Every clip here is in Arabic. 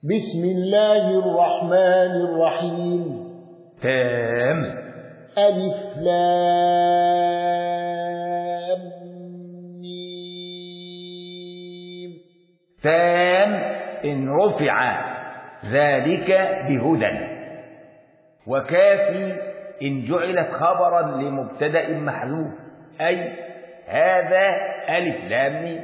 بسم الله الرحمن الرحيم. تام. ألف لام ميم. تام إن رفع ذلك بهدى، وكافي إن جعلت خبرا لمبتدأ محذوف، أي هذا ألف لام ميم.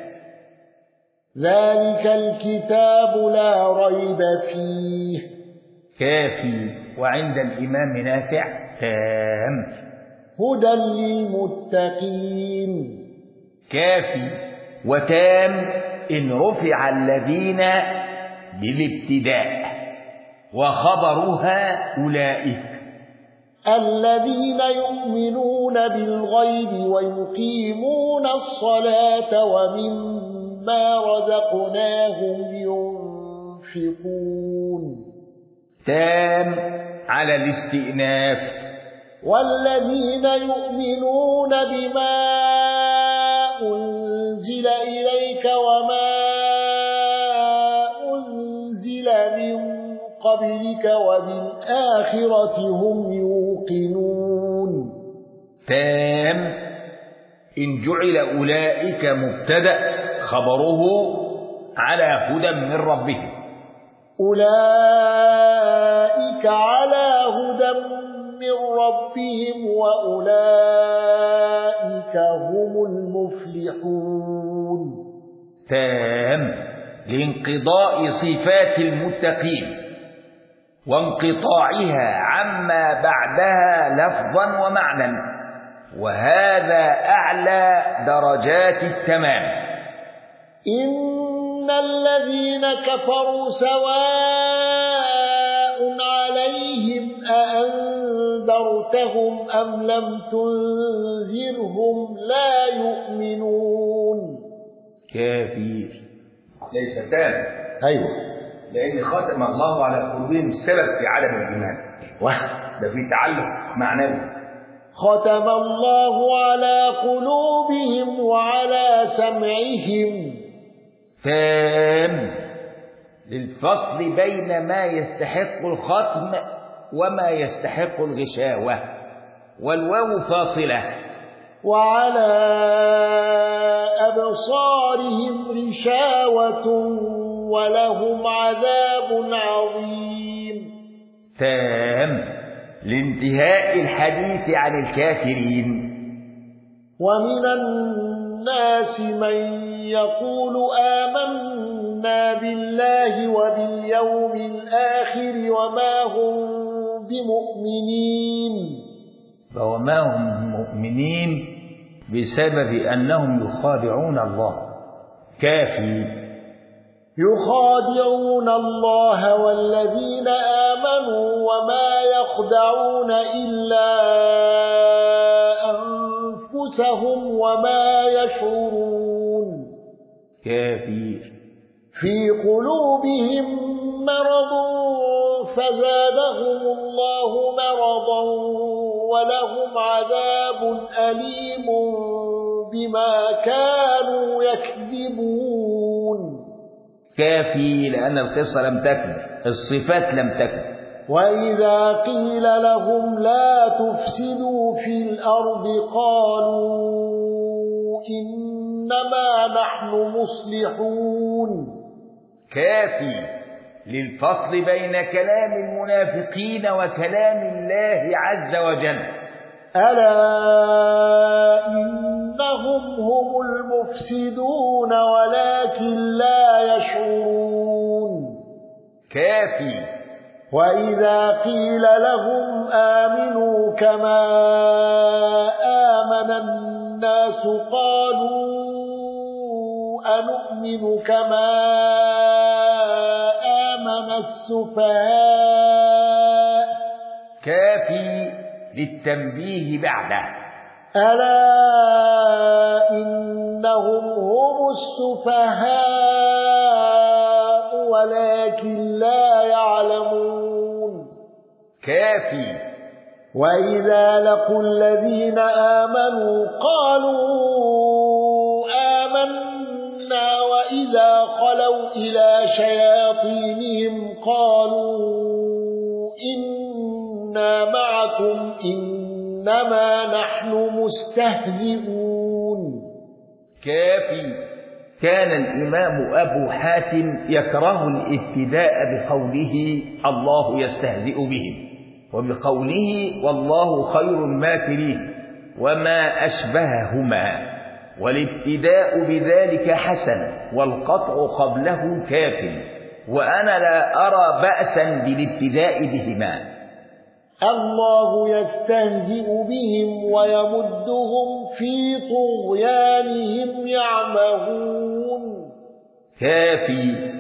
ذلك الكتاب لا ريب فيه. كافي وعند الإمام نافع تام. هدى للمتقين. كافي وتام إن رفع الذين بالابتداء، وخبرها أولئك الذين يؤمنون بالغيب ويقيمون الصلاة ومما رزقناهم ينفقون. تام على الاستئناف. والذين يؤمنون بما أنزل إليك وما أنزل من قبلك وبالآخرة هم يوقنون. تام إن جعل أولئك مبتدأ خبره على هدى من ربهم. أولئك على هدى من ربهم وأولئك هم المفلحون. تام لانقضاء صفات المتقين وانقطاعها عما بعدها لفظا ومعنى، وهذا أعلى درجات التمام. إن الذين كفروا سواء عليهم أأنذرتهم أم لم تنذرهم لا يؤمنون. كافير ليس تام. أيوة، لأن ختم الله على قلوبهم السبب في عدم الإيمان، ده في تعلق معنوي. ختم الله على قلوبهم وعلى سمعهم. تام للفصل بين ما يستحق الختم وما يستحق الغشاوة، والواو فاصلة. وعلى أبصارهم غشاوة ولهم عذاب عظيم. تام لانتهاء الحديث عن الكافرين. ومن الناس من يقول آمنا بالله وباليوم الآخر وما هم بمؤمنين. وما هم مؤمنين بسبب أنهم يخادعون الله. كافي يخادعون الله والذين آمنوا وما يخدعون إلا أنفسهم وما يشعرون. كافير في قلوبهم مرض فزادهم الله مرضا ولهم عذاب أليم بما كانوا يكذبون. كافي لأن القصة لم تكن، الصفات لم تكن. وإذا قيل لهم لا تفسدوا في الأرض قالوا إنما نحن مصلحون. كافي للفصل بين كلام المنافقين وكلام الله عز وجل. ألا إنهم هم المفسدون ولكن لا يشعرون. كافي وإذا قيل لهم آمنوا كما آمن الناس قالوا أنؤمن كما آمن السفهاء. كافي للتنبيه بعده. ألا إنهم هم السفهاء ولكن لا يعلمون. كافي وإذا لقوا الذين آمنوا قالوا آمنا وإذا خلوا إلى شياطينهم إنما نحن مستهزئون. كافي. كان الإمام أبو حاتم يكره الابتداء بقوله الله يستهزئ بهم، وبقوله والله خير الماكرين وما أشبههما، والابتداء بذلك حسن والقطع قبله كاف، وأنا لا أرى بأسا بالابتداء بهما. الله يستهزئ بهم ويمدهم في طغيانهم يعمهون. كافي.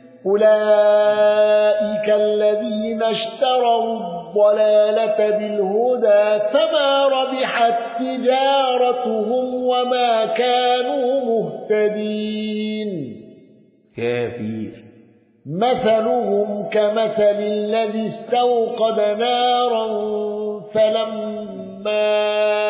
أولئك الذين اشتروا الضلالة بالهدى فما ربحت تجارتهم وما كانوا مهتدين. كافي. مثلهم كمثل الذي استوقد نارا فلما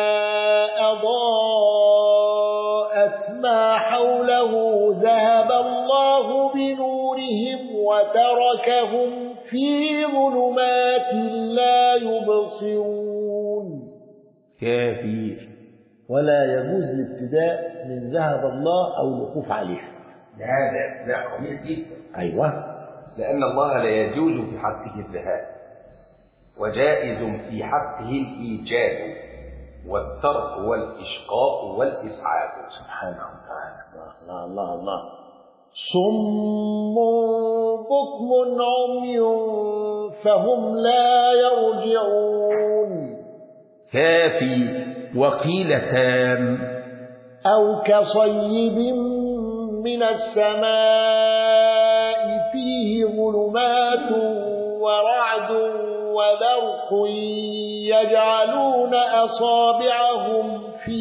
أضاءت ما حوله ذهب الله بنورهم وتركهم في ظلمات لا يبصرون. كافي. ولا يجوز الابتداء من ذهب الله أو الوقوف عليها. هذا ابتداء خطير جدا. أيوة، لأن الله لا يجوز في حقه الذهاب، وجائز في حقه الإيجاد والترك والإشقاء والإسعاد. سبحانه وتعالى. الله الله الله. صم بكم عمي فهم لا يرجعون. كافي. وقيل تام. أو كصيب من السماء فيه ظلمات ورعد وبرق يجعلون أصابعهم في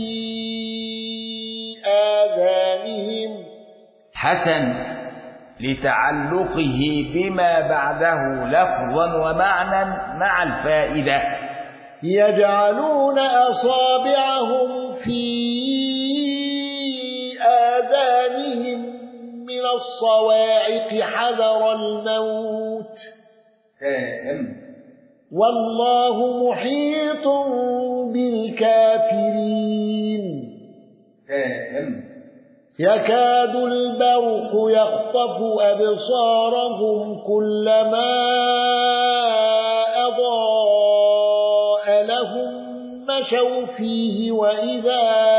آذانهم. حسن، لتعلقه بما بعده لفظا ومعنى مع الفائدة. يجعلون أصابعهم في آذانهم من الصواعق حذر الموت. والله محيط بالكافرين. يكاد البرق يخطف أبصارهم كلما أضاء لهم مشوا فيه وإذا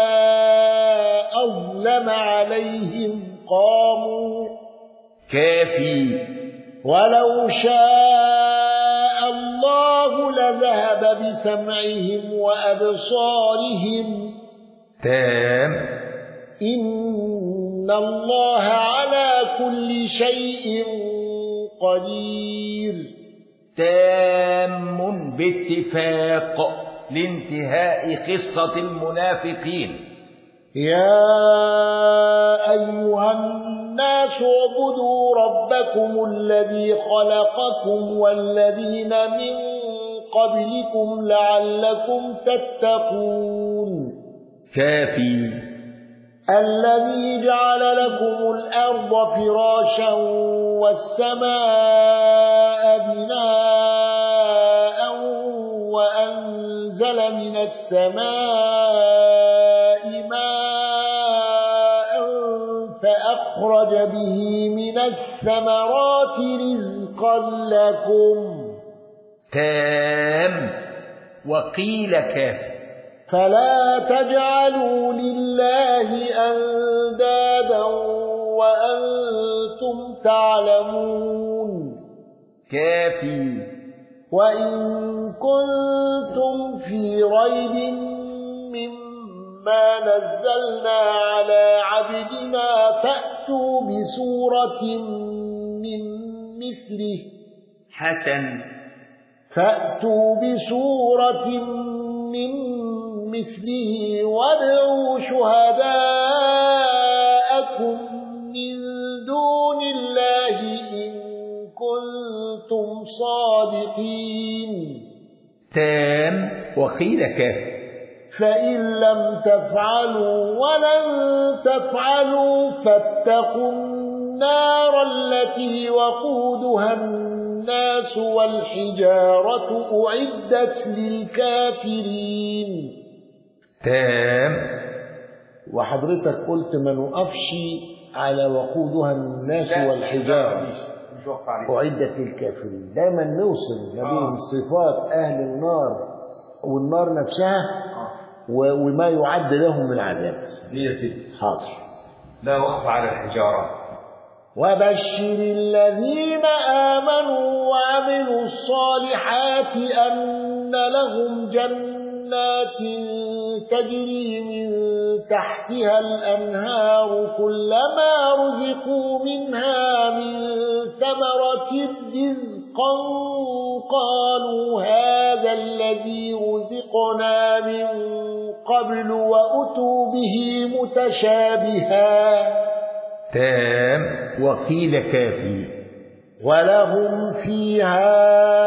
أظلم عليهم قاموا. كافي. ولو شاء الله لذهب بسمعهم وأبصارهم. تام. إن الله على كل شيء قدير. تام باتفاق لانتهاء قصة المنافقين. يا أيها الناس اعبدوا ربكم الذي خلقكم والذين من قبلكم لعلكم تتقون. كافي. الذي جعل لكم الأرض فراشا والسماء بناء وأنزل من السماء ماء فأخرج به من الثمرات رزقا لكم. تام. وقيل كافي. فلا تجعلوا لله أندادا وأنتم تعلمون. كافي. وإن كنتم في ريب مما نزلنا على عبدنا فأتوا بسورة من مثله. حسن. فأتوا بسورة من مثله وادعوا شهداءكم من دون الله إن كنتم صادقين. تام. وقيل كافي. فإن لم تفعلوا ولن تفعلوا فاتقوا النار التي وقودها الناس والحجارة أعدت للكافرين. تام. وحضرتك قلت ما نقفش على وقودها الناس والحجارة، أعدت للكافرين. دايما نوصل ما بين صفات أهل النار والنار نفسها وما يعد لهم من عذاب. حاضر. لا وقف على الحجارة. وبشر الذين آمنوا وعملوا الصالحات أن لهم جنات تجري من تحتها الأنهار كلما رزقوا منها من ثمرة رزقا قالوا هذا الذي رزقنا من قبل وأتوا به متشابها. تام. وقيل كافي. ولهم فيها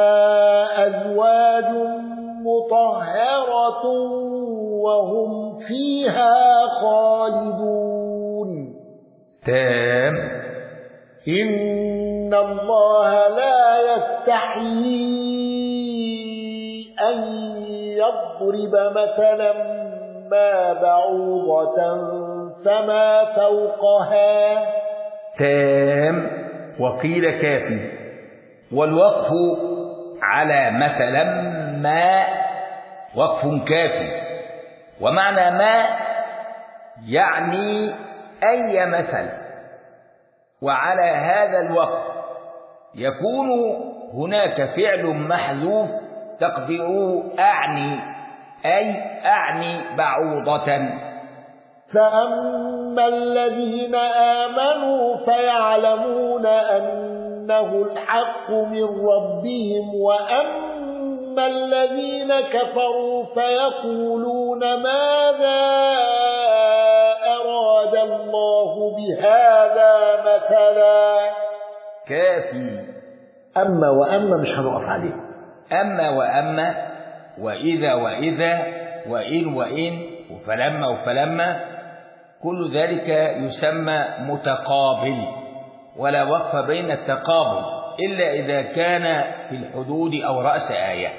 أزواج مطهرة وهم فيها خالدون. تام. إن الله لا يستحيي أن يضرب مثلا ما بعوضة فما فوقها. تام. وقيل كافي. والوقف على مثلا ما وقف كافي، ومعنى ما يعني أي مثل، وعلى هذا الوقف يكون هناك فعل محذوف تقديره أعني، أي أعني بعوضة. فأما الذين آمنوا فيعلمون أنه الحق من ربهم، وأما الذين كفروا فيقولون ماذا أراد الله بهذا مثلا. كافي. أما وأما مش هنقف عليه. أما وأما، وإذا وإذا، وإن وإن، وفلما وفلما، كل ذلك يسمى متقابل، ولا وقف بين التقابل إلا إذا كان في الحدود أو رأس آية.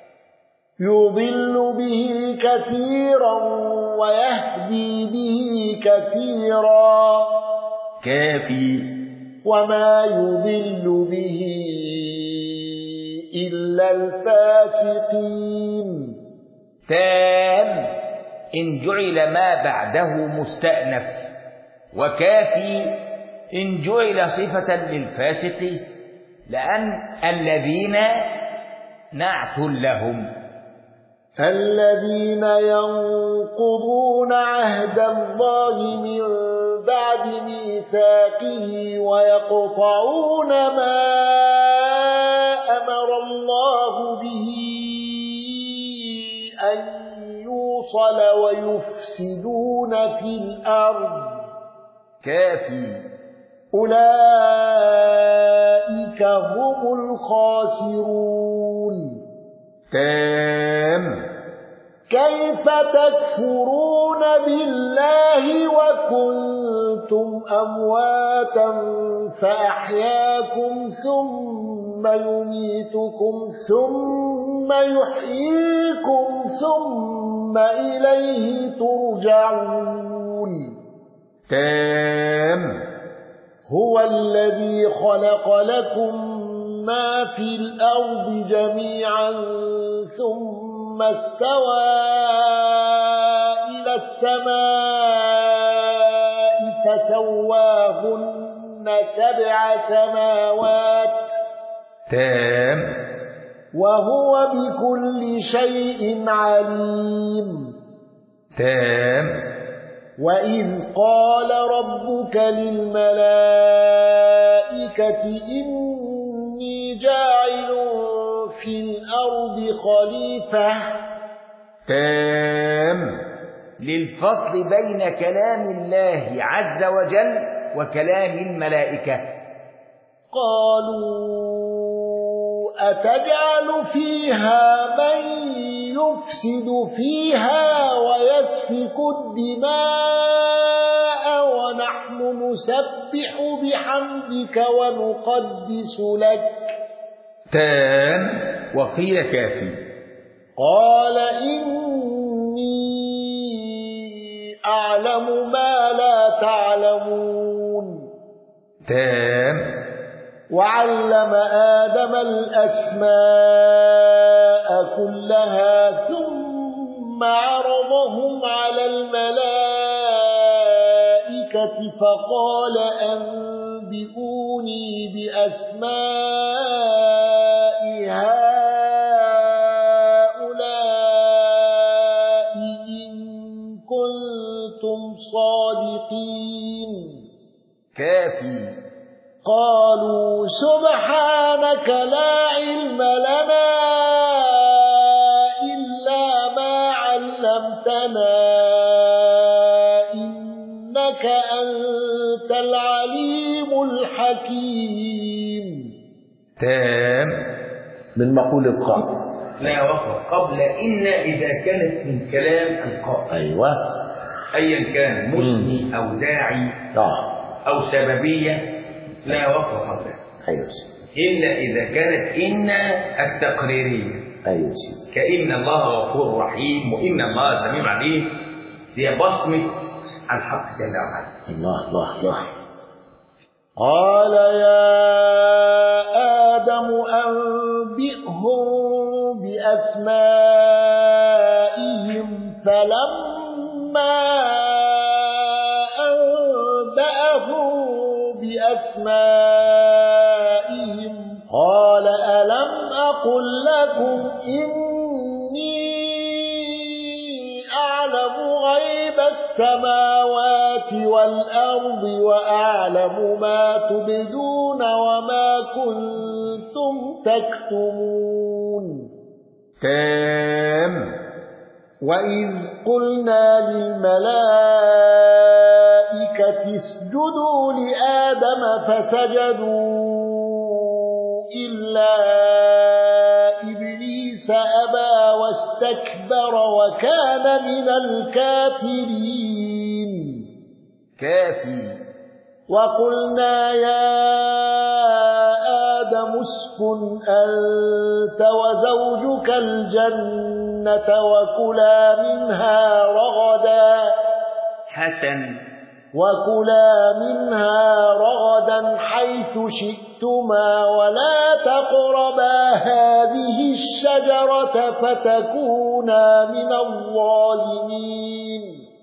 يضل به كثيرا ويهدي به كثيرا. كافي. وما يضل به إلا الفاسقين. تام. إن جعل ما بعده مستأنف، وكافي إن جعل صفة للفاسق، لأن الذين نعت لهم. الذين ينقضون عهد الله من بعد ميثاقه ويقطعون ما أمر الله به أن يوصل ويفسدون في الأرض. كافي. أولئك هم الخاسرون. تام. كيف تكفرون بالله وكنتم أمواتا فأحياكم ثم يميتكم ثم يحييكم ثم إليه ترجعون. تام. هو الذي خلق لكم ما في الأرض جميعا ثم استوى إلى السماء فسواهن 7 سماوات. تام. وهو بكل شيء عليم. تام. وإذ قال ربك للملائكة إني جاعل في الأرض خليفة. تام. للفصل بين كلام الله عز وجل وكلام الملائكة. قالوا أتجعل فيها من يفسد فيها ويسفك الدماء ونحن ونحن نسبح بحمدك ونقدس لك. تام وقيل كافي. قال إني أعلم ما لا تعلمون. تام. وعلم آدم الأسماء كلها ثم عرضهم على الملائكة فقال أنبئوني بأسماء هؤلاء إن كنتم صادقين. كافي. قالوا سبحانك لا علم لنا إلا ما علمتنا إنك أنت العليم الحكيم. تام. من مقول القائل. لا وقف قبل إن إذا كانت من كلام القائل. أيوة. أيا كان مسني أو داعي أو سببية لا وقف قبلها. أيوة. إلا إذا كانت إن التقريرية. أيوة. كإن الله غفور رحيم وإن الله سميع عليم، هي بصمة الحق جل وعلا. الله الله الله. قال يا آدم أنبئهم بأسمائهم فلما أنبأهم بأسمائهم قال ألم أقل لكم إني أعلم غيب السماوات والأرض وأعلم ما تبدون وما كنتم تكتمون. تام. وإذ قلنا للملائكة اسجدوا لآدم فسجدوا إلا إبليس أبى واستكبر وكان من الكافرين. كافي. وقلنا يا آدم اسكن أنت وزوجك الجنة وكلا منها رغدا حيث شئتما ولا تقربا هذه الشجرة فتكونا من الظالمين.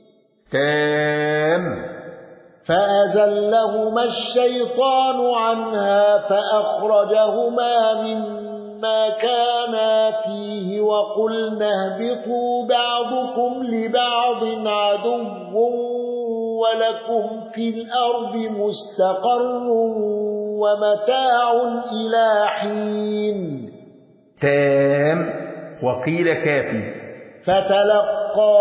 تام. فأزلهما الشيطان عنها فأخرجهما مما كانا فيه وقلنا اهبطوا بعضكم لبعض عدو ولكم في الأرض مستقر ومتاع إلى حين. تام وقيل كافي. فتلقى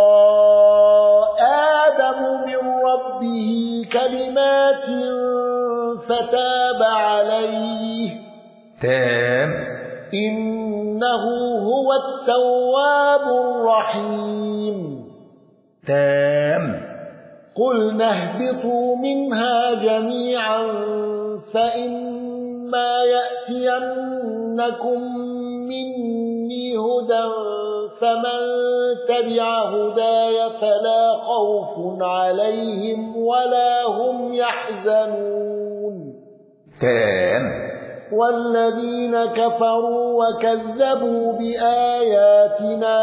آدم من ربه كلمات فتاب عليه. تام. إنه هو التواب الرحيم. تام. قلنا اهبطوا منها جميعا فإما يأتينكم مني هدى فمن تبع هداي فلا خوف عليهم ولا هم يحزنون. تام. والذين كفروا وكذبوا بآياتنا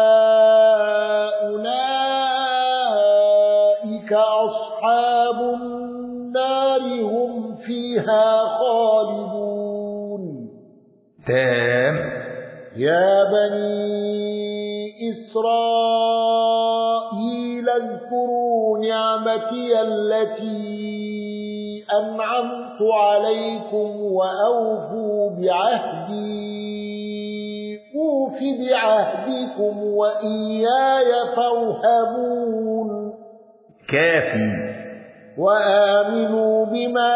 أولئك أصحاب النار هم فيها خالدون. تام. يا بني إسرائيل اذكروا نعمتي التي أنعمت عليكم وأوفوا بعهدي أوف بعهدكم وإياي فارهبون. كافي. وآمنوا بما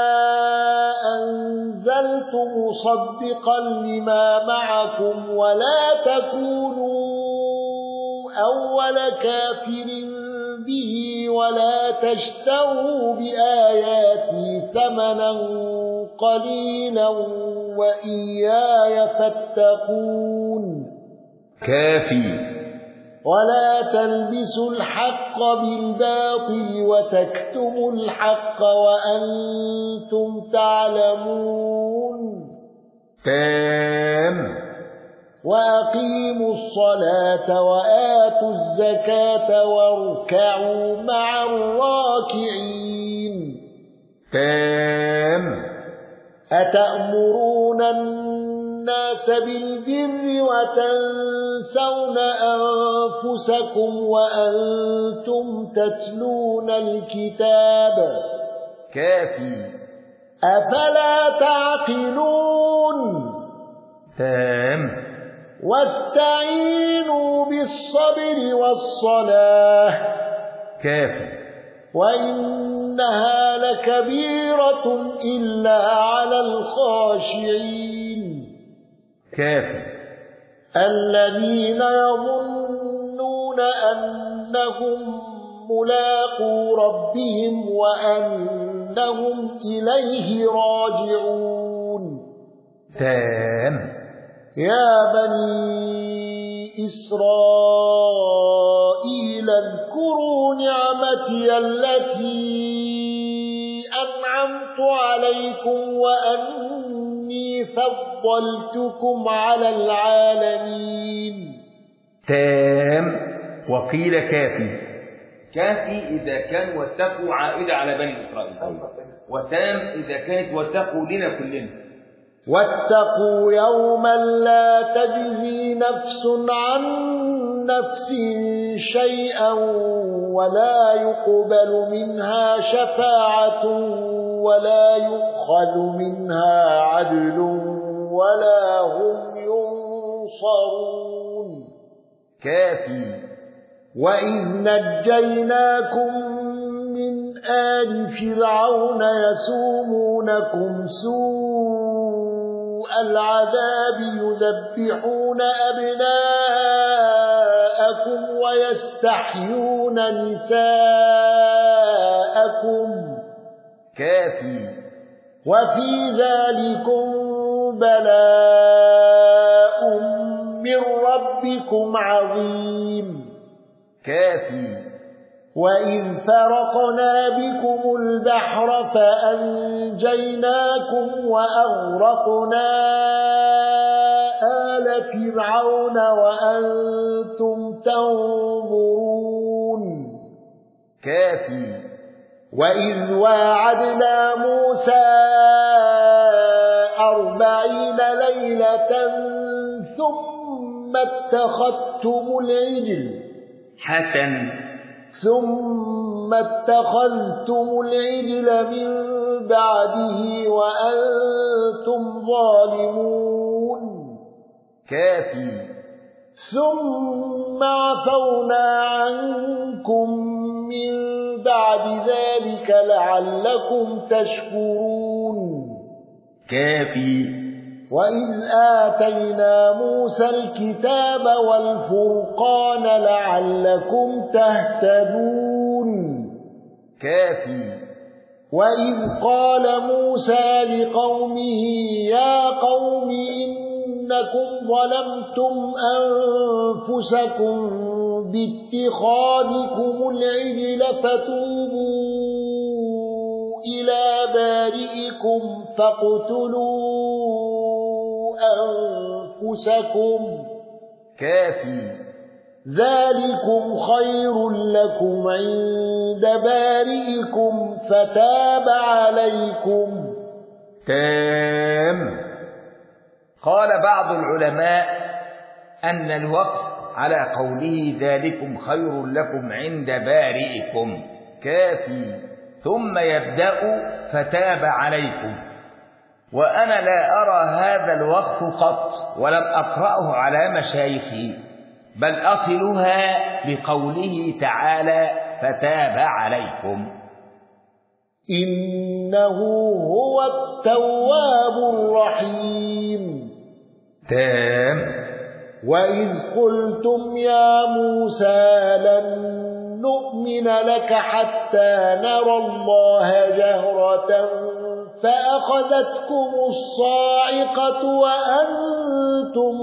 أنزلت مصدقا لما معكم ولا تكونوا أول كافر به ولا تشتروا بآياتي ثمنا قليلا وإياي فاتقون كافي. ولا تلبسوا الحق بالباطل وتكتموا الحق وأنتم تعلمون. تام. وأقيموا الصلاة وآتوا الزكاة واركعوا مع الراكعين. تام. أتأمرون الناس بالبر وتنسون أنفسكم وأنتم تتلون الكتاب. كافي. أفلا تعقلون. تام. واستعينوا بالصبر والصلاة. كافي. وإنها لكبيرة إلا على الخاشعين. كافي. الذين يظنون أنهم ملاقو ربهم وأنهم إليه راجعون. تام. يا بني إسرائيل اذكروا نعمتي التي أنعمت عليكم وأني فضلتكم على العالمين. تام. وقيل كافي. كافي إذا كان واتقوا عائدة على بني إسرائيل، وتام إذا كانت واتقوا لنا كلنا. واتقوا يوما لا تجزي نفس عن نفس شيئا ولا يقبل منها شفاعة ولا يؤخذ منها عدل ولا هم ينصرون. كافي. وإذ نجيناكم من آل فرعون يسومونكم سوء العذاب يذبحون أبناءكم ويستحيون نساءكم. كافي. وفي ذلكم بلاء من ربكم عظيم. كافي. وإذ فرقنا بكم البحر فأنجيناكم وأغرقنا آل فرعون وأنتم تنظرون. كافي. وإذ واعدنا موسى 40 ليلة ثم اتخذتم العجل. حسن. ثم اتخذتم العجل من بعده وأنتم ظالمون. كافي. ثم عفونا عنكم من بعد ذلك لعلكم تشكرون. كافي. وإذ آتينا موسى الكتاب والفرقان لعلكم تهتدون. كافي. وإذ قال موسى لقومه يا قوم إنكم ظلمتم أنفسكم باتخاذكم العجل فتوبوا إلى بارئكم فاقتلوا أنفسكم. كافي. ذلكم خير لكم عند بارئكم فتاب عليكم. تام. قال بعض العلماء أن الوقف على قوله ذلكم خير لكم عند بارئكم كافي، ثم يبدأ فتاب عليكم. وأنا لا أرى هذا الوقف قط ولم أقرأه على مشايخي، بل أصلها بقوله تعالى فتاب عليكم. إنه هو التواب الرحيم. تام. وإذ قلتم يا موسى لن نؤمن لك حتى نرى الله جهرة فأخذتكم الصاعقة وأنتم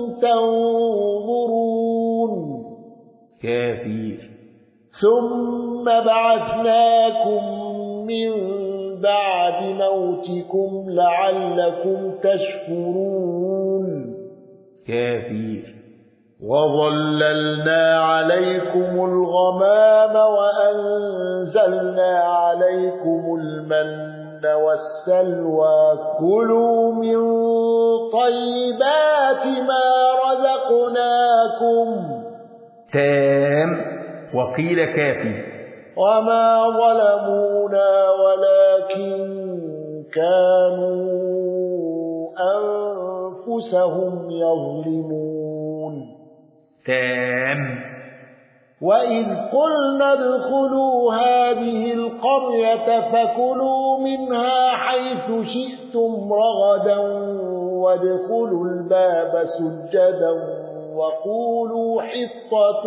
تنظرون كافير ثم بعثناكم من بعد موتكم لعلكم تشكرون كافير وظللنا عليكم الغمام وأنزلنا عليكم المن والسلوى كلوا من طيبات ما رزقناكم تام وقيل كافي وما ظلمونا ولكن كانوا أنفسهم يظلمون تام وإذ قلنا ادخلوا هذه القرية فكلوا منها حيث شئتم رغدا وادخلوا الباب سجدا وقولوا حطة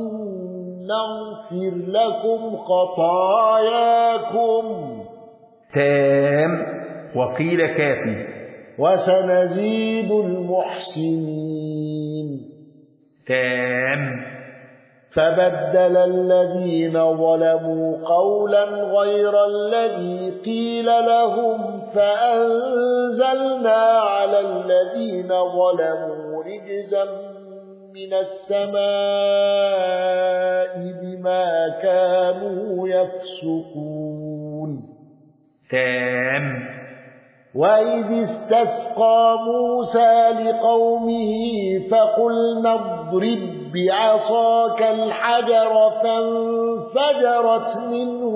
نغفر لكم خطاياكم تام وقيل كافي وسنزيد المحسنين تام فبدل الذين ظلموا قولا غير الذي قيل لهم فأنزلنا على الذين ظلموا رجزا من السماء بما كانوا يفسقون تام وإذ استسقى موسى لقومه فقلنا اضرب بعصاك الحجر فانفجرت منه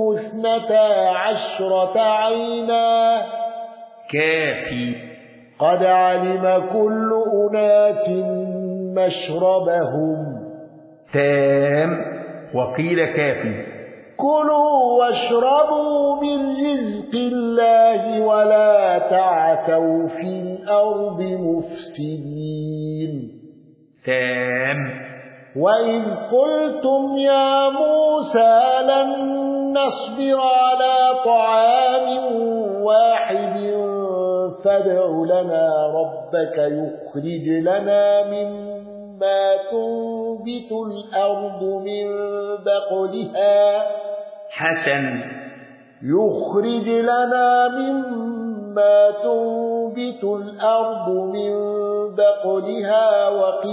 12 عينا كافي قد علم كل أناس مشربهم تام وقيل كافي كلوا واشربوا من رزق الله ولا تعثوا في الأرض مفسدين تام وإذ قلتم يا موسى لن نصبر على طعام واحد فادع لنا ربك يخرج لنا مما تنبت الأرض من بقلها حسن يخرج لنا مما تنبت الأرض من بقلها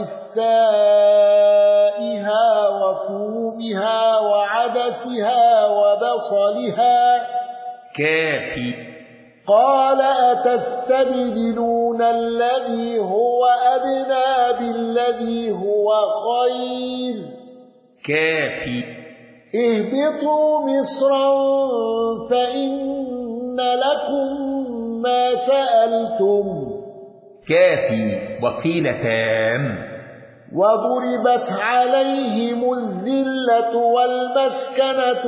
وقثائها وفومها وعدسها وبصلها كافي قال أتستبدلون الذي هو أدنى بالذي هو خير كافي اهبطوا مصرا فإن لكم ما سألتم كافي وقيل تام وضربت عليهم الذلة والمسكنة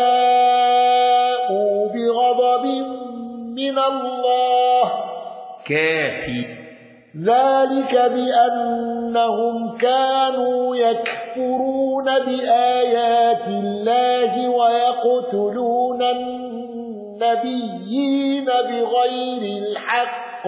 وباءوا بغضب من الله كافي ذلك بأنهم كانوا يكفرون بآيات الله ويقتلون النبيين بغير الحق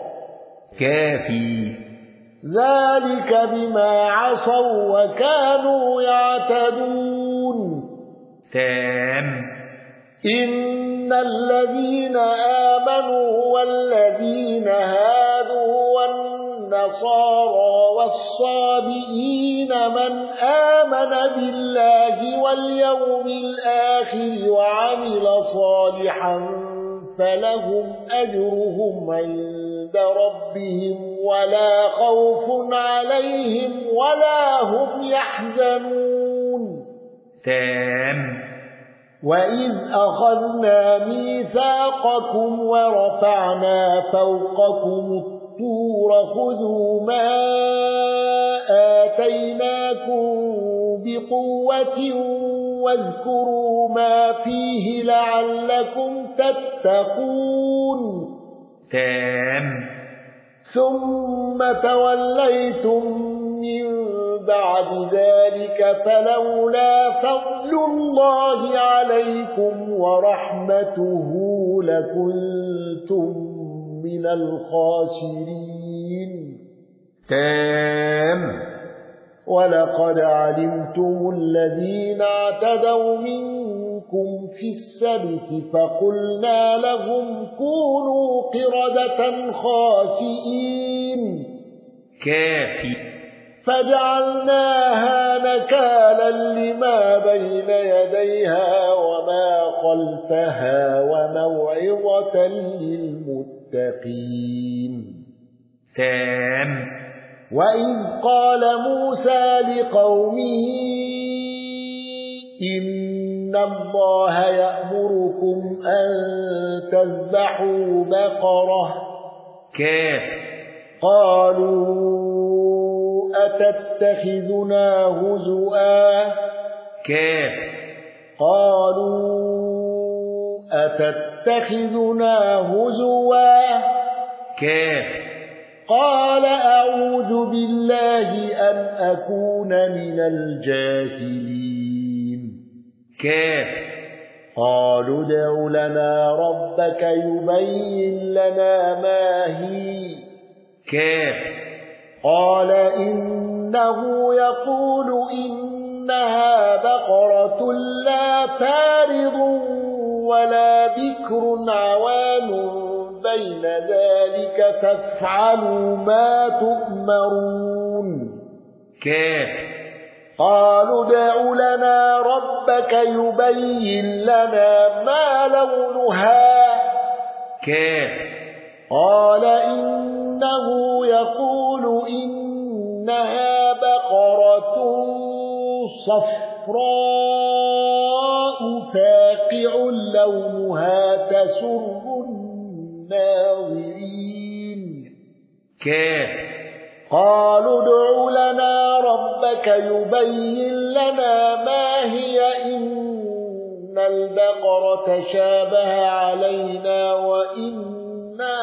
كافي ذلك بما عصوا وكانوا يعتدون تام إن الذين آمنوا والذين هادوا والنصارى والصابئين من آمن بالله واليوم الآخر وعمل صالحا فلهم أجرهم عند ربهم ولا خوف عليهم ولا هم يحزنون تام وإذ أخذنا ميثاقكم ورفعنا فوقكم الطور خذوا ما آتيناكم بقوة واذكروا ما فيه لعلكم تتقون تام ثم توليتم من بعد ذلك فلولا فضل الله عليكم ورحمته لكنتم من الخاسرين. تام. ولقد علمتم الذين اعتدوا منكم في السبت فقلنا لهم كونوا قردة خاسئين. كافي. فجعلناها نكالا لما بين يديها وما خلفها وموعظة للمتقين. تام. وإذ قال موسى لقومه إن الله يأمركم أن تذبحوا بقرة. كاف. قالوا أتتخذنا هزؤا. كاف. قالوا أتتخذنا هزوا. كاف. قال أعوذ بالله أن أكون من الجاهلين. كاف. قالوا ادع لنا ربك يبين لنا ما هي. كاف. قال إنه يقول إنها بقرة لا فارض ولا بكر عوان بين ذلك فافعلوا ما تؤمرون. كاف. قالوا ادع لنا ربك يبين لنا ما لونها. كاف. قال إنه يقول إنها بقرة صفراء فاقع لونها تسر الناظرين. كاف. قالوا ادع لنا ربك يبين لنا ما هي إن البقرة شابه علينا وإنا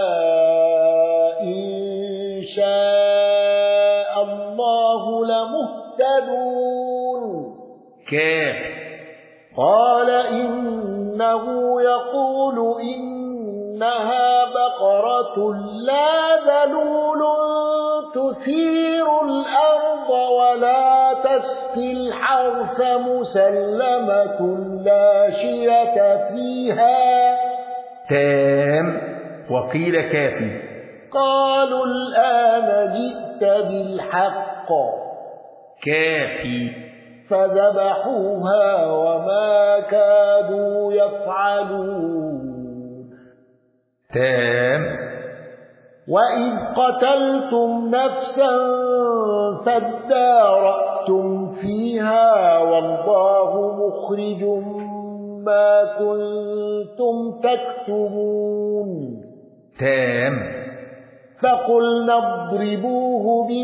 إن شاء الله لمهتدون. كاف. قال إنه يقول إنها بقرة لا ذلول تثير الأرض ولا تسقي الحرث مسلمة لا شية فيها. تام. وقيل كافي. قالوا الآن جئت بالحق. كافي. فذبحوها وما كادوا يفعلون. تام. وإذ قتلتم نفسا فادارأتم فيها والله مخرج ما كنتم تكتمون. تام. فقلنا اضربوه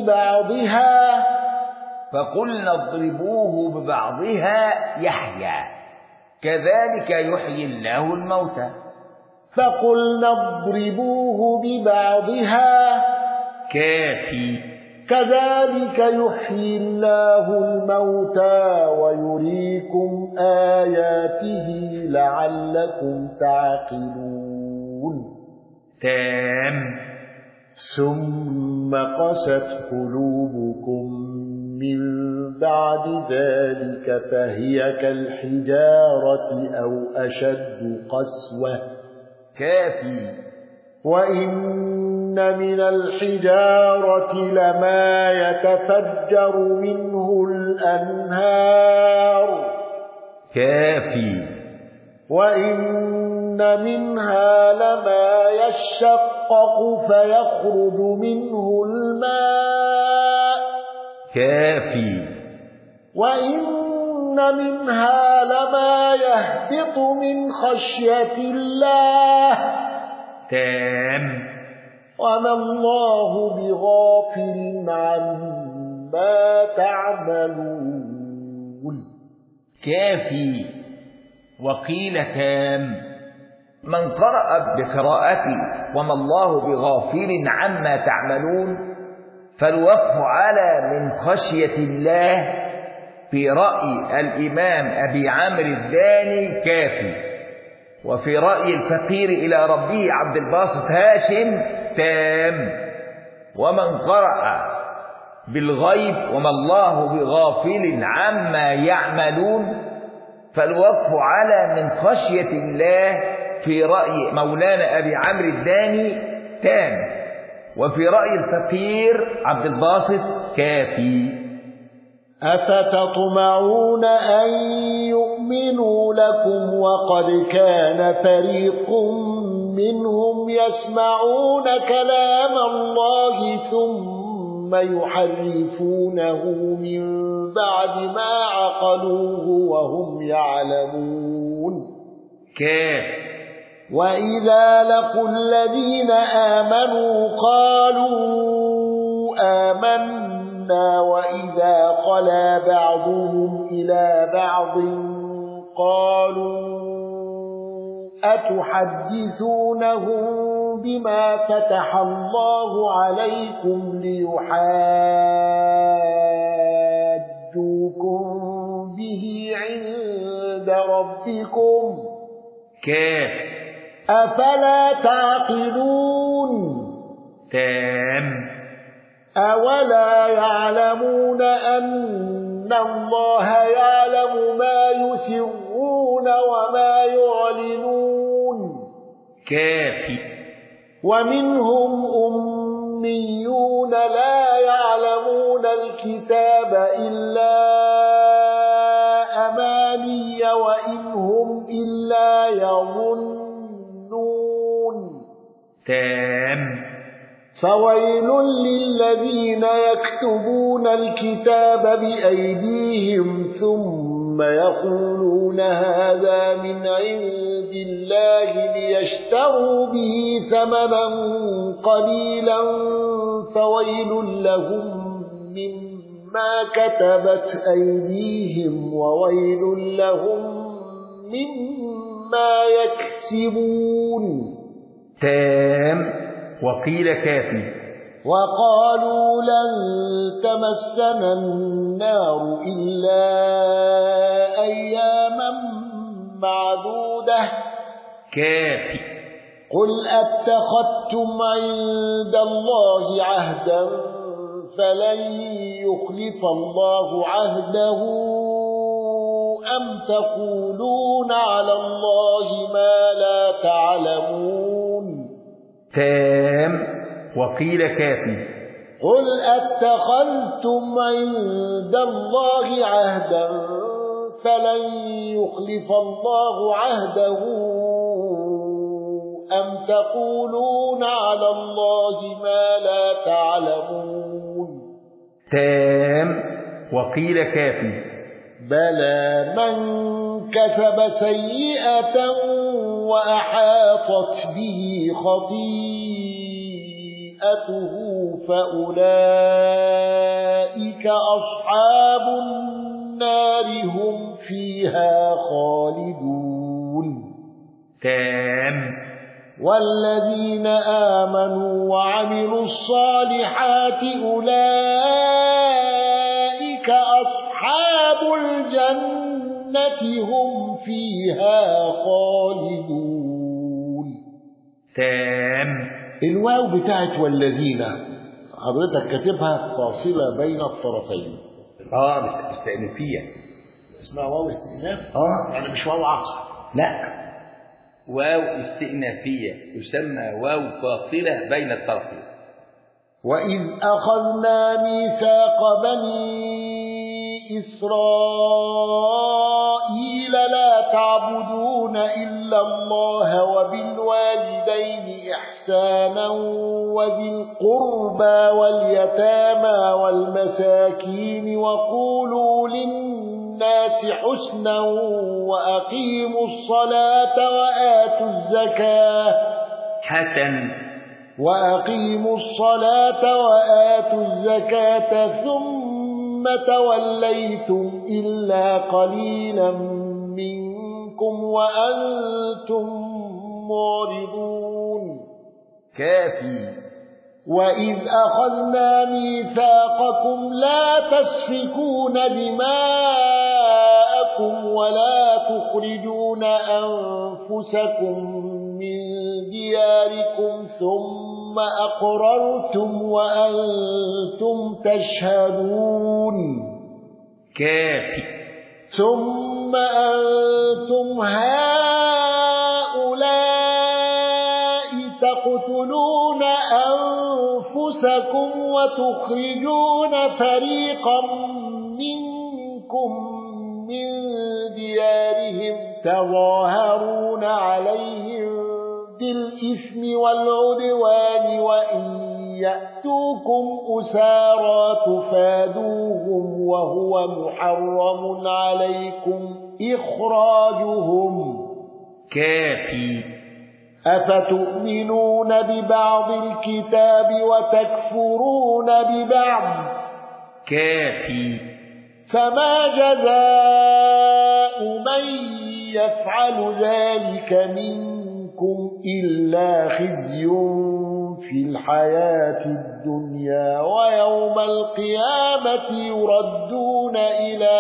ببعضها يحيى كذلك يحيي الله الموتى. فقلنا اضربوه ببعضها. كافي. كذلك يحيي الله الموتى ويريكم آياته لعلكم تعقلون. تام. ثم قست قلوبكم من بعد ذلك فهي كالحجارة أو أشد قسوة. كافي. وإن من الحجارة لما يتفجر منه الأنهار. كافي. وإن منها لما يشقق فيخرج منه الماء. كافي. وإن منها لما يهبط من خشية الله. تام. وما الله بغافل عما تعملون. كافي. وقيل تام. من قرأ بقراءة وما الله بغافل عما تعملون فالوقف على من خشية الله في رأي الإمام أبي عمرو الداني كافي، وفي رأي الفقير إلى ربه عبد الباسط هاشم تام. ومن قرأ بالغيب وما الله بغافل عما يعملون فالوقف على من خشية الله في رأي مولانا أبي عمرو الداني تام، وفي رأي الفقير عبد الباسط كافي. أفتطمعون أن يؤمنوا لكم وقد كان فريق منهم يسمعون كلام الله ثم يحرفونه من بعد ما عقلوه وهم يعلمون. كاف. وإذا لقوا الذين آمنوا قالوا آمنا وإذا خلا بعضهم إلى بعض قالوا أتحدثونهم بما فتح الله عليكم ليحاجوكم به عند ربكم كاف. أفلا تعقلون. تام. أولا يعلمون أن الله يعلم ما يسرون وما يعلنون. كافي. ومنهم أميون لا يعلمون الكتاب إلا أماني وإن هم إلا يظنون. تام. فويل للذين يكتبون الكتاب بأيديهم ثم يقولون هذا من عند الله ليشتروا به ثمنا قليلا فويل لهم مما كتبت أيديهم وويل لهم مما يكسبون. تام. وقيل كافي. وقالوا لن تمسنا النار إلا أياما معدودة. كافي. قل أتخذتم عند الله عهدا فلن يخلف الله عهده أم تقولون على الله ما لا تعلمون. تام. وقيل كافي. قل أتخذتم عند الله عهدا فلن يخلف الله عهده أم تقولون على الله ما لا تعلمون. تام. وقيل كافي. بلى من كسب سيئة وأحاطت به خطيئته فأولئك أصحاب النار هم فيها خالدون. تام. والذين آمنوا وعملوا الصالحات أولئك أصحاب الجنة هم فيها خالدون. تام. الواو بتاعت والذين حضرتك كاتبها فاصلة بين الطرفين. استئنافية. اسمها واو استئناف. يعني مش واو عطف. لا، واو استئنافية تسمى واو فاصلة بين الطرفين. وإذ أخذنا ميثاق بني إسرائيل لا تعبدون إلا الله وبالوالدين إحسانا وذي القربى واليتامى والمساكين وقولوا للناس حسنا وأقيموا الصلاة وآتوا الزكاة. حسن. وأقيموا الصلاة وآتوا الزكاة ثم توليتم إلا قليلا منكم وأنتم معرضون. كافي. وإذ أخذنا ميثاقكم لا تسفكون دماءكم ولا تخرجون أنفسكم من دياركم ثم أقررتم وأنتم تشهدون كافي ثم أنتم هؤلاء تقتلون أنفسكم وتخرجون فريقا منكم من ديارهم تظاهرون عليهم بالإثم والعدوان وإن يأتوكم أسارى تفادوهم وهو محرم عليكم إخراجهم كافي أفتؤمنون ببعض الكتاب وتكفرون ببعض كافي فما جزاء من يفعل ذلك منكم إلا خزي في الحياة الدنيا ويوم القيامة يردون إلى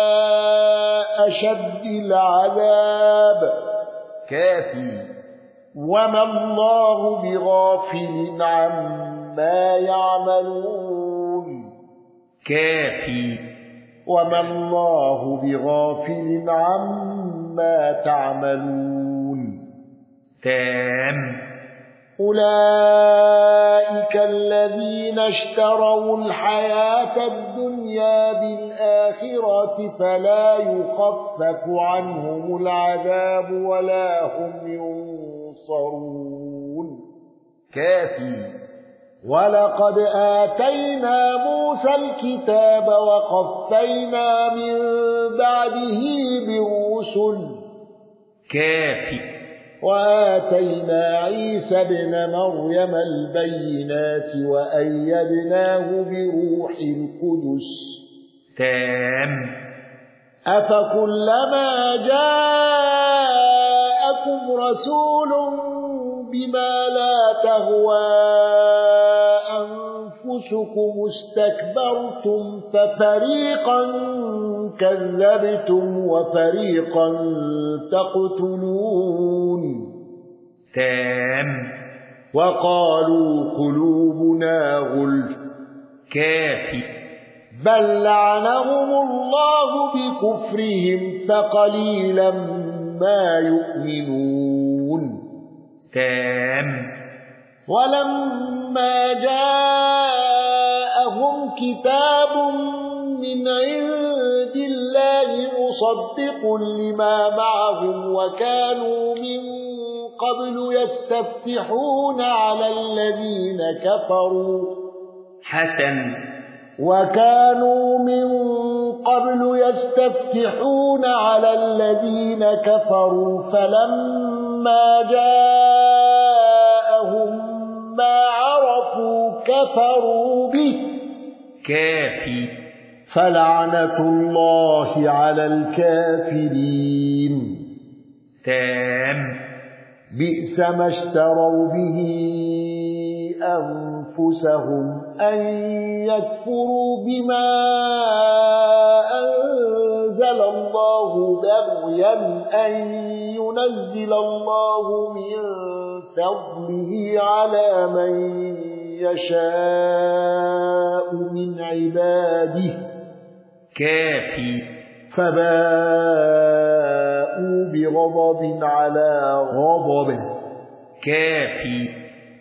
أشد العذاب كافي وما الله بغافل عما يعملون كافي وما الله بغافل عما تعملون تام أولئك الذين اشتروا الحياة الدنيا بالآخرة فلا يخفف عنهم العذاب ولا هم ينصرون كافي ولقد آتينا موسى الكتاب وقفينا من بعده بالرسل كافي وآتينا عيسى ابن مريم البينات وأيدناه بروح القدس تام أفكلما جاءكم رسول بما لا تهوى أنفسكم استكبرتم ففريقا كذبتم وفريقا تقتلون تام وقالوا قلوبنا غلف كافي بل لعنهم الله بكفرهم فقليلا ما يؤمنون تام ولما جاءهم كتاب من عند الله مصدق لما معهم وكانوا من قبل يستفتحون على الذين كفروا حسن وكانوا من قبل يستفتحون على الذين كفروا فلما جاءهم ما عرفوا كفروا به كافي فلعنة الله على الكافرين تام بئس ما اشتروا به أنفسهم أن يكفروا بما أنزل الله بغيا أن ينزل الله من فضله على من يشاء من عباده كافي فباءوا بغضب على غضب كافي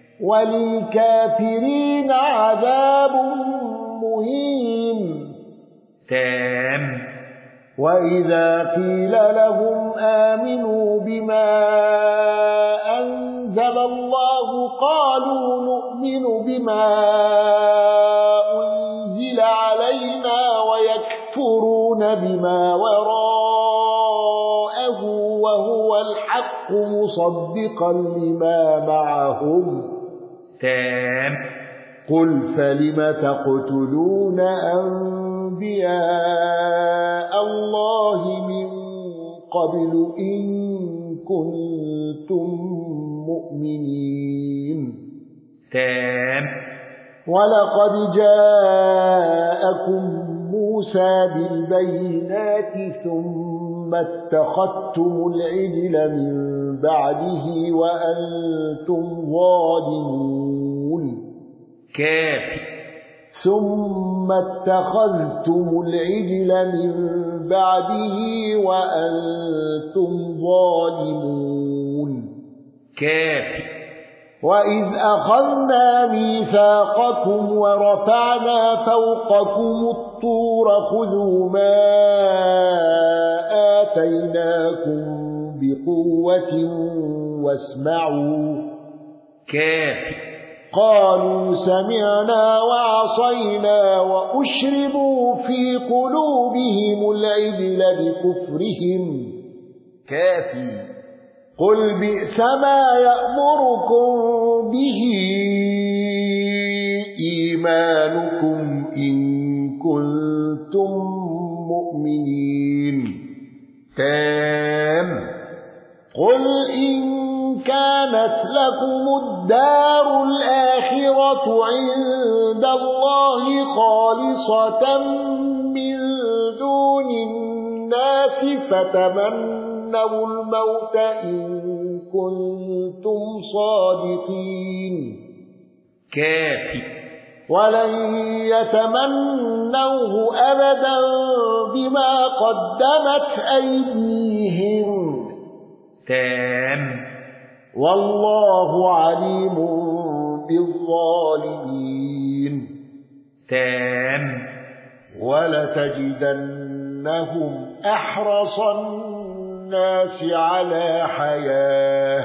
وللكافرين عذاب مهين تام وإذا قيل لهم آمنوا بما أنزل الله قالوا نؤمن بما أنزل علينا ويكفرون بما وراءه وهو الحق مصدقا لما معهم تام قل فلم تقتلون أنبياء الله من قبل إن كنتم مؤمنين تام. ولقد جاءكم موسى بالبينات ثم اتخذتم العجل من بعده وأنتم ظالمون. كاف. ثم اتخذتم العجل من بعده وأنتم ظالمون. كاف. وإذ أخذنا ميثاقكم ورفعنا فوقكم الطور خذوا ما آتيناكم بقوة واسمعوا. كاف. قالوا سمعنا وعصينا وأشربوا في قلوبهم العجل بكفرهم. كافي. قل بئس ما يأمركم به إيمانكم إن كنتم مؤمنين. تام. قل إن كانت لكم الدار الآخرة عند الله خالصة من دون الناس فتمنوا الموت إن كنتم صادقين. كافي. ولن يتمنوه أبدا بما قدمت أيديهم. تام. والله عليم بالظالمين. تام. ولتجدنهم أحرص الناس على حياة.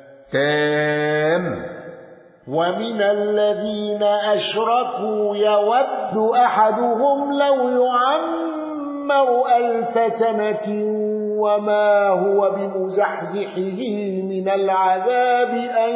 تام. ومن الذين أشركوا يود أحدهم لو يعمر 1000 سنة وما هو بمزحزحه من العذاب أن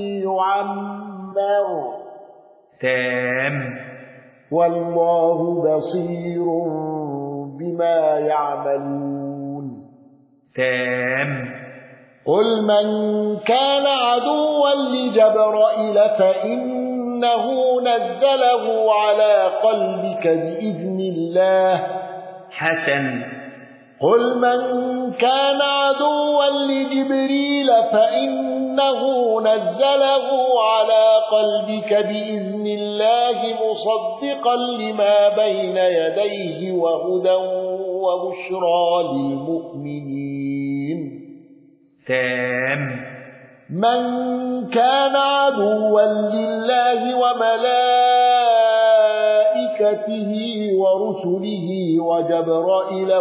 يعمر. تام. والله بصير بما يعملون. تام. قل من كان عدوا لجبرائيل فإنه نزله على قلبك بإذن الله. حسن. قل من كان عدوا لجبريل فإنه نزله على قلبك بإذن الله مصدقا لما بين يديه وهدى وبشرى للمؤمنين. تام. من كان عدوا لله وملائكته ورسله وجبرائيل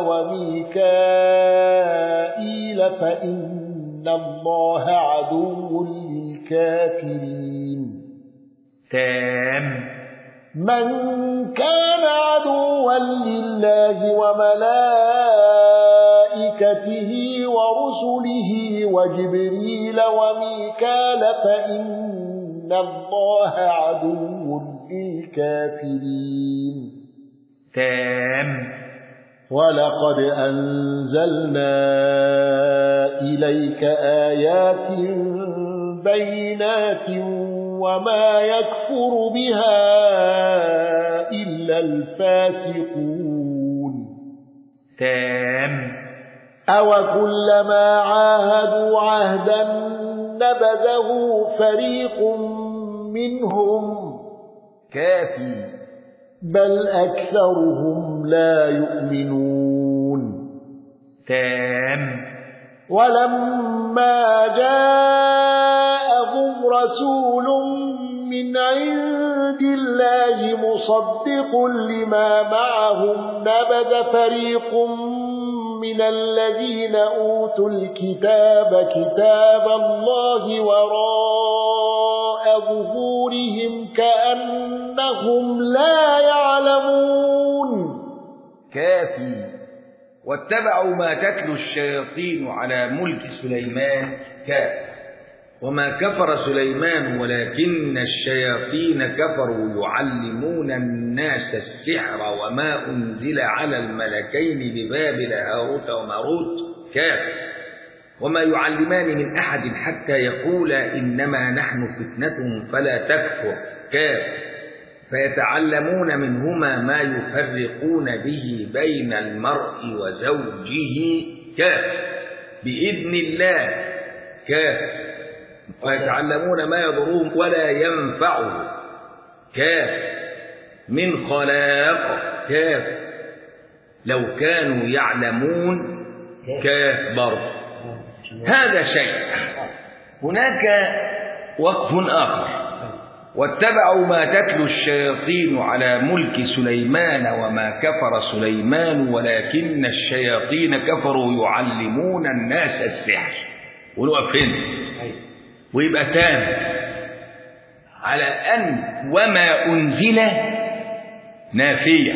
وميكائيل فإن الله عدو للكافرين. تام. من كان عدوا لله وملائكته ورسله وجبريل وميكال فإن الله عدو للكافرين. تام. ولقد أنزلنا إليك آيات بينات وما يكفر بها إلا الفاسقون. تام. أوكلما عاهدوا عهدا نبذه فريق منهم. كافي. بل أكثرهم لا يؤمنون. تام. ولما جاءهم رسول من عند الله مصدق لما معهم نبذ فريق من الذين أوتوا الكتاب كتاب الله وراء ظهورهم كأنهم لا يعلمون. كافي. واتبعوا ما تتلو الشياطين على ملك سليمان. كاف. وما كفر سليمان ولكن الشياطين كفروا يعلمون الناس السحر وما أنزل على الملكين ببابل هاروت وماروت. كاف. وما يعلمان من أحد حتى يقولا إنما نحن فتنة فلا تكفر كاف فيتعلمون منهما ما يفرقون به بين المرء وزوجه كاف بإذن الله كاف ويتعلمون ما يضرهم ولا ينفعهم كاف من خلاق كاف لو كانوا يعلمون كاف برضه. هذا شيء. هناك وقف آخر واتبعوا ما تتلو الشياطين على ملك سليمان وما كفر سليمان ولكن الشياطين كفروا يعلمون الناس السحر. ونقف هنا ويبقى تام على أن وما أنزل نافية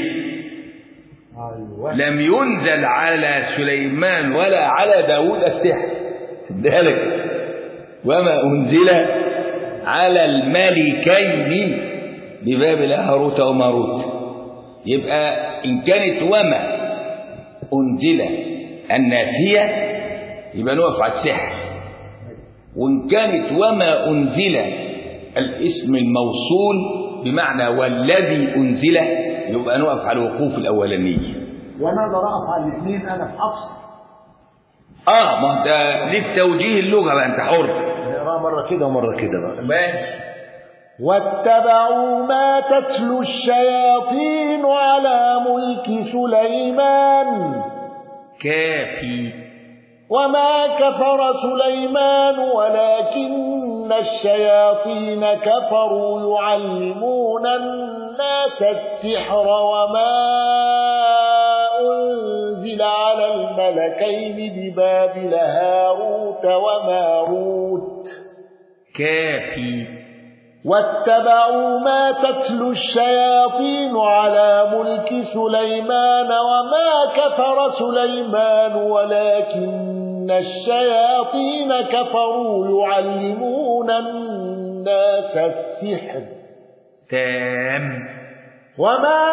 لم ينزل على سليمان ولا على داود السحر ذلك وما أنزل على الملكين ببابل هاروت وماروت. يبقى إن كانت وما أنزل النافية يبقى نقف على السحر، وإن كانت وما أنزل الاسم الموصول بمعنى والذي أنزل يبقى نقف على الوقوف الأولاني. وأنا أقدر أقف على الاثنين أنا في حفص. ما ده ليك توجيه اللغة بقى، أنت حر. نقرأ مرة كده ومرة كده بقى. واتبعوا ما تتلو الشياطين على ملك سليمان كافي وما كفر سليمان ولكن الشياطين كفروا يعلمون الناس السحر وما أنزل على الملكين ببابل هاروت وماروت كافي. واتبعوا ما تتلو الشياطين على ملك سليمان وما كفر سليمان ولكن الشياطين كفروا يعلمون الناس السحر تام. وما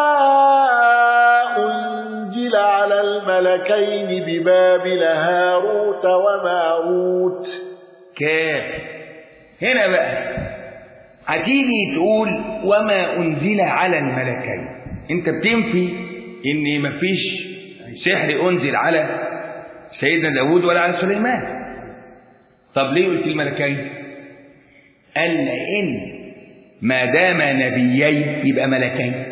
أنزل على الملكين ببابل هاروت وماروت كافي. هنا بقى هتيجي تقول وما أنزل على الملكين، انت بتنفي ان مفيش سحر أنزل على سيدنا داود ولا على سليمان. طب ليه قلت الملكين؟ قال لأن ما دام نبيين يبقى ملكين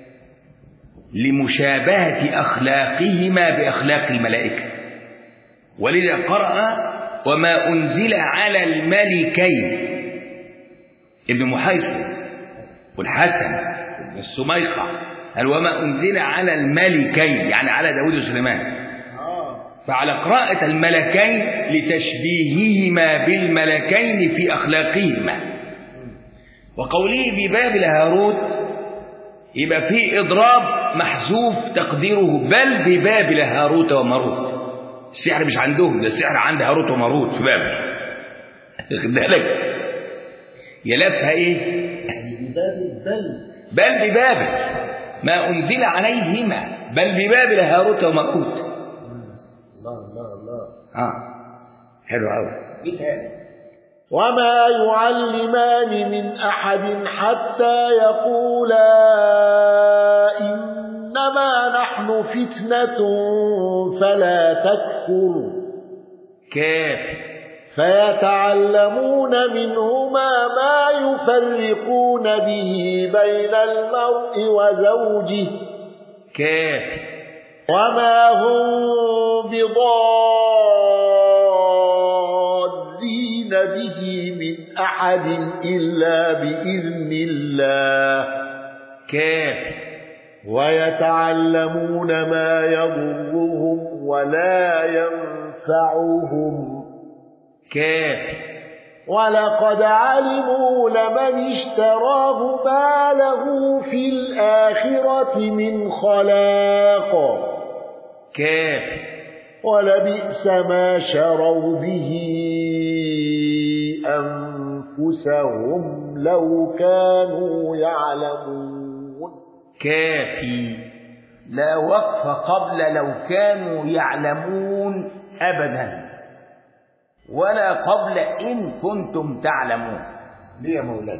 لمشابهة أخلاقهما بأخلاق الملائكة، ولذا قرأ وما أنزل على الملكين ابن محيصن والحسن وابن السميقة قال وما أنزل على الملكين يعني على داود وسليمان. فعلى قراءة الملكين لتشبيههما بالملكين في أخلاقهما. وقوله ببابل هاروت يبقى فيه إضراب محذوف تقديره بل ببابل هاروت وماروت. السحر مش عندهم، ده السحر عند هاروت وماروت في بابل. واخد بالك؟ يلفها ايه؟ بل ببابل ما أنزل عليهما بل ببابل هاروت وماروت. الله حلو قوي. وما يعلمان من أحد حتى يقولا إنما نحن فتنة فلا تكفر كاف. فيتعلمون منهما ما يفرقون به بين المرء وزوجه كاف. وما هم بضارين به من أحد إلا بإذن الله كاف. ويتعلمون ما يضرهم ولا ينفعهم كاف. ولقد علموا لمن اشتراه ما له في الآخرة من خلاق كاف. ولبئس ما شروا به أنفسهم لو كانوا يعلمون. كافي. لا وقف قبل لو كانوا يعلمون أبدا. ولا قبل إن كنتم تعلمون. ليه يا مولانا؟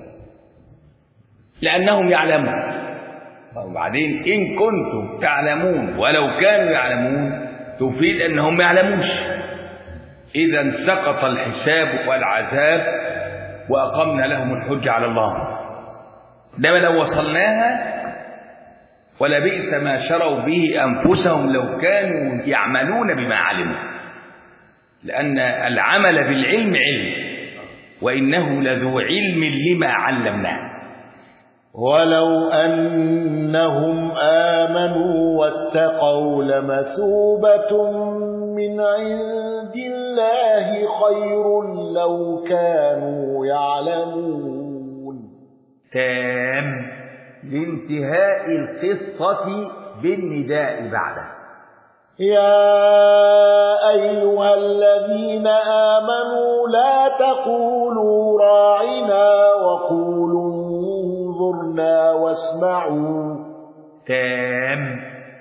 لأنهم يعلمون. وبعدين إن كنتم تعلمون ولو كانوا يعلمون تفيد أنهم ما يعلموش. إذا سقط الحساب والعذاب وأقمنا لهم الحجة على الله. ده لو وصلناها ولبئس ما شروا به أنفسهم لو كانوا يعملون بما علموا، لأن العمل بالعلم علم، وإنه لذو علم لما علمناه. ولو أنهم آمنوا واتقوا لمثوبة من عند الله خير لو كانوا يعلمون. تام لانتهاء القصة بالنداء بعده. يا أيها الذين آمنوا لا تقولوا راعنا وقولوا انظرنا واسمعوا. تام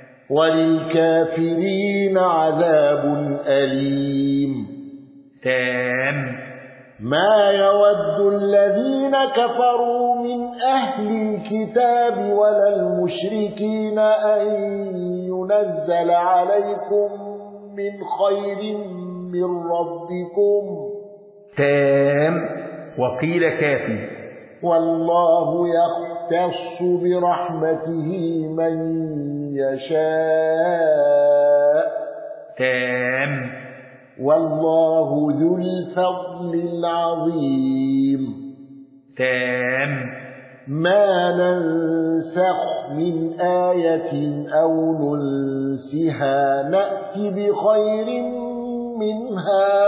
وللكافرين عذاب أليم. تام ما يود الذين كفروا من أهل الكتاب ولا المشركين أن ينزل عليكم من خير من ربكم. تام وقيل كافي. والله يختص برحمته من يشاء. تام والله ذو الفضل العظيم. تام ما ننسخ من آية أو ننسها نأتي بخير منها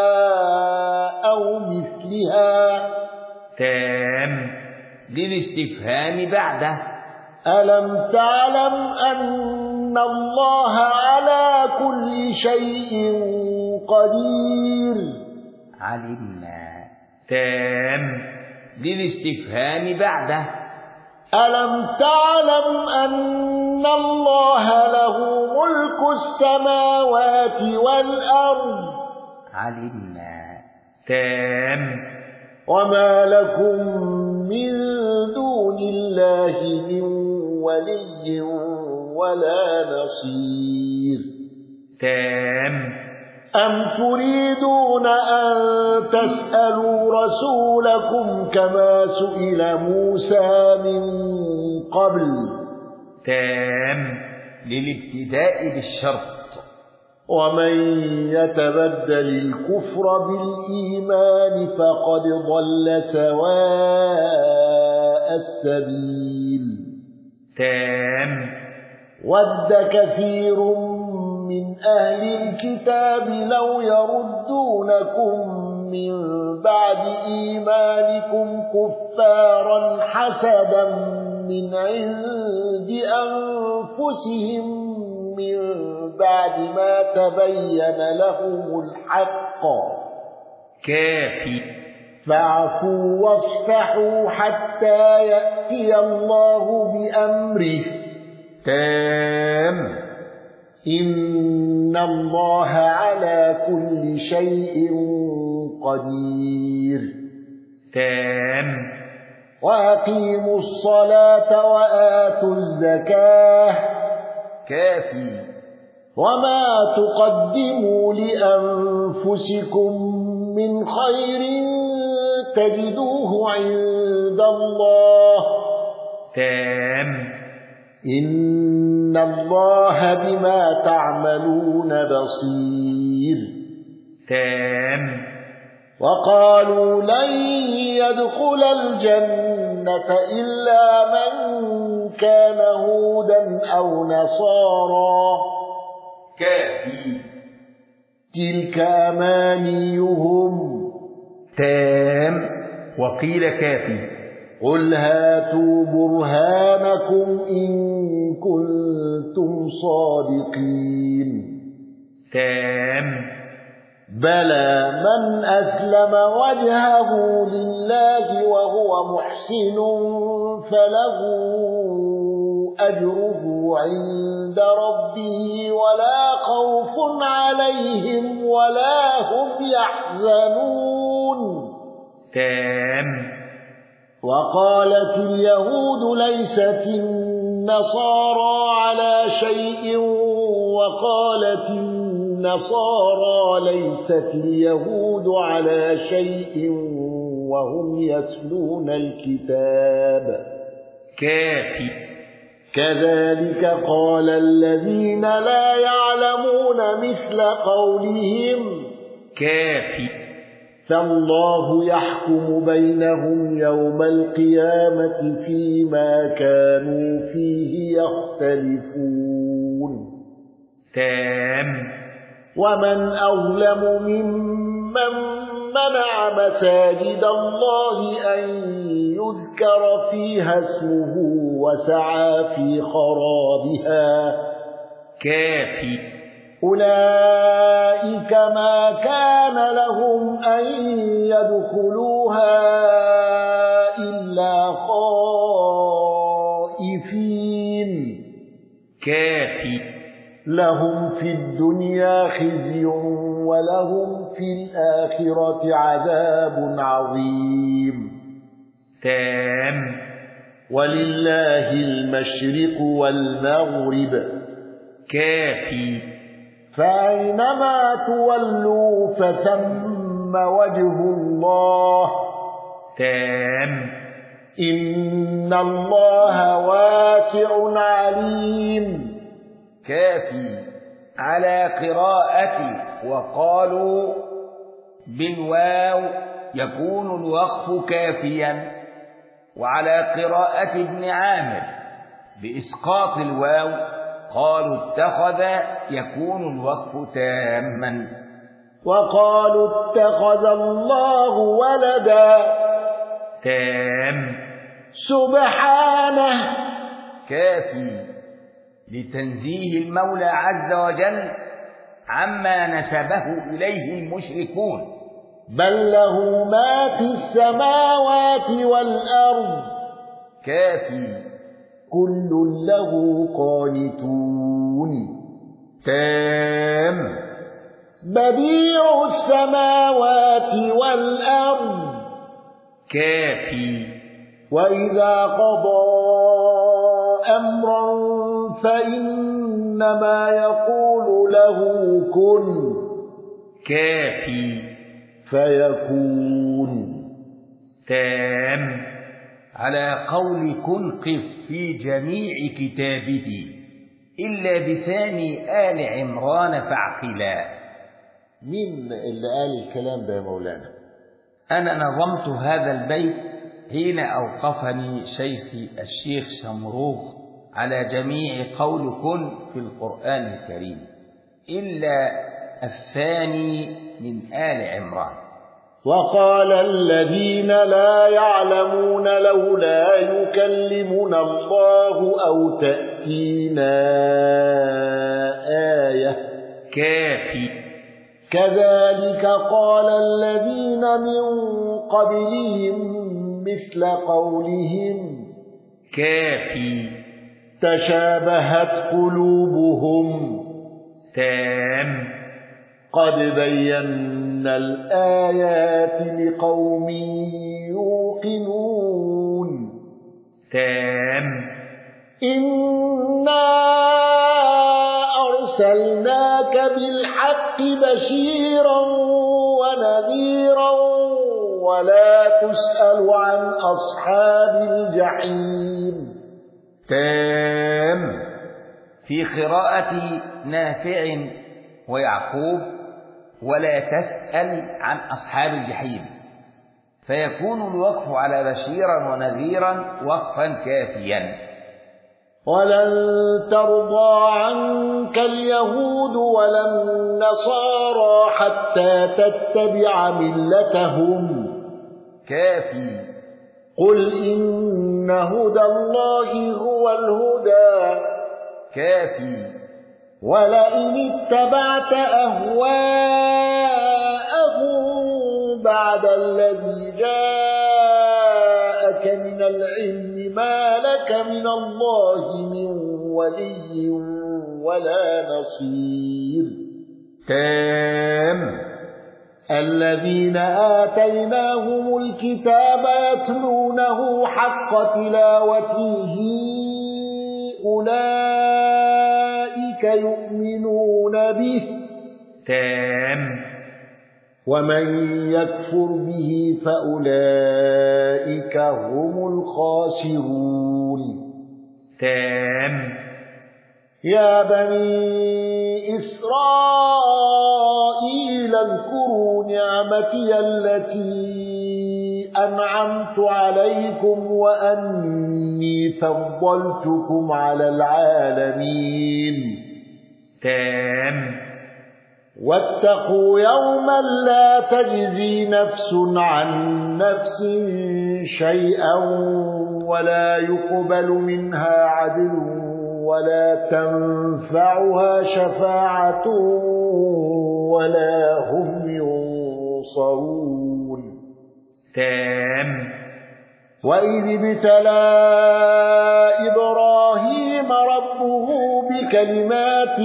أو مثلها. تام للاستفهام بعده. ألم تعلم أن الله على كل شيء قدير. علمنا. تام للاستفهام بعده. ألم تعلم أن الله له ملك السماوات والأرض. علمنا. تام وما لكم من دون الله من ولي ولا نصير. تام أم تريدون أن تسألوا رسولكم كما سئل موسى من قبل. تام للابتداء بالشرط. ومن يتبدل الكفر بالإيمان فقد ضل سواء السبيل. تام ود كثير من أهل الكتاب لو يردونكم من بعد إيمانكم كفارا حسدا من عند أنفسهم من بعد ما تبين لهم الحق. كافي. فاعفوا واصفحوا حتى يأتي الله بأمره. تام إن الله على كل شيء قدير. تام وأقيموا الصلاة وآتوا الزكاة. كافي. وما تقدموا لأنفسكم من خير تجدوه عند الله. تام إن الله بما تعملون بصير. تام وقالوا لن يدخل الجنة إلا من كان هودا أو نصارى. كافي. تلك أمانيهم. تام وقيل كافي. قل هاتوا برهانكم إن كنتم صادقين. تام بلى من أسلم وجهه لله وهو محسن فله أجره عند ربه ولا خوف عليهم ولا هم يحزنون. تام. وقالت اليهود ليست النصارى على شيء وقالت النصارى ليست اليهود على شيء وهم يتلون الكتاب. كافي. كذلك قال الذين لا يعلمون مثل قولهم. كافي. فالله يحكم بينهم يوم القيامة فيما كانوا فيه يختلفون. تام. ومن أظلم ممن منع مساجد الله أن يذكر فيها اسمه وسعى في خرابها. كافي. أولئك ما كان لهم أن يدخلوها إلا خائفين. كافي. لهم في الدنيا خزي ولهم في الآخرة عذاب عظيم. تام. ولله المشرق والمغرب. كافي. فأينما تولوا فثم وجه الله. تام. إن الله واسع عليم. كافي. على قراءة وقالوا بالواو يكون الوقف كافيا، وعلى قراءة ابن عامر بإسقاط الواو قالوا اتخذ يكون الوقف تاما. وقالوا اتخذ الله ولدا. تام. سبحانه. كافي. لتنزيه المولى عز وجل عما نسبه إليه المشركون. بل له ما في السماوات والأرض. كافي. كل له قانتون. تام. بديع السماوات والأرض. كافي. وإذا قضى أمرا فإنما يقول له كن. كافي. فيكون. تام. على قول كن قف في جميع كتابه إلا بثاني آل عمران فاعقلا. مين اللي قال الكلام ده يا مولانا؟ أنا نظمت هذا البيت حين أوقفني شيخي الشيخ شمروخ على جميع قول كن في القرآن الكريم إلا الثاني من آل عمران. وقال الذين لا يعلمون لولا يكلمنا الله أو تأتينا آية. كافي. كذلك قال الذين من قبلهم مثل قولهم. كافي. تشابهت قلوبهم. تام. قد بينا الآيات لقوم يوقنون. تام. إنا أرسلناك بالحق بشيرا ونذيرا ولا تسأل عن أصحاب الجحيم. تام. في قراءة نافع ويعقوب ولا تسأل عن أصحاب الجحيم، فيكون الوقف على بشيرا ونذيرا وقفا كافيا. ولن ترضى عنك اليهود ولا النصارى حتى تتبع ملتهم. كافي. قل إن هدى الله هو الهدى. كافي. ولئن اتبعت أهواءهم بعد الذي جاءك من العلم ما لك من الله من ولي ولا نصير. تام. الذين آتيناهم الكتاب يتلونه حق تلاوته أولئك يؤمنون به. تام. ومن يكفر به فأولئك هم الخاسرون. تام. يا بني إسرائيل اذكروا نعمتي التي أنعمت عليكم وأني فضلتكم على العالمين. تام. واتقوا يوما لا تجزي نفس عن نفس شيئا ولا يقبل منها عدل ولا تنفعها شفاعة ولا هم ينصرون. تام. وإذ ابتلى إبراهيم ربه بكلمات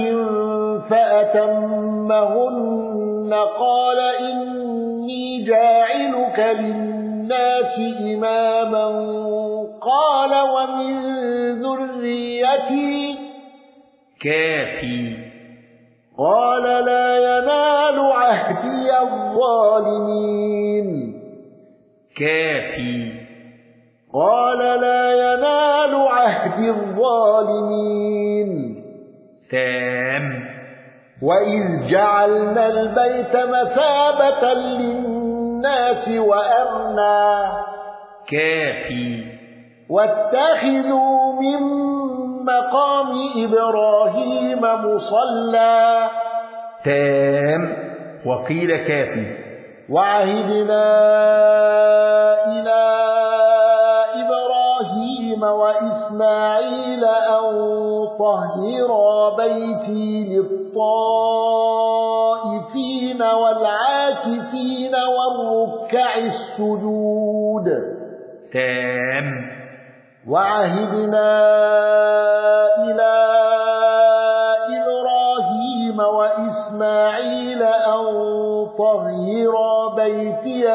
فأتمهن قال إني جاعلك للناس إماما قال ومن ذريتي. كافي. قال لا ينال عهدي الظالمين. كافي. قال لا ينال عهد الظالمين. تام. وإذ جعلنا البيت مثابة للناس وأمنا. كافي. واتخذوا من مقام إبراهيم مصلى. تام. وقيل كافي. وعهدنا إلى إبراهيم وإسماعيل أن طهرا بيتي للطائفين والعاكفين والركع السجود. تام. وعهدنا إلى إبراهيم وإسماعيل أن طهرا بيتي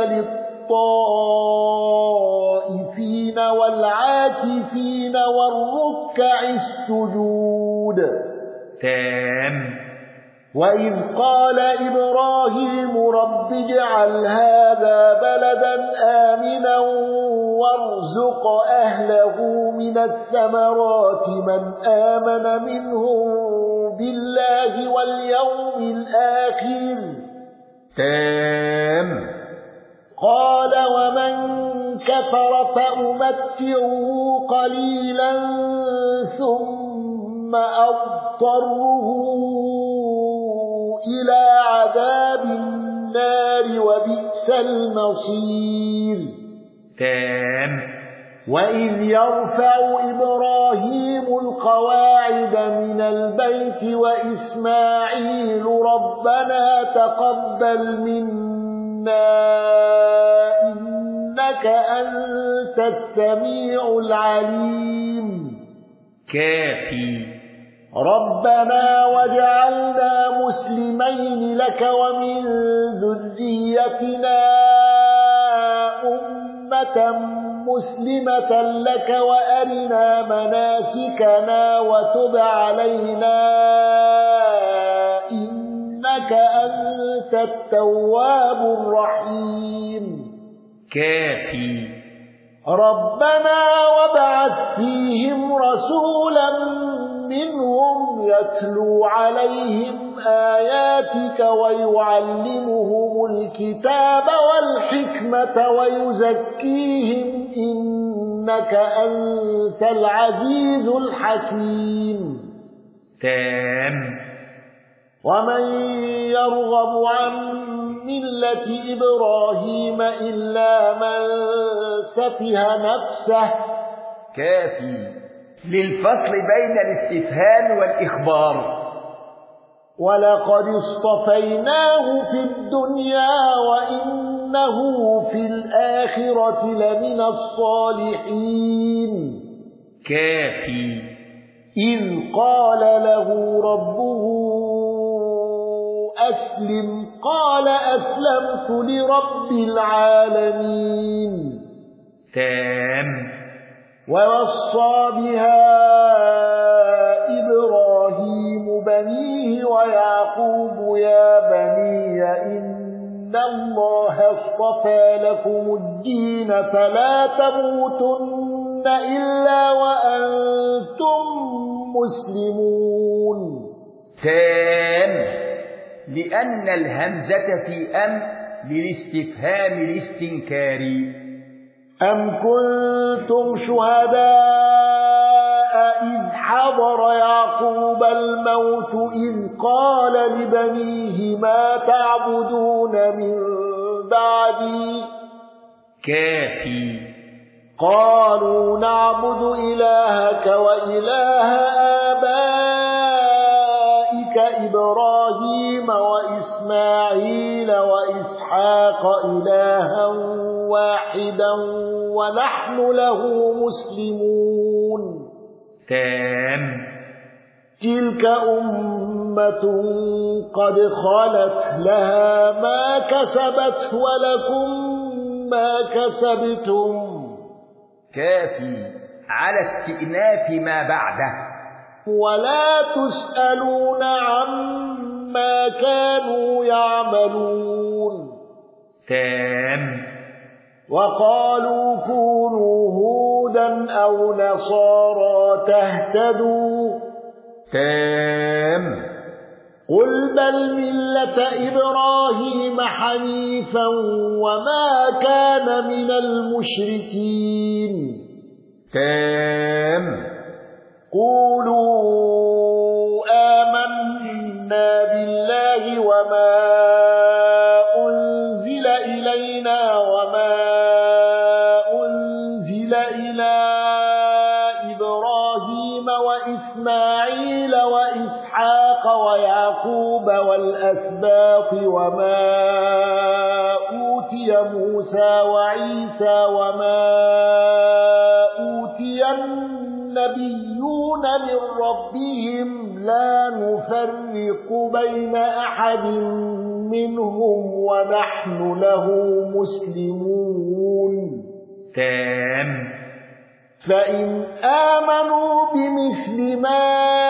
للطائفين والعاكفين والركع السجود. تام. وإذ قال إبراهيم رب اجعل هذا بلدا آمنا وارزق أهله من الثمرات من آمن منهم بالله واليوم الآخر. تام. قال ومن كفر فأمتعه قليلا ثم أضطره إلى عذاب النار وبئس المصير. تام. وإذ يرفع إبراهيم القواعد من البيت وإسماعيل ربنا تقبل منا إنك أنت السميع العليم. كافي. ربنا واجعلنا مسلمين لك ومن ذريتنا أمة مسلمة لك وأرنا مناسكنا وتب علينا إنك أنت التواب الرحيم. كافي. ربنا وابعث فيهم رسولا منهم يتلو عليهم آياتك ويعلمهم الكتاب والحكمة ويزكيهم إنك أنت العزيز الحكيم. تام. ومن يرغب عن ملة إبراهيم إلا من سفه نفسه. كافي. للفصل بين الاستفهام والإخبار. ولقد اصطفيناه في الدنيا وإنه إنه في الآخرة لمن الصالحين. كافي. إذ قال له ربه أسلم قال أسلمت لرب العالمين. تام. ووصى بها إبراهيم بنيه ويعقوب يا بني إن الله اصطفى لكم الدين فلا تموتن إلا وأنتم مسلمون. تام، لأن الهمزة في أم للاستفهام الاستنكاري. أم كنتم شهداء إذ حضر يعقوب الموت إذ قال لبنيه ما تعبدون من بعدي. كافي. قالوا نعبد إلهك وإله آبائك إبراهيم وإسماعيل وإسحاق إلها واحدا ونحن له مسلمون. تام. تلك أمة قد خلت لها ما كسبت ولكم ما كسبتم. كافي، على استئناف ما بعده. ولا تسألون عما كانوا يعملون. تام. وقالوا كونوا هودا أو نصارى تهتدوا. تام. قل بل ملة إبراهيم حنيفا وما كان من المشركين. تام. قولوا آمنا بالله وما أنزل إلينا وما أنزل إلى إبراهيم وإسماعيل وإسحاق ويعقوب والأسباط وما أوتي موسى وعيسى وما أوتي النبيون من ربهم لا نفرق بين أحد منهم ونحن له مسلمون. تام. فإن آمنوا بمثل ما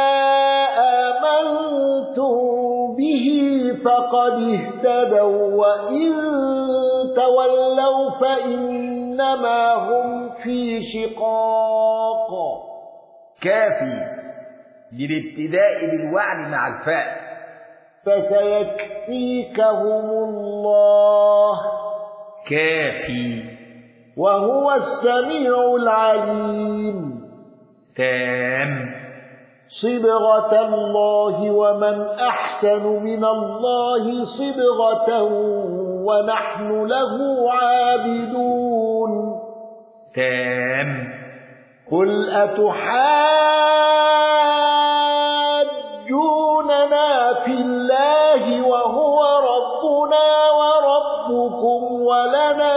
آمنتم به فقد اهتدوا وإن تولوا فإنما هم في شقاق. كافي، للابتداء بالوعد مع الفاء. فسيكفيكهم الله. كافي. وهو السميع العليم. تام. صبغة الله ومن أحسن من الله صبغة ونحن له عابدون. تام. قل أتحاجوننا في الله وهو ربنا وربكم ولنا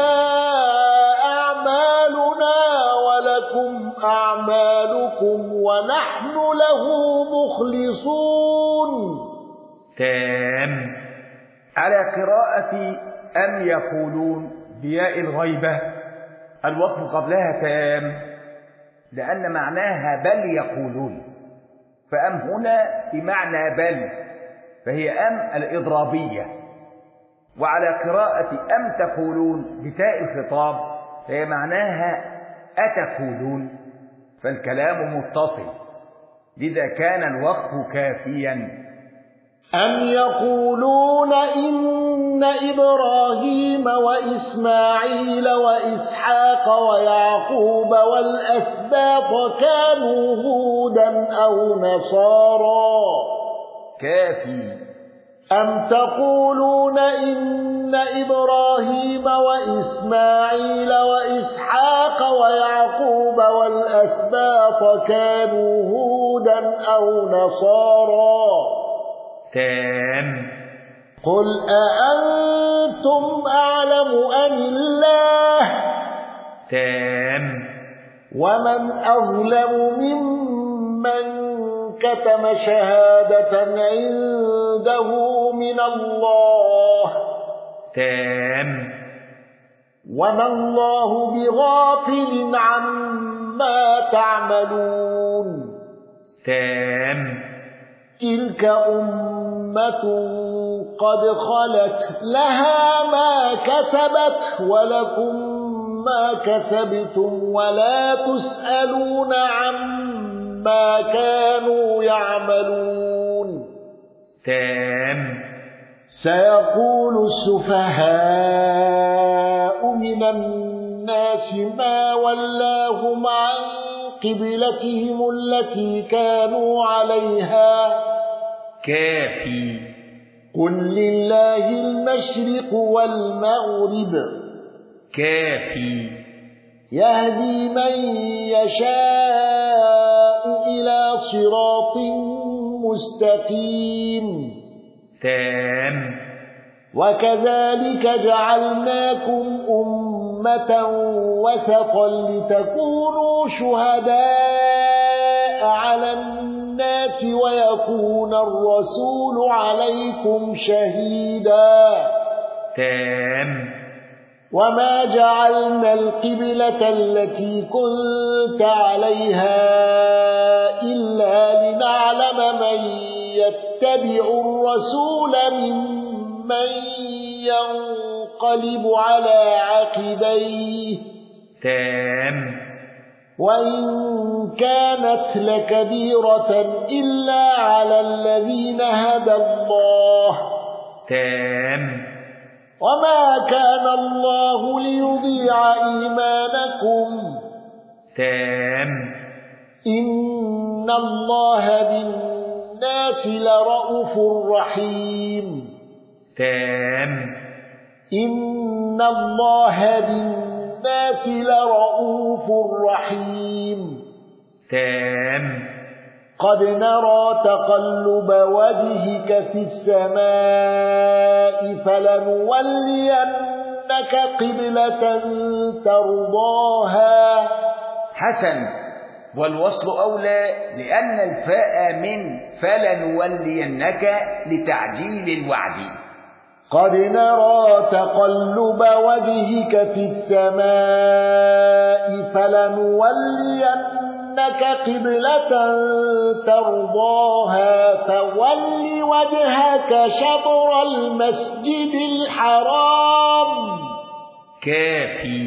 أعمالنا ولكم أعمالكم ونحن له مخلصون. تام. على قراءة أم يقولون بياء الغيبة الوقف قبلها تام، لأن معناها بل يقولون، فأم هنا بمعنى بل، فهي أم الإضرابية. وعلى قراءة أم تقولون بتاء الخطاب فهي معناها أتقولون، فالكلام متصل، لذا كان الوقف كافيا. أم يقولون إن إبراهيم وإسماعيل وإسحاق ويعقوب والأسباط كانوا هودا أو نصارى. كافي. أم تقولون إن إبراهيم وإسماعيل وإسحاق ويعقوب والأسباط كانوا هودا أو نصارى. تام. قل أأنتم أعلم أم الله تام. ومن أظلم ممن كتم شهادة عنده من الله تام. وما الله بغافل عما تعملون تام. تلك أمة قد خلت لها ما كسبت ولكم ما كسبتم ولا تسألون عما كانوا يعملون تام. سيقول السفهاء من الناس ما ولاهم عن قبلتهم التي كانوا عليها كافي. قل لله المشرق والمغرب كافي. يهدي من يشاء إلى صراط مستقيم تام. وكذلك جعلناكم أمة وسطا لتكونوا شهداء على الناس ويكون الرسول عليكم شهيدا تام. وما جعلنا القبلة التي كنت عليها إلا لنعلم من يتبع الرسول ممن ينقلب على عقبيه تام. وإن كانت لكبيرة إلا على الذين هدى الله تام. وما كان الله ليضيع إيمانكم تام. إن الله بالناس لرءوف رحيم تام. إن الله بالناس لرءوف رحيم تام. قد نرى تقلب وجهك في السماء فلنولينك قبلة ترضاها. حسن. والوصل أولى لأن الفاء من فلنولينك لتعجيل الوعد. قد نرى تقلب وجهك في السماء فلنولينك قبلة ترضاها فول وجهك شطر المسجد الحرام كافي.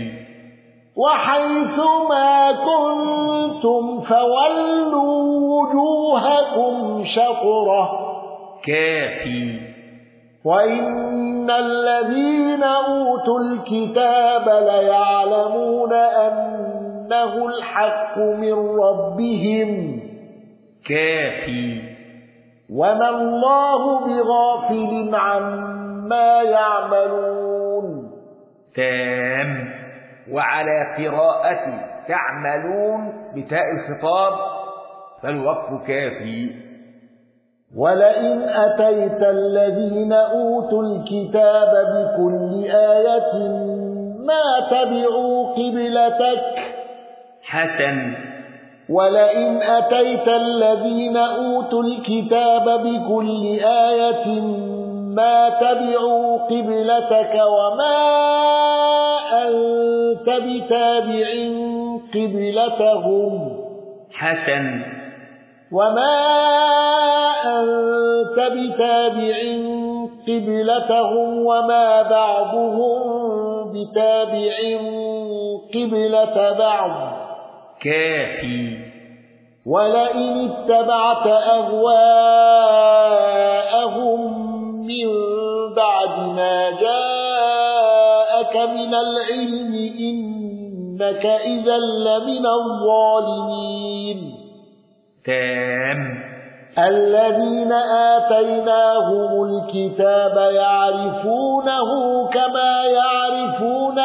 وحيثما كنتم فولوا وجوهكم شطره كافي. وإن الذين أوتوا الكتاب ليعلمون أنه الحق من ربهم كافي. وما الله بغافل عما يعملون. تام. وعلى قراءة تعملون بتاء الخطاب فالوقف كافي. ولئن أتيت الذين أوتوا الكتاب بكل آية ما تبعوا قبلتك. حسن. ولئن أتيت الذين أوتوا الكتاب بكل آية ما تبعوا قبلتك وما أنت بتابع قبلتهم. حسن. وما أنت بتابع قبلتهم وما بعضهم بتابع قبلة بعض. كافي. ولئن اتبعت أهواءهم من بعد ما جاءك من العلم إنك إذا لمن الظالمين. تام. الذين آتيناهم الكتاب يعرفونه كما يعرفون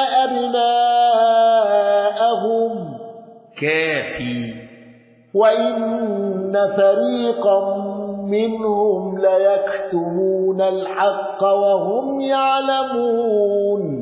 أبناءهم. كافي. وإن فريقا منهم ليكتمون الحق وهم يعلمون.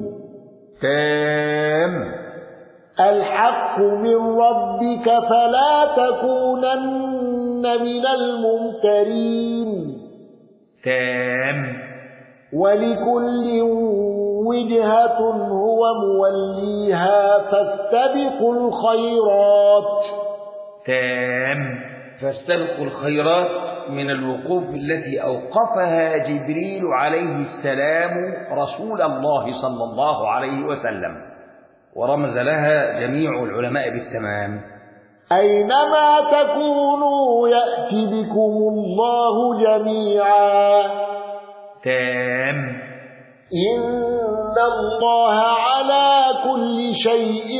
تام. الحق من ربك فلا تكونن من الممترين. تام. ولكل وجهة هو موليها فاستبقوا الخيرات. تام. فاستبقوا الخيرات من الوقوف التي أوقفها جبريل عليه السلام رسول الله صلى الله عليه وسلم، ورمز لها جميع العلماء بالتمام. أينما تكونوا يأتي بكم الله جميعا. تام. إن الله على كل شيء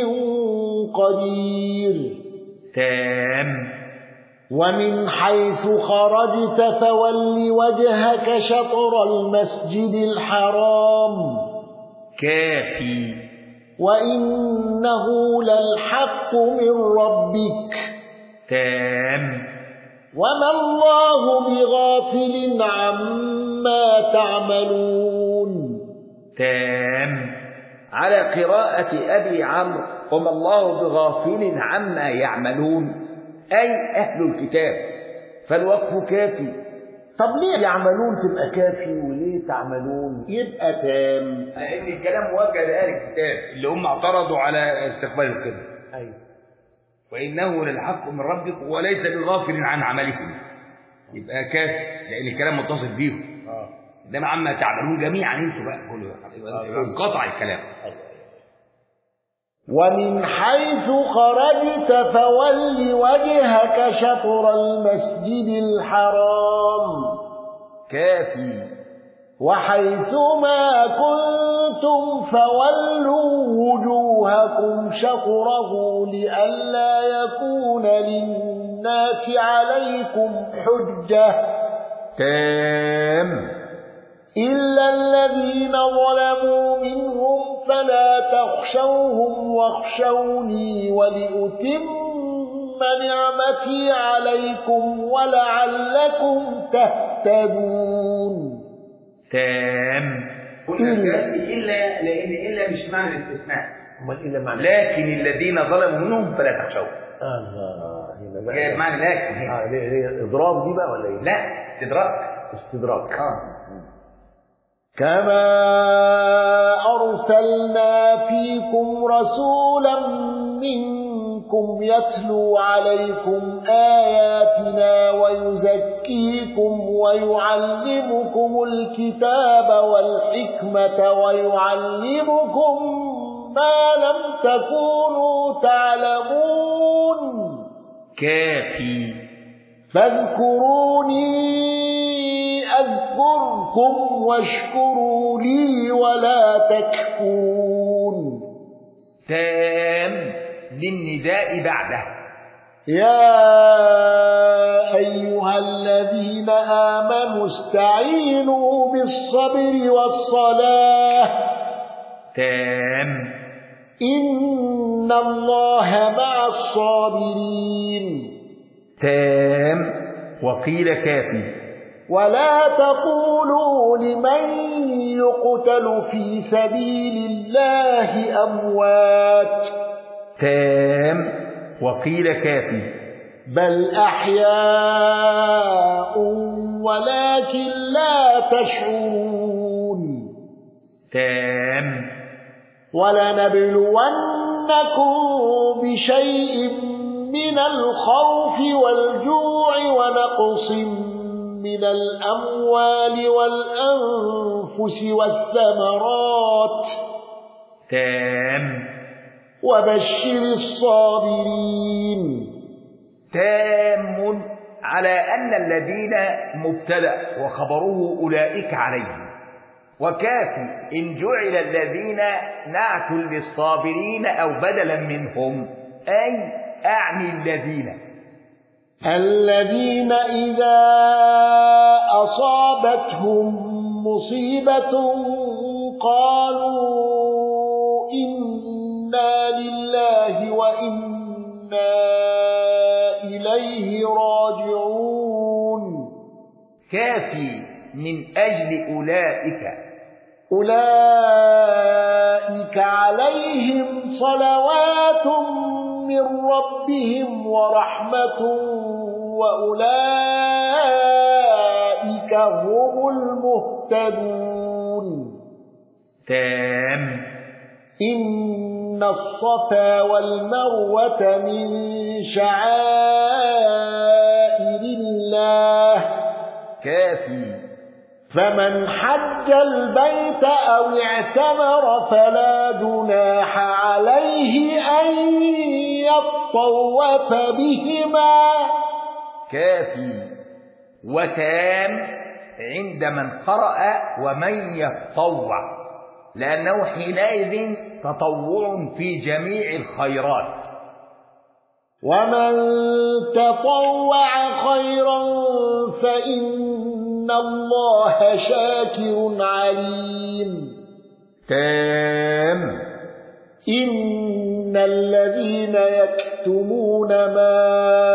قدير. تام. ومن حيث خرجت فول وجهك شطر المسجد الحرام. كافي. وإنه للحق من ربك. تام. وما الله بغافل عما تعملون. تام. على قراءة أبي عمرو وما الله بغافل عما يعملون، أي أهل الكتاب، فالوقف كافي. طب ليه يعملون تبقى كافي وليه تعملون يبقى تام؟ لأن الكلام موجه لأهل الكتاب اللي هم اعترضوا على استقبال القبلة. أيوة. وإنه للحق من ربك وليس بغافل عن عملكم، يبقى كافي لأن الكلام متصل بيهم. إنما عما تعملون جميعا انتوا بقى كله انقطع الكلام. ومن حيث خرجت فول وجهك شطر المسجد الحرام. كافي. وحيث ما كنتم فولوا وجوهكم شطره لئلا يكون للناس عليكم حجة. تام. إلا الذين ظلموا منهم فلا تخشوهم واخشوني ولأتم نعمتي عليكم ولعلكم تهتدون. تام. إلا لأن إلا مش معنى الاستثناء، إلا معنى لكن الذين ظلموا منهم فلا تخشوهم. هنا بقى هي بمعنى لكن هي إضراب دي بقى ولا إيه؟ لا، استدراك. كما أرسلنا فيكم رسولا منكم يتلو عليكم آياتنا ويزكيكم ويعلمكم الكتاب والحكمة ويعلمكم ما لم تكونوا تعلمون. كافي. فاذكروني أذكركم واشكروا لي ولا تكفرون. تام للنداء بعده. يا أيها الذين آمنوا استعينوا بالصبر والصلاة. تام. إن الله مع الصابرين. تام. وقيل كافي. ولا تقولوا لمن يقتل في سبيل الله أموات. تام. وقيل كافي. بل أحياء ولكن لا تشعرون. تام. ولنبلونكم بشيء من الخوف والجوع ونقص من الأموال والأنفس والثمرات. تام. وبشر الصابرين. تام على أن الذين مبتدأ وخبره أولئك عليهم، وكافي إن جعل الذين نعت للصابرين أو بدلا منهم، أي أعني الذين إذا أصابتهم مصيبة قالوا إنا لله وإنا إليه راجعون. كافي من أجل أولئك عليهم صلوات من ربهم ورحمة وأولئك هم المهتدون. تام. إن الصفا والمروة من شعائر الله. كافي. فمن حج البيت أو اعتمر فلا جناح عليه أن يطوف بهما. كافي. وتام عند من قرأ ومن يتطوع، لأنه حينئذ تطوع في جميع الخيرات. ومن تطوع خيرا فإن الله شاكر عليم. تام. إن الذين يكتمون ما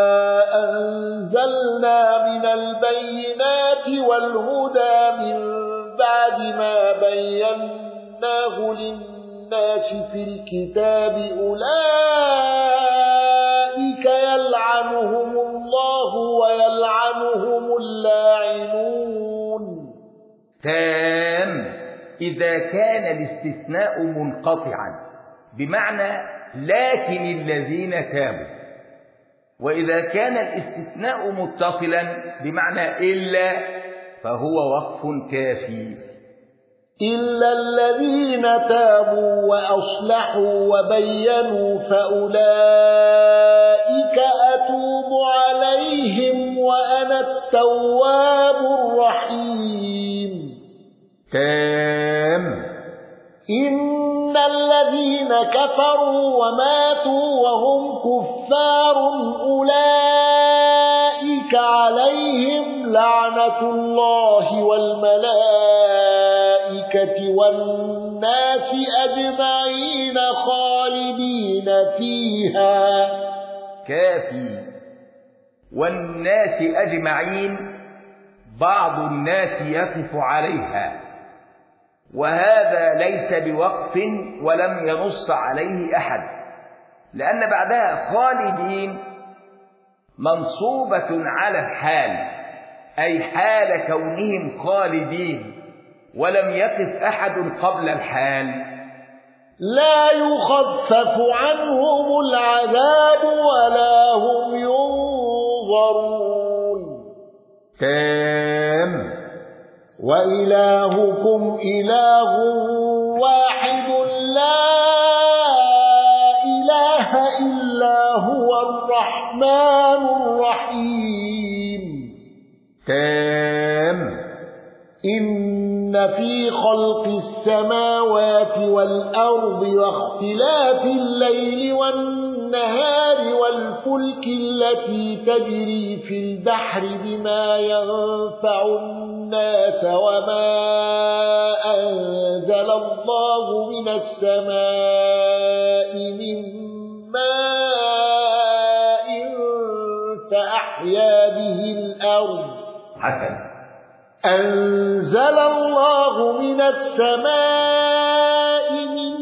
أنزلنا من البينات والهدى من بعد ما بيناه للناس في الكتاب أولئك يلعنهم الله ويلعنهم اللاعنون. تام إذا كان الاستثناء منقطعا بمعنى لكن الذين تابوا، وإذا كان الاستثناء متصلا بمعنى إلا فهو وقف كافي. إلا الذين تابوا وأصلحوا وبينوا فأولئك أتوب عليهم وأنا التواب الرحيم. تام. إن الذين كفروا وماتوا وهم كفار أولئك عليهم لعنة الله والملائكة والناس أجمعين خالدين فيها. كافي. والناس أجمعين بعض الناس يقف عليها، وهذا ليس بوقف ولم ينص عليه أحد، لأن بعدها خالدين منصوبة على الحال، أي حال كونهم خالدين، ولم يقف أحد قبل الحال. لا يخفف عنهم العذاب ولا هم ينظرون. تام. وإلهكم إله واحد لا إله إلا هو الرحمن الرحيم. تام. إن في خلق السماوات والأرض واختلاف الليل والنهار والفلك التي تجري في البحر بما ينفع الناس وما أنزل الله من السماء من ماء فأحيا به الأرض. حسن. أنزل الله من السماء من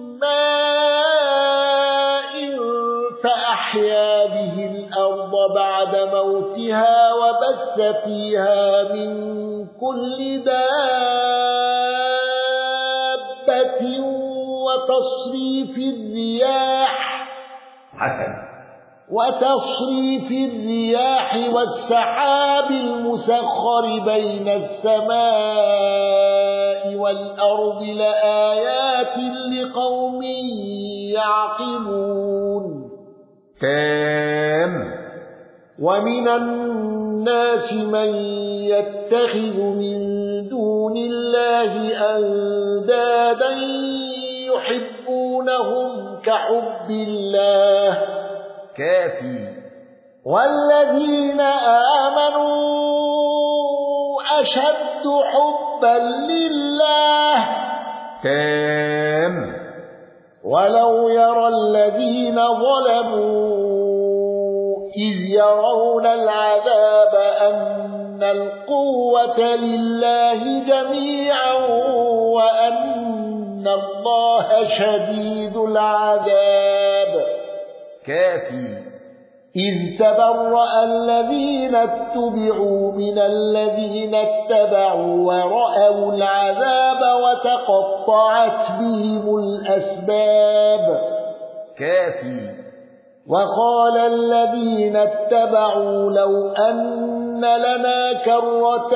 ماء فأحيا به الأرض بعد موتها وبث فيها من كل دابة وتصريف الرياح والسحاب المسخر بين السماء والأرض لآيات لقوم يعقلون. تام. ومن الناس من يتخذ من دون الله أندادا يحبونهم كحب الله. كافي. والذين آمنوا أشد حبا لله. تام. ولو يرى الذين ظلموا إذ يرون العذاب أن أن القوة لله جميعا وأن الله شديد العذاب. كافي. إذ تبرأ الذين اتبعوا من الذين اتبعوا ورأوا العذاب وتقطعت بهم الأسباب. كافي. وقال الذين اتبعوا لو أن لنا كرة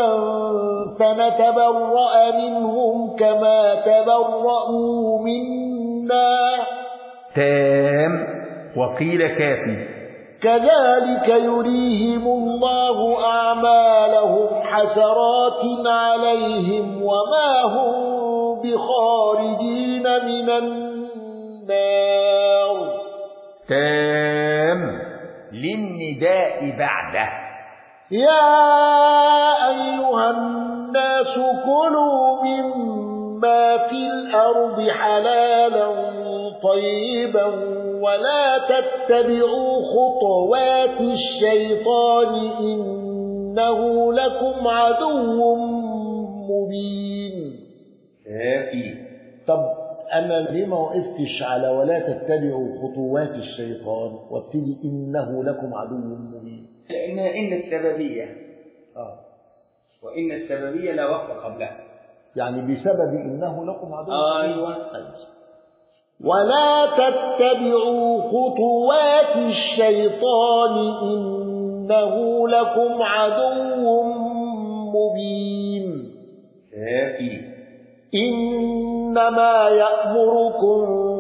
فنتبرأ منهم كما تبرأوا منا. تام. وقيل كافي. كذلك يريهم الله أعمالهم حسرات عليهم وما هم بخارجين من النار. تام. للنداء بعده. يا أيها الناس كلوا مما في الأرض حلالا طيبا ولا تتبعوا خطوات الشيطان إنه لكم عدو مبين. كافي. طب أنا ليه ما وقفتش على ولا تتبعوا خطوات الشيطان وابتدي إنه لكم عدو مبين؟ لأن إن السببية وإن السببية لا وقت قبلها، يعني بسبب إنه لكم عدو مبين. أيوة. ولا تتبعوا خطوات الشيطان إنه لكم عدو مبين. كافي. إنما يأمركم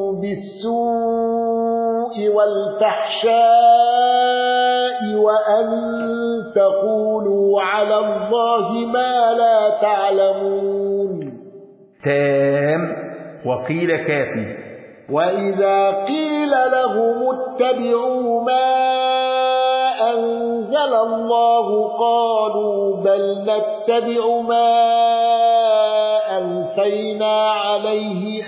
بالسوء والفحشاء وأن تقولوا على الله ما لا تعلمون. تام. وقيل كافي. وإذا قيل لهم اتبعوا ما أنزل الله قالوا بل نتبع ما ألفينا عليه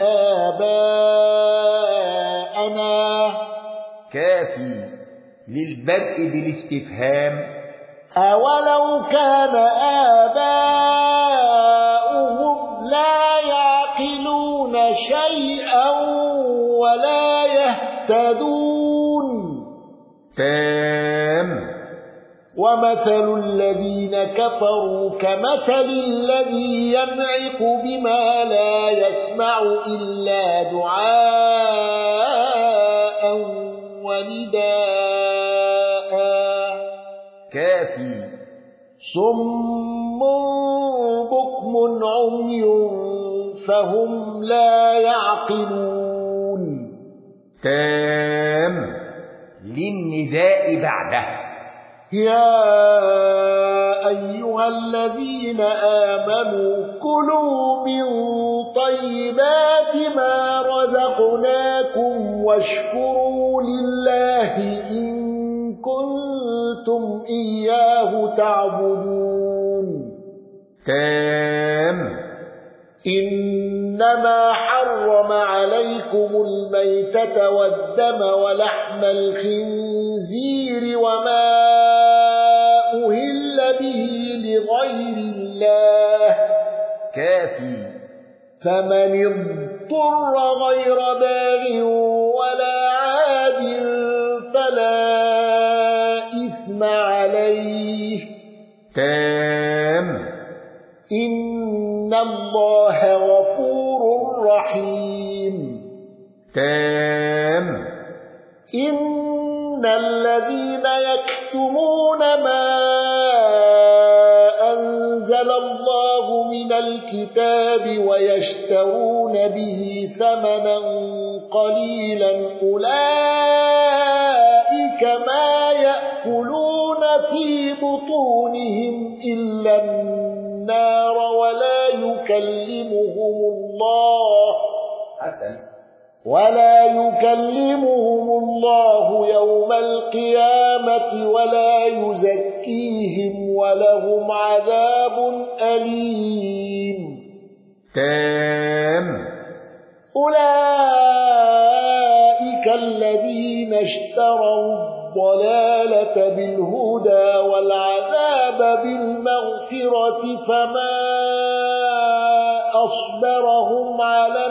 آباءنا. كافي. للبدء بالاستفهام. أولو كان آباؤهم لا يعقلون شيئا ولا يهتدون. تام. ومثل الذين كفروا كمثل الذي ينعق بما لا يسمع إلا دعاء ونداء. كافي. صم بكم عمي فهم لا يعقلون. تام. للنداء بعده. يا أيها الذين آمنوا كلوا من طيبات ما رزقناكم واشكروا لله إن كنتم إياه تعبدون. تام. إنما حرم عليكم الميتة والدم ولحم الخنزير وما أهل به لغير الله. كافي. فمن اضطر غير باغ ولا عاد فلا إثم عليه. تام. إن الله غفور رحيم. تام. إن الذين يكتمون ما أنزل الله من الكتاب ويشترون به ثمنا قليلا أولئك ما يأكلون في بطونهم إلا النار ولا يكلمهم الله يوم القيامة ولا يزكيهم ولهم عذاب أليم. تام. أولئك الذين اشتروا الضلالة بالهدى والعذاب العذاب بالمغفرة فما أصبرهم على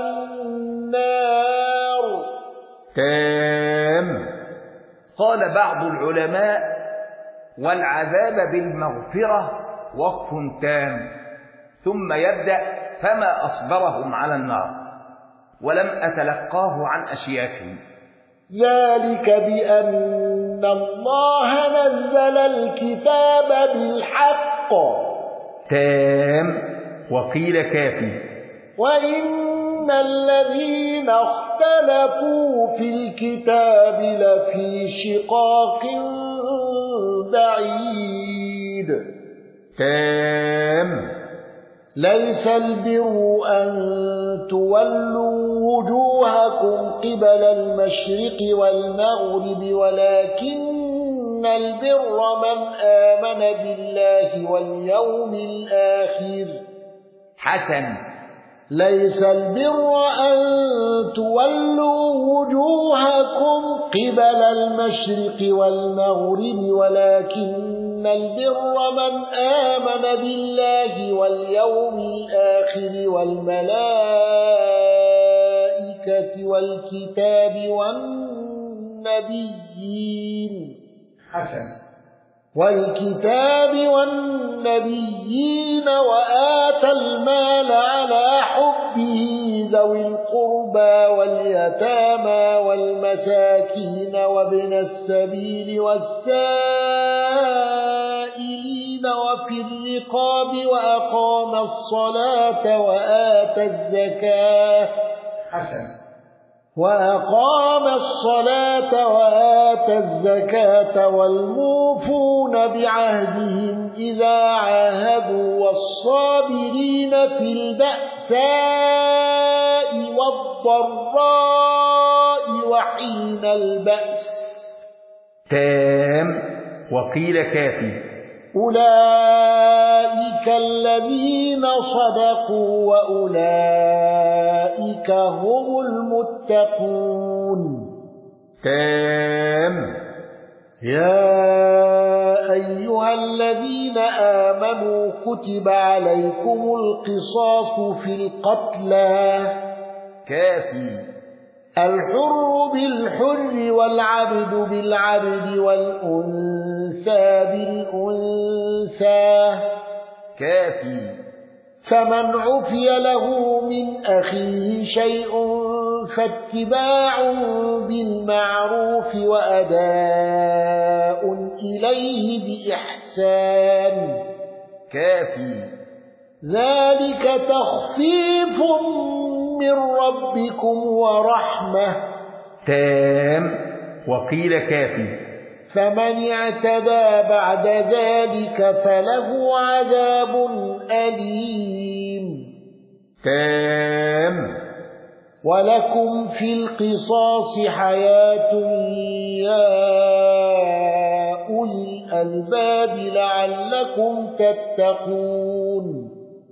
النار. تام. قال بعض العلماء: والعذاب بالمغفرة وقف تام، ثم يبدأ: فما أصبرهم على النار، ولم أتلقاه عن أشياخي. ذلك بأن الله نزل الكتاب بالحق. تام. وقيل كافي. وإن الذين اختلفوا في الكتاب لفي شقاق بعيد. تام. ليس البر أن تولوا وجوهكم قبل المشرق والمغرب ولكن البر من آمن بالله واليوم الآخر. حسن. ليس البر أن تولوا وجوهكم قبل المشرق والمغرب ولكن البر من آمن بالله واليوم الآخر والملائكة والكتاب والنبيين. حسن. والكتاب والنبيين وآتى المال على حبه ذوي القربى واليتامى والمساكين وابن السبيل والسائلين وفي الرقاب وأقام الصلاة وآتى الزكاة. حسن. وأقام الصلاة وآتى الزكاة والموفون بعهدهم إذا عاهدوا والصابرين في البأساء والضراء وحين البأس. تام. وقيل كافي. أولئك الذين صدقوا وأولئك هم المتقون. تام. يا أيها الذين آمنوا كتب عليكم القصاص في القتلى. كافي. الحر بالحر والعبد بالعبد والأنثى بالأنثى. كافي. فمن عفي له من أخيه شيء فاتباع بالمعروف وأداء إليه بإحسان. كافي. ذلك تخفيف من ربكم ورحمة. تام. وقيل كافي. فمن اعتدى بعد ذلك فله عذاب أليم. تام. ولكم في القصاص حياة يا أولي الألباب لعلكم تتقون.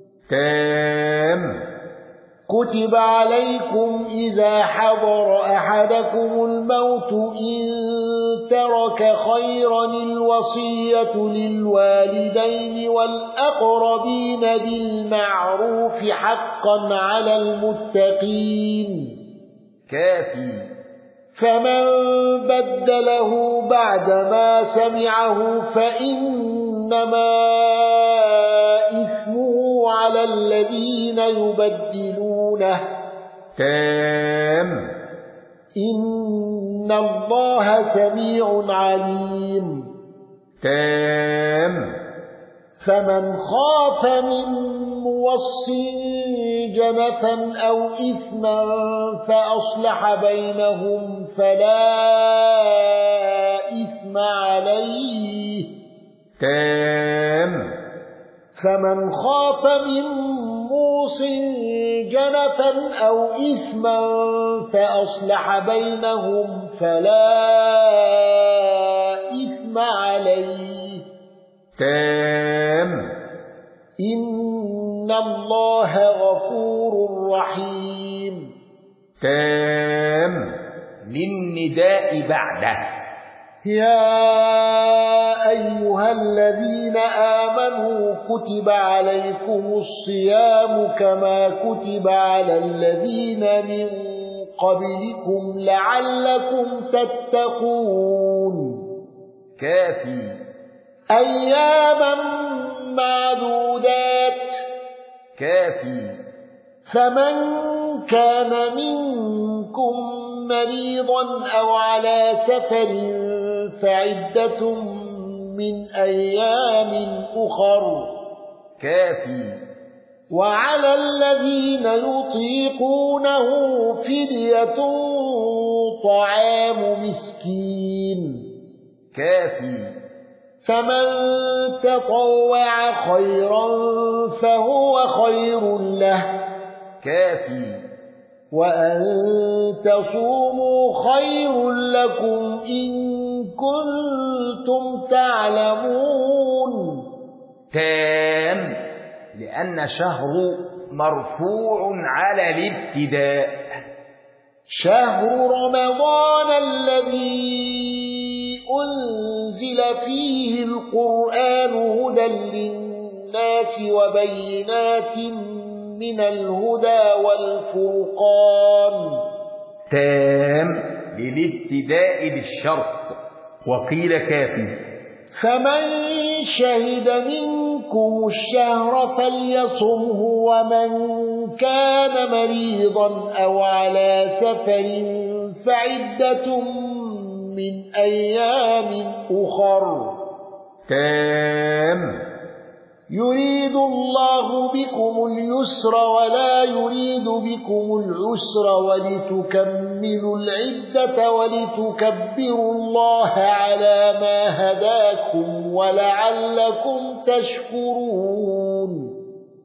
تام. كتب عليكم إذا حضر أحدكم الموت إن ترك خيرا الوصية للوالدين والأقربين بالمعروف حقا على المتقين. كافي. فمن بدله بعدما سمعه فإنما إثمه على الذين يبدلونه. تام. إن الله سميع عليم. تام. فمن خاف من موص جنفا أو إثما فأصلح بينهم فلا إثم عليه. تام. فمن خاف من موص جنفا أو إثما فأصلح بينهم فلا إثم عليه. تام. إن الله غفور رحيم. تام. للنداء بعده. يا أيها الذين آمنوا كتب عليكم الصيام كما كتب على الذين من قبلكم لعلكم تتقون كافي أياما معدودات كافي فمن كان منكم مريضا أو على سفر فعدة من أيام أخر كافي وعلى الذين يطيقونه فدية طعام مسكين كافي فمن تطوع خيرا فهو خير له كافي وأن تصوموا خير لكم إن كنتم تعلمون تام لأن شهر مرفوع على الابتداء شهر رمضان الذي أنزل فيه القرآن هدى للناس وبينات من الهدى والفرقان تام للابتداء بالشرط وقيل كافي فمن شهد منكم الشهر فليصمه ومن كان مريضا أو على سفر فعدة من أيام أخر تام يريد الله بكم اليسر ولا يريد بكم العسر ولتكملوا العدة ولتكبروا الله على ما هداكم ولعلكم تشكرون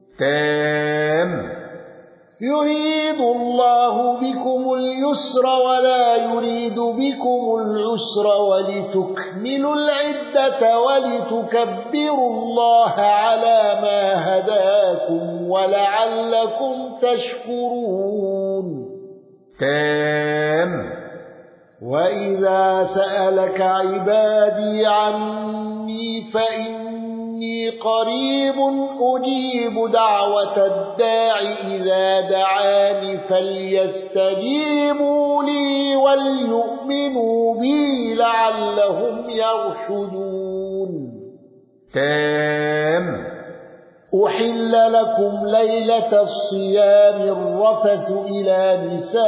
تام يريد الله بكم اليسر ولا يريد بكم العسر ولتكملوا العدة ولتكبروا الله على ما هداكم ولعلكم تشكرون تام وإذا سألك عبادي عني فإني قريب أجيب دعوة الداع إذا دعاني فليستجيبوا لي وليؤمنوا بي لعلهم يرشدون تام أحل لكم ليلة الصيام الرفث إلى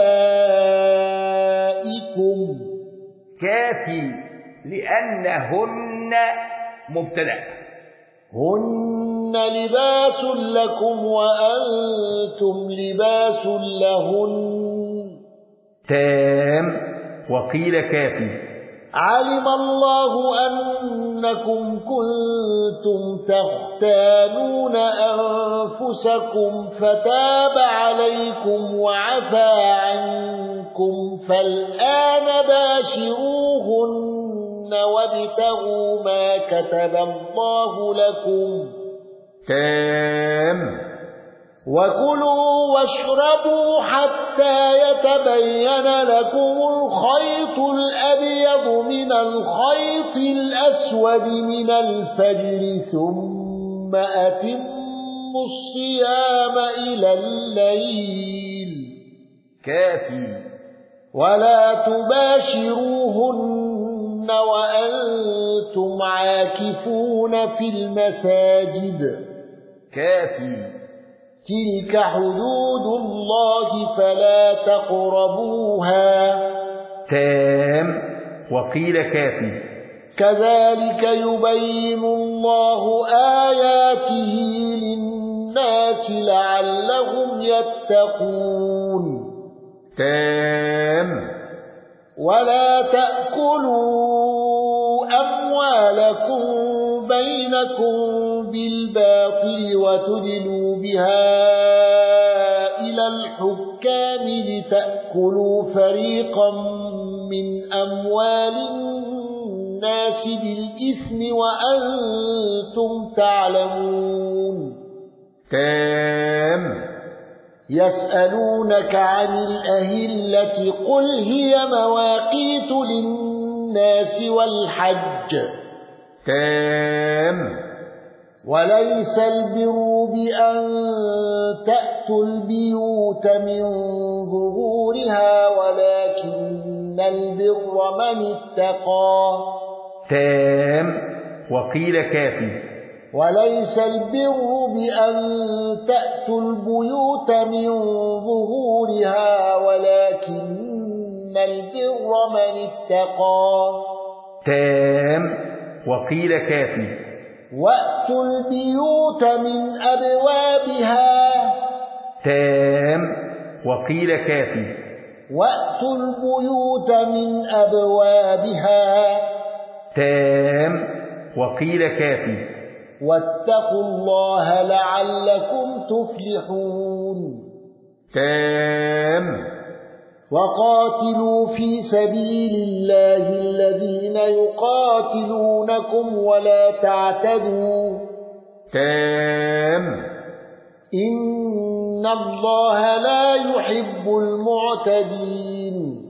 نسائكم كافي لأنهن مبتدأ هن لباس لكم وأنتم لباس لهن تام وقيل كافي علم الله أنكم كنتم تختانون أنفسكم فتاب عليكم وعفى عنكم فالآن باشروهن وابتغوا ما كتب الله لكم تام وكلوا واشربوا حتى يتبين لكم الخيط الأبيض من الخيط الأسود من الفجر ثم أتموا الصيام إلى الليل كافي ولا تباشروهن وأنتم عاكفون في المساجد كافي تلك حدود الله فلا تقربوها تام وقيل كافي كذلك يبين الله آياته للناس لعلهم يتقون تام ولا تأكلوا أموالكم بينكم بالباطل وتدلوا بها إلى الحكام لتأكلوا فريقا من أموال الناس بالإثم وأنتم تعلمون تام يسألونك عن الأهلة قل هي مواقيت للناس والحج تام وليس البر بأن تأتوا البيوت من ظهورها ولكن البر من اتقى. تام وقيل كافي. وليس البر بأن تأتوا البيوت من ظهورها ولكن البر من اتقى. تام وقيل كافي. وأتوا البيوت من أبوابها. تام وقيل كافي. وأتوا البيوت من أبوابها. تام وقيل كافي. واتقوا الله لعلكم تفلحون. تام. وقاتلوا في سبيل الله الذين يقاتلونكم ولا تعتدوا. تام. إن الله لا يحب المعتدين.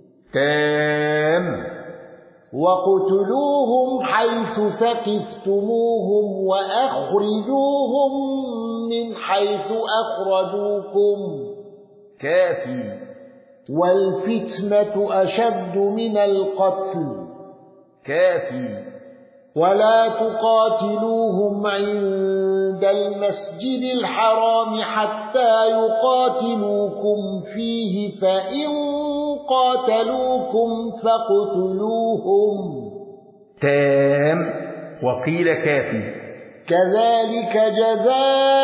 تام. وقتلوهم حيث ثقفتموهم وأخرجوهم من حيث أخرجوكم. كافي. والفتنة أشد من القتل. كافي. ولا تقاتلوهم عند المسجد الحرام حتى يقاتلوكم فيه فإن قاتلوكم فاقتلوهم. تام وقيل كافي. كذلك جزاء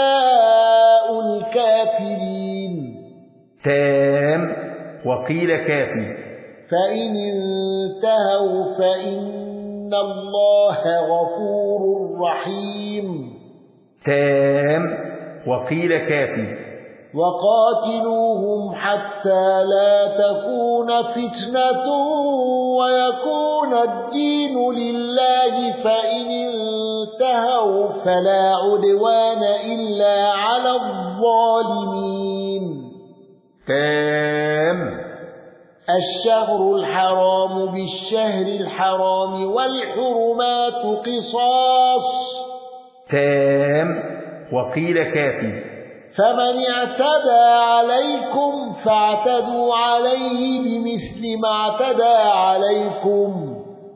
الكافرين. تام وقيل كافي. فإن انتهوا فإن الله غفور رحيم. تام وقيل كافي. وقاتلوهم حتى لا تكون فتنة ويكون الدين لله فإن انتهوا فلا عدوان إلا على الظالمين. تام. الشهر الحرام بالشهر الحرام والحرمات قصاص. تام وقيل كافي. فمن اعتدى عليكم فاعتدوا عليه بمثل ما اعتدى عليكم.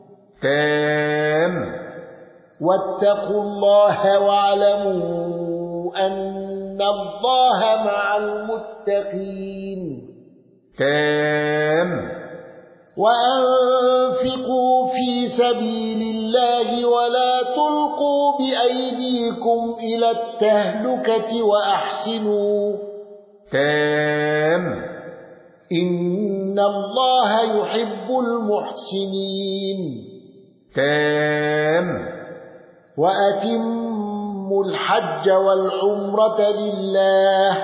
تام. واتقوا الله واعلموا أن الله مع المتقين. تام. وأنفقوا في سبيل الله ولا تلقوا بأيديكم إلى التهلكة وأحسنوا. تام. إن الله يحب المحسنين. تام. وأتموا الحج والعمرة لله.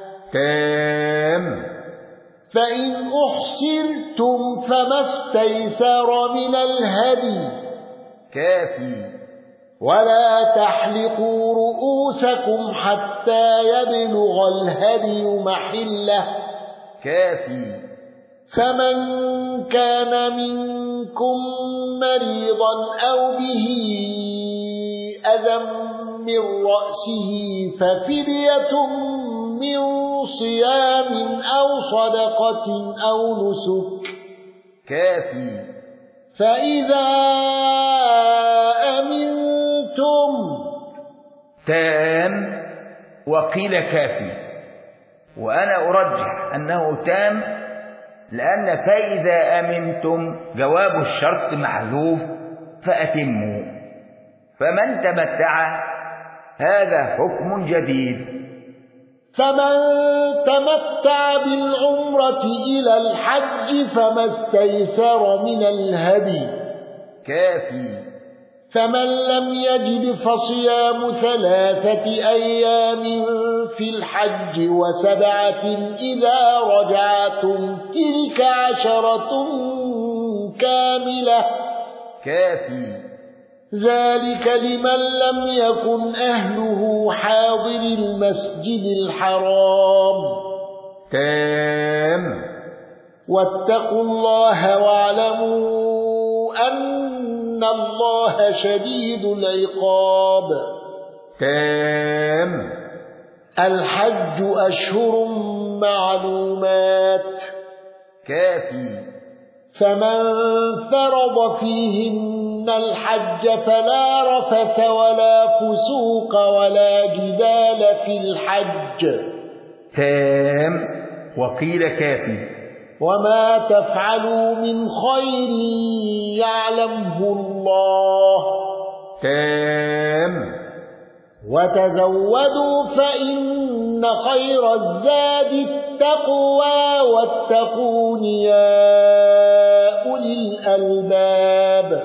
تام. فإن أحصرتم فما استيسر من الهدي. كافي. ولا تحلقوا رؤوسكم حتى يبلغ الهدي محله. كافي. فمن كان منكم مريضا أو به أذى من رأسه ففدية من صيام أو صدقة أو نسك. كافي. فإذا أمنتم. تام وقيل كافي. وأنا أرجح أنه تام لأن فإذا أمنتم جواب الشرط محذوف فأتموا. فمن تمتع هذا حكم جديد. فمن تمتع بالعمرة إلى الحج فما استيسر من الهدي. كافي. فمن لم يجد فصيام 3 أيام في الحج و7 إذا رجعتم تلك 10 كاملة. كافي. ذلك لمن لم يكن أهله حاضر المسجد الحرام. تام. واتقوا الله واعلموا أن الله شديد العقاب. تام. الحج أشهر معلومات. كافي. فمن فرض فيهن الحج فلا رفث ولا فسوق ولا جدال في الحج. تام. وقيل كافي. وما تفعلوا من خير يعلمه الله. تام. وتزودوا فإن خير الزاد التقوى واتقون يا أولي الألباب.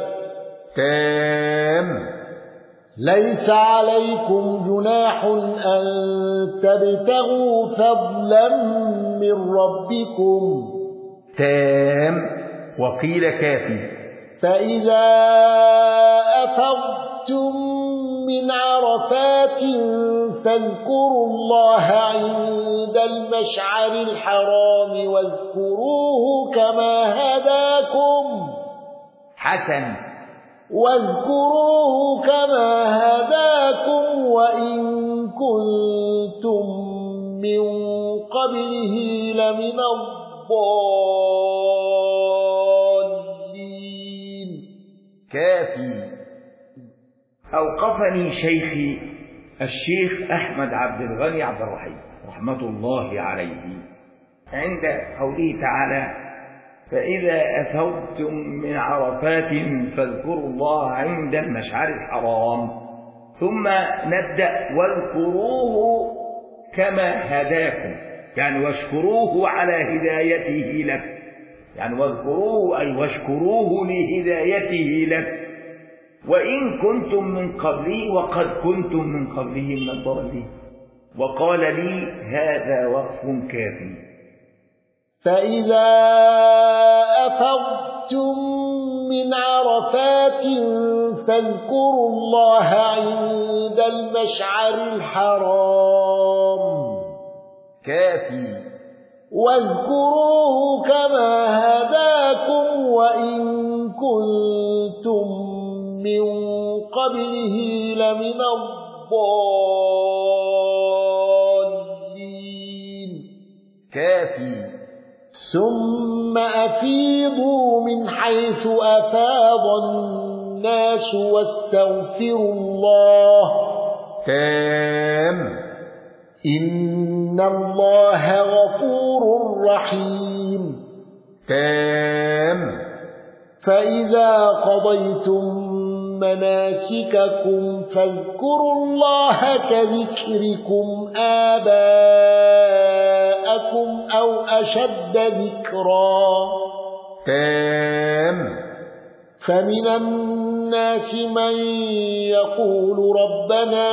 تام. ليس عليكم جناح أن تبتغوا فضلا من ربكم. تام. وقيل كافي. فإذا أفضتم من عرفات فاذكروا الله عند المشعر الحرام واذكروه كما هداكم. حسن. واذكروه كما هداكم وإن كنتم من قبله لمن الضالين. كافي. أوقفني شيخي الشيخ أحمد عبد الغني عبد الرحيم رحمة الله عليه عند قوله تعالى: فإذا أفضتم من عرفات فاذكروا الله عند المشعر الحرام، ثم نبدأ واذكروه كما هداكم، يعني واشكروه على هدايته لك، يعني واذكروه أي واشكروه لهدايته لك، وإن كنتم من قبله وقد كنتم من قبله من الضالين. وقال لي: هذا وقف كافي. فإذا أفضتم من عرفات فاذكروا الله عند المشعر الحرام. كافي. واذكروه كما هداكم وإن كنتم من قبله لمن الضالين. كافي. ثم أفيضوا من حيث أفاض الناس واستغفروا الله. تام. إن الله غفور رحيم. تام. فإذا قضيتم مناسككم فاذكروا الله كذكركم آباءكم أو أشد ذكرا. تام. فمن الناس من يقول ربنا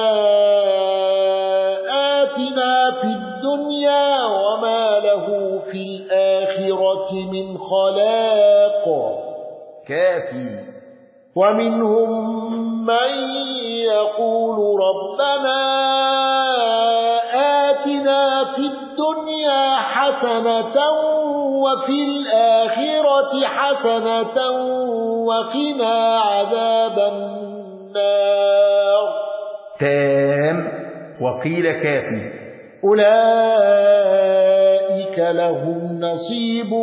آتنا في الدنيا وما له في الآخرة من خلاق. كافي. ومنهم من يقول ربنا آتنا في الدنيا حسنة وفي الآخرة حسنة وقنا عذاب النار. تام. وقيل كافي. أولئك لهم نصيب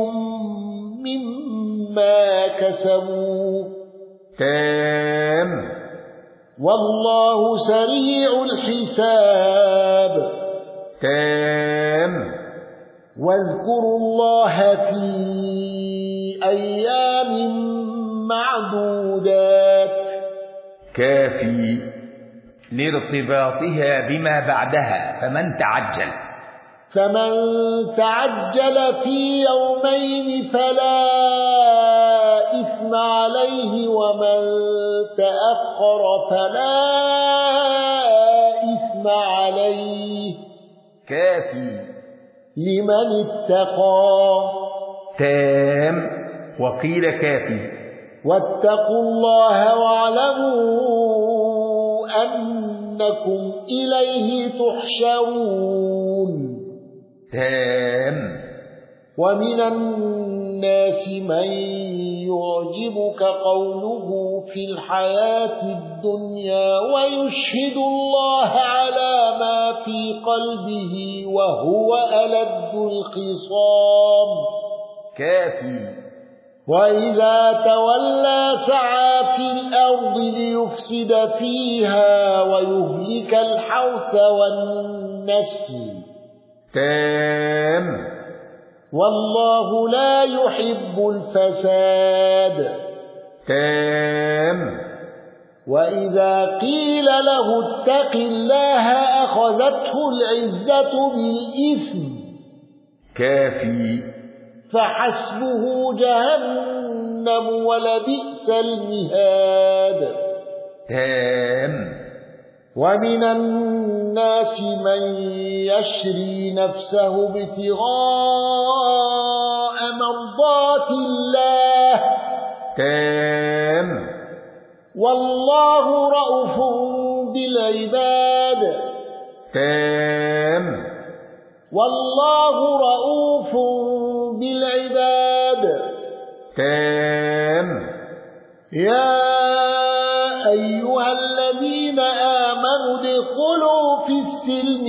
مما كسبوا. تام. والله سريع الحساب. تام. واذكروا الله في أيام معدودات. كافي. لارتباطها بما بعدها، فمن تعجل في يومين فلا إثم عليه ومن تأخر فلا إثم عليه. كافي. لمن اتقى. تام. وقيل كافي. واتقوا الله واعلموا أنكم إليه تحشرون. تام. ومن الناس من يعجبك قوله في الحياة الدنيا ويشهد الله على ما في قلبه وهو ألد الخصام. كافي. وإذا تولى سعى في الأرض ليفسد فيها ويهلك الحرث والنسل. تام. والله لا يحب الفساد. تام. وإذا قيل له اتق الله أخذته العزة بالإثم. كافي. فحسبه جهنم ولبئس المهاد. تام. ومن الناس من يشري نفسه ابتغاء مرضات الله. تام. والله رءوف بالعباد. تام. والله رءوف بالعباد. تام. يا أيها الذين آمنوا ادخلوا في السلم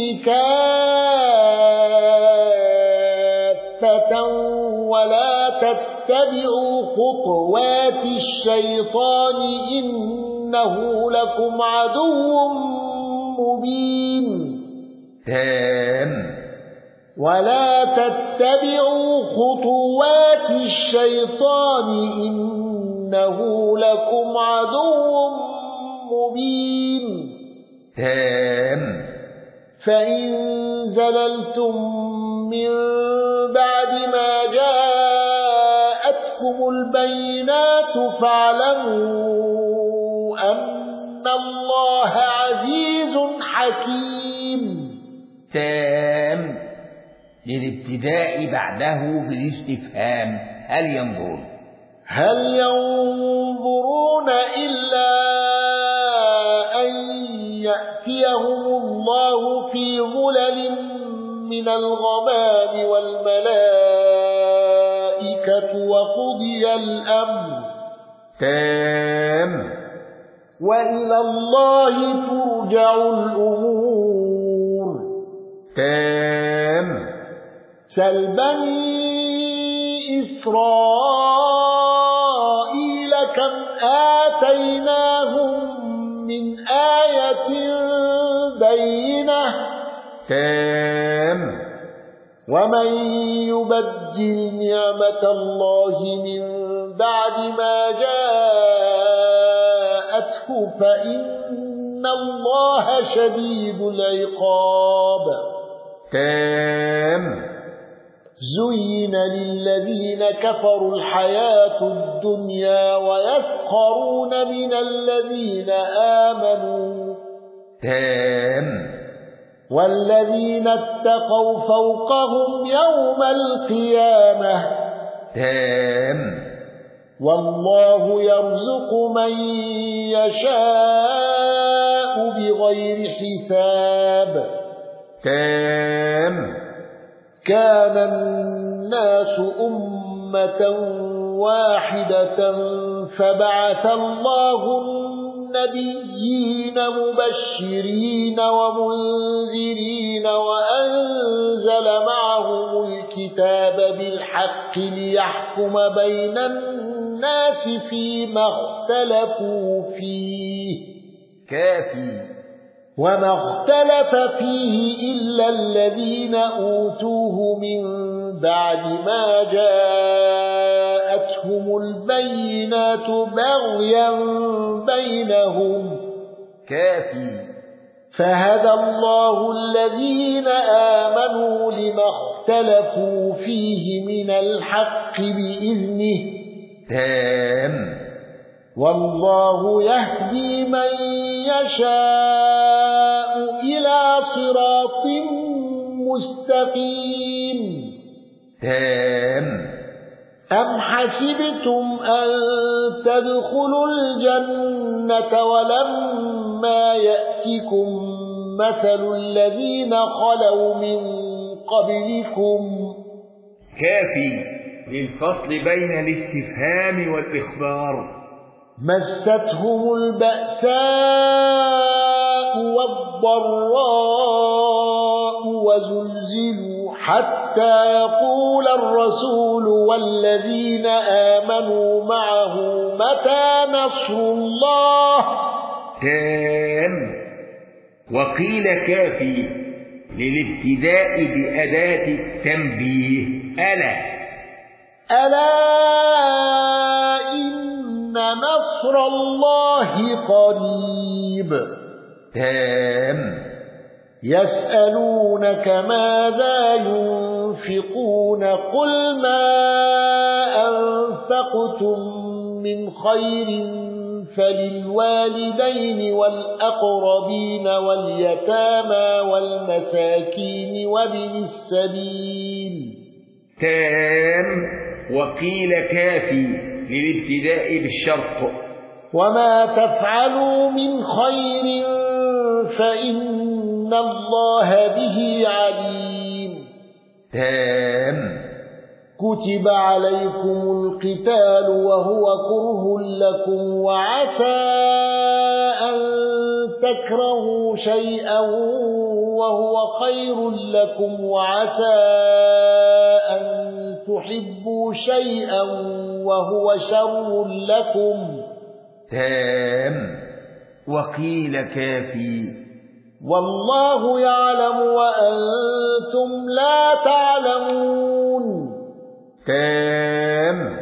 كافة ولا تتبعوا خطوات الشيطان إنه لكم عدو مبين. تام. ولا تتبعوا خطوات الشيطان إنه لكم عدو مبين. تام. فإن زللتم من بعد ما جاءتكم البينات فاعلموا أن الله عزيز حكيم. تام. للابتداء بعده بالاستفهام هل ينظرون إلا أن يأتيهم الله في ظلل من الغمام والملائكة وقضي الأمر. تام. وإلى الله ترجع الأمور. تام. سل بني إسرائيل كم آتيناهم من آية بينة. تام. ومن يبدل نعمة الله من بعد ما جاءته فإن الله شديد العقاب. تام. زين للذين كفروا الحياة الدنيا ويسخرون من الذين آمنوا. تام. والذين اتقوا فوقهم يوم القيامة. تام. والله يرزق من يشاء بغير حساب. تام. كان الناس أمة واحدة فبعث الله النبيين مبشرين ومنذرين وأنزل معهم الكتاب بالحق ليحكم بين الناس فيما اختلفوا فيه. كافي. وما اختلف فيه إلا الذين أوتوه من بعد ما جاءتهم البينات بغيا بينهم. كافي. فهدى الله الذين آمنوا لما اختلفوا فيه من الحق بإذنه. تام. والله يهدي من يشاء إلى صراط مستقيم. تام. أم حسبتم أن تدخلوا الجنة ولما يأتكم مثل الذين خلوا من قبلكم. كافي للفصل بين الاستفهام والإخبار. مستهم البأساء والضراء وزلزلوا حتى يقول الرسول والذين آمنوا معه متى نصر الله. تام. وقيل كافي للابتداء بأداة التنبيه. ألا إن نصر الله قريب. تام. يسألونك ماذا ينفقون قل ما أنفقتم من خير فللوالدين والأقربين واليتامى والمساكين وابن السبيل. تام. وقيل كافي للابتداء بالشرط. وما تفعلوا من خير فإن الله به عليم. تام. كتب عليكم القتال وهو كره لكم وعسى أن تكرهوا شيئا وهو خير لكم وعسى أن تحبوا شيئا وهو شر لكم. تام. وقيل كافي. والله يعلم وأنتم لا تعلمون. تام.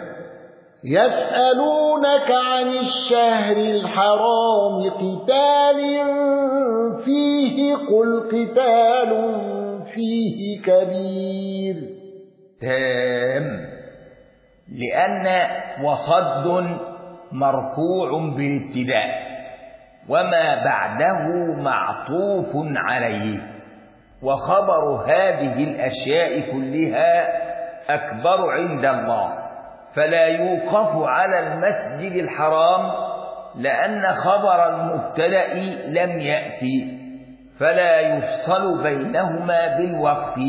يسألونك عن الشهر الحرام قتال فيه قل قتال فيه كبير. تام. لأن وصد مرفوع بالابتداء وما بعده معطوف عليه، وخبر هذه الأشياء كلها أكبر عند الله، فلا يوقف على المسجد الحرام لأن خبر المبتدأ لم يأتي، فلا يفصل بينهما بالوقف.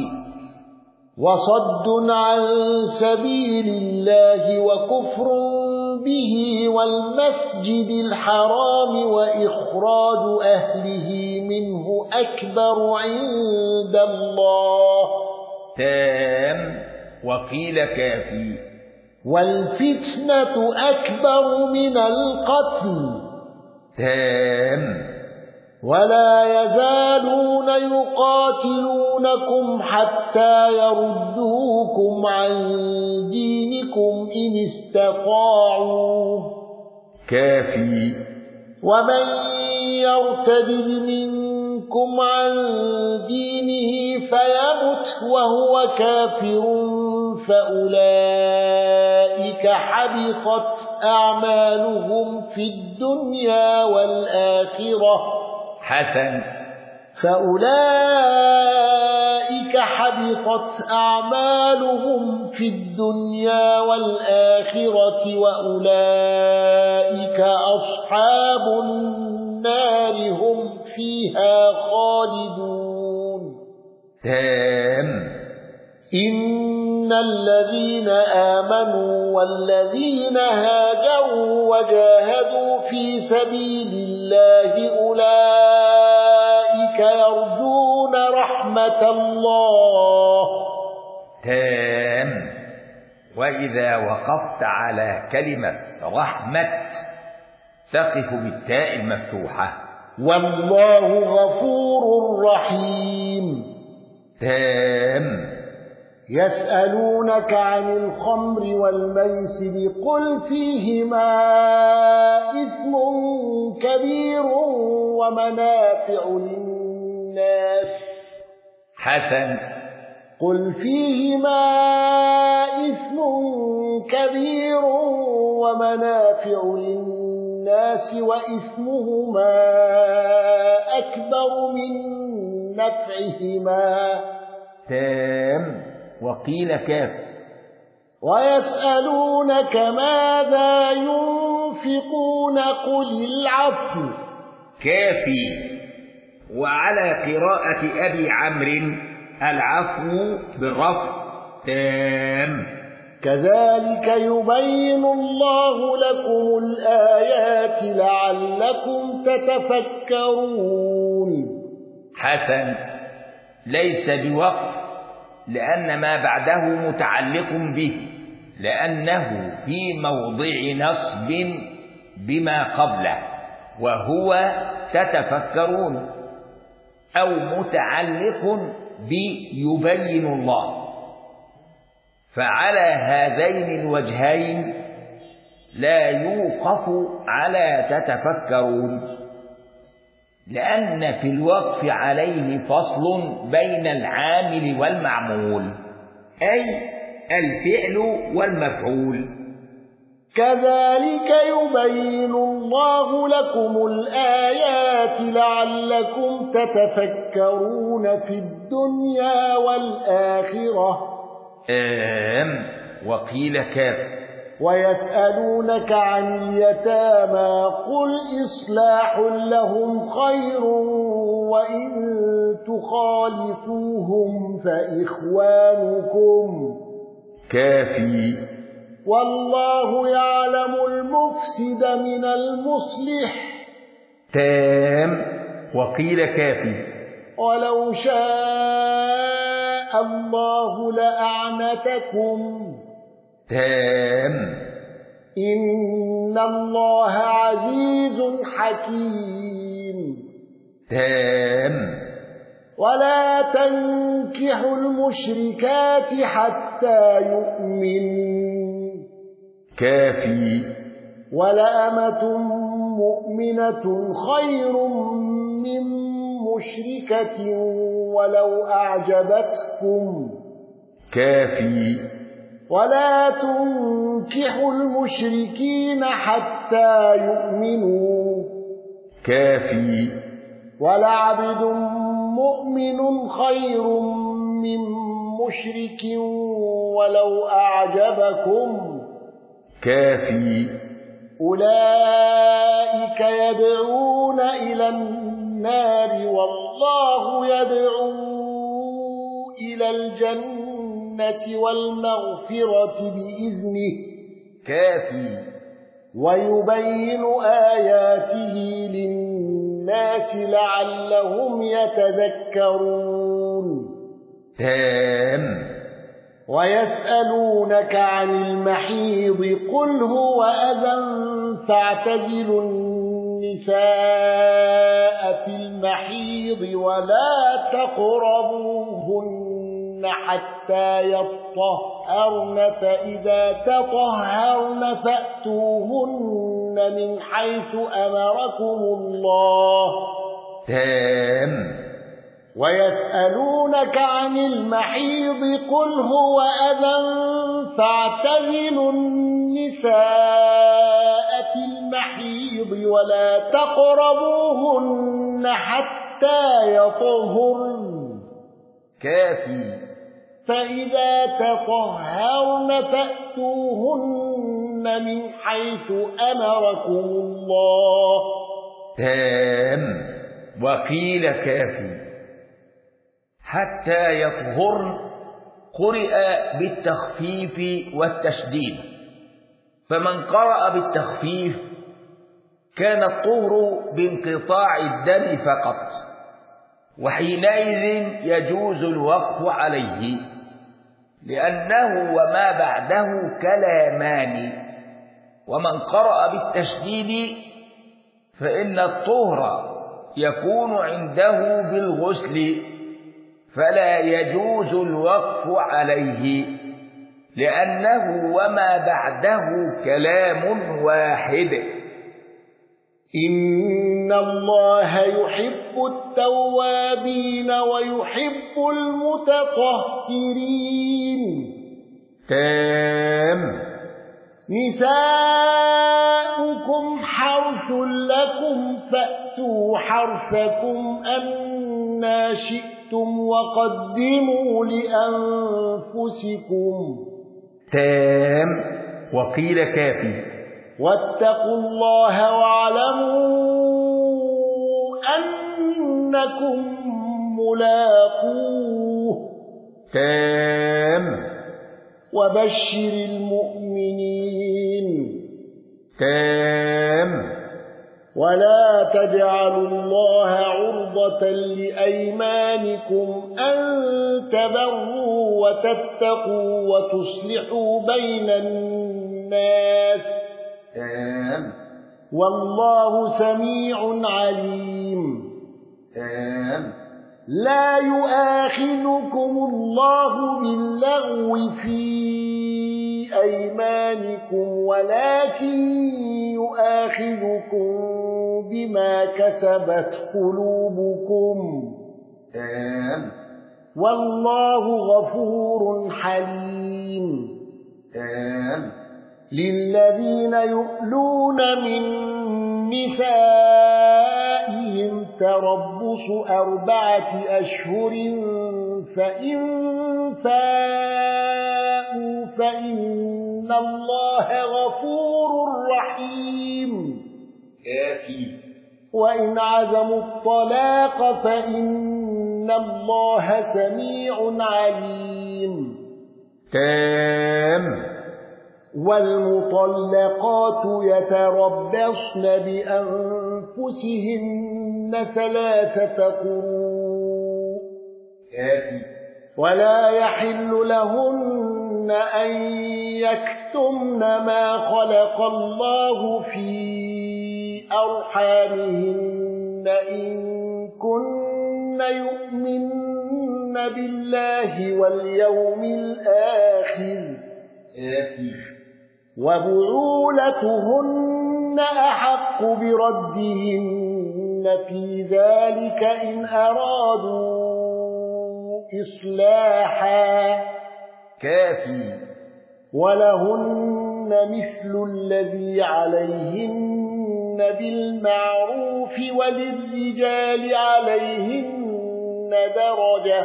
وصد عن سبيل الله وكفر به والمسجد الحرام وإخراج أهله منه أكبر عند الله. تام. وقيل كافي. والفتنة أكبر من القتل. تام. ولا يزالون يقاتلونكم حتى يردوكم عن دينكم إن استطاعوا. كافي. ومن يرتد منكم عن دينه فيمت وهو كافر فأولئك حبطت أعمالهم في الدنيا والآخرة. حسن. فأولئك حبطت أعمالهم في الدنيا والآخرة وأولئك أصحاب النار هم فيها خالدون. تام. إن الذين آمنوا والذين هاجروا وجاهدوا في سبيل الله أولئك يرجون رحمة الله. تام. وإذا وقفت على كلمة رحمة تقف بالتاء المفتوحة. والله غفور رحيم. تام. يسألونك عن الخمر والميسر قل فيهما إثم كبير ومنافع للناس. حسن. قل فيهما إثم كبير ومنافع للناس وإثمهما أكبر من نفعهما. تام. وقيل كاف. ويسألونك ماذا ينفقون قل العفو. كافي. وعلى قراءة أبي عمرو العفو بالرفع. تام. كذلك يبين الله لكم الآيات لعلكم تتفكرون. حسن، ليس بوقف، لأن ما بعده متعلق به، لأنه في موضع نصب بما قبله، وهو تتفكرون، أو متعلق بيبين الله. فعلى هذين الوجهين لا يوقف على تتفكرون، لأن في الوقف عليه فصل بين العامل والمعمول، أي الفعل والمفعول. كذلك يبين الله لكم الآيات لعلكم تتفكرون في الدنيا والآخرة. وقيل كاف. ويسألونك عن اليتامى قل إصلاح لهم خير وإن تخالطوهم فإخوانكم. كافي. والله يعلم المفسد من المصلح. تام. وقيل كافي. ولو شاء الله لأعنتكم. تام. إن الله عزيز حكيم. تام. ولا تنكحوا المشركات حتى يؤمنوا. كافي. ولأمة مؤمنة خير من مشركة ولو أعجبتكم. كافي. ولا تنكحوا المشركين حتى يؤمنوا. كافي. ولعبد مؤمن خير من مشرك ولو أعجبكم. كافي. أولئك يدعون إلى النار والله يدعو إلى الجنة والمغفرة بإذنه. كافي. ويبين آياته للناس لعلهم يتذكرون. تام. ويسألونك عن المحيض قل هو أذى فاعتزلوا النساء في المحيض ولا تقربوهن حتى يطهرن فإذا تطهرن فأتوهن من حيث أمركم الله. تام. ويسألونك عن المحيض قل هو أذى فاعتزلوا النساء في المحيض ولا تقربوهن حتى يطهرن. كافي. فإذا تطهرن فأتوهن من حيث أمركم الله. تام. وقيل كافي. حتى يطهرن قرئ بالتخفيف والتشديد، فمن قرأ بالتخفيف كان الطهر بانقطاع الدم فقط، وحينئذ يجوز الوقف عليه، لأنه وما بعده كلامان. ومن قرأ بالتشديد فإن الطهر يكون عنده بالغسل، فلا يجوز الوقف عليه، لأنه وما بعده كلام واحد. إن الله يحب التوابين ويحب المتطهرين. تام. نساؤكم حرث لكم فأتوا حرثكم أنى شئتم وقدموا لأنفسكم. تام. وقيل كافي. واتقوا الله واعلموا أنكم ملاقوه. تام. وبشر المؤمنين. تام. ولا تجعلوا الله عرضة لأيمانكم أن تبروا وتتقوا وتصلحوا بين الناس. تام. والله سميع عليم. تام. لا يؤاخذكم الله باللغو في أيمانكم ولكن يؤاخذكم بما كسبت قلوبكم. تام. والله غفور حليم. تام. للذين يؤلون من نسائهم تربص 4 أشهر فإن فاءوا فإن الله غفور رحيم. كافي. وإن عزموا الطلاق فإن الله سميع عليم. تام. والمطلقات يتربصن بأنفسهن 3 قروء. كافي. ولا يحل لهن أن يكتمن ما خلق الله في أرحامهن إن كن يؤمن بالله واليوم الآخر. كافي. وبعولتهن أحق بردهن في ذلك إن أرادوا إصلاحا. كافي. ولهن مثل الذي عليهن بالمعروف وللرجال عليهن درجة.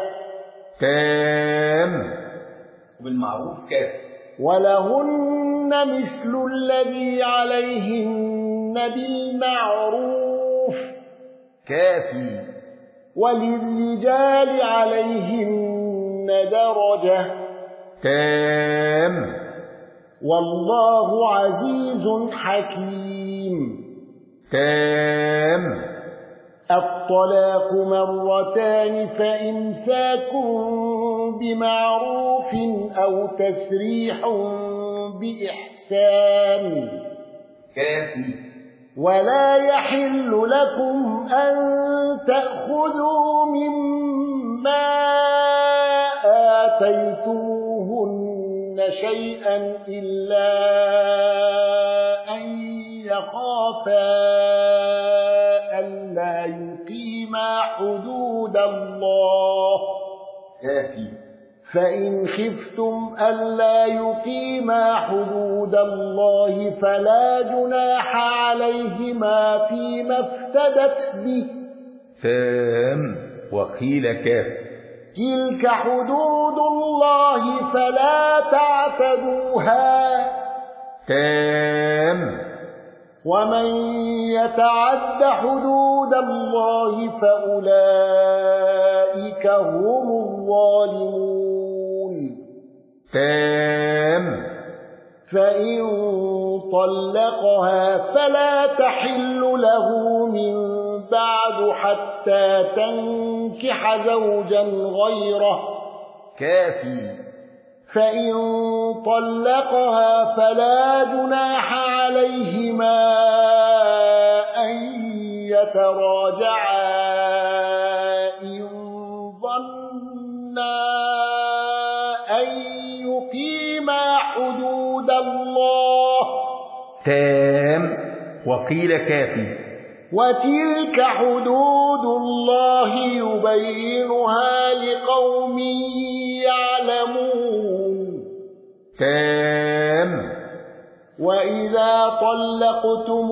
تام. بالمعروف. كافي. ولهن مثل الذي عليهن بالمعروف. كافي. وللرجال عليهن درجة. تام. والله عزيز حكيم. تام. الطلاق 2 فإمساك بمعروف أو تسريح بإحسان. كافي. ولا يحل لكم أن تأخذوا مما آتيتموهن شيئا إلا أن يخافا ألا يقيما حدود الله. كافي. فإن خفتم ألا يقيما حدود الله فلا جناح عليهما فيما افتدت به. تام. وقيل كافي. تلك حدود الله فلا تعتدوها. تام. ومن يتعد حدود الله فأولئك هم الظالمون. تام. فإن طلقها فلا تحل له من بعد حتى تنكح زوجا غيره. كافي. فإن طلقها فلا جناح عليهما أن يتراجعا إن ظنا أن يقيما حدود الله. تام. وقيل كافي. وتلك حدود الله يبينها لقوم يعلمون. تام. وإذا طلقتم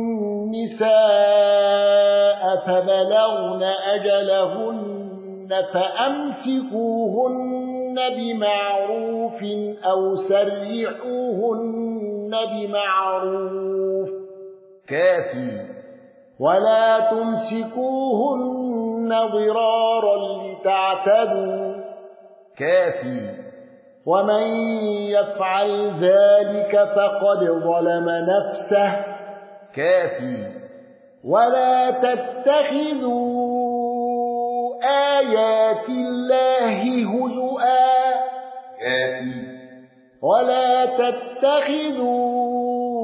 النساء فبلغن أجلهن فأمسكوهن بمعروف أو سرحوهن بمعروف. كافي. ولا تمسكوهن ضرارا لتعتدوا. كافي. ومن يفعل ذلك فقد ظلم نفسه كافي ولا تتخذوا آيات الله هزؤا كافي ولا تتخذوا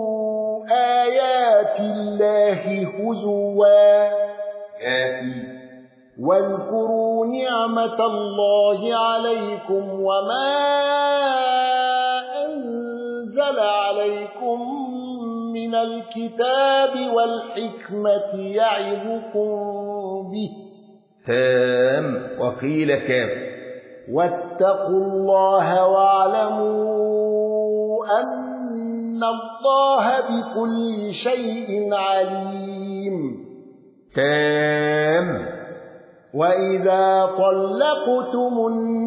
آيات الله هزوا كافي واذكروا نعمة الله عليكم وما أنزل عليكم من الكتاب والحكمة يعظكم به تام وقيل كاف واتقوا الله واعلموا أن الله بكل شيء عليم تام وإذا طلقتم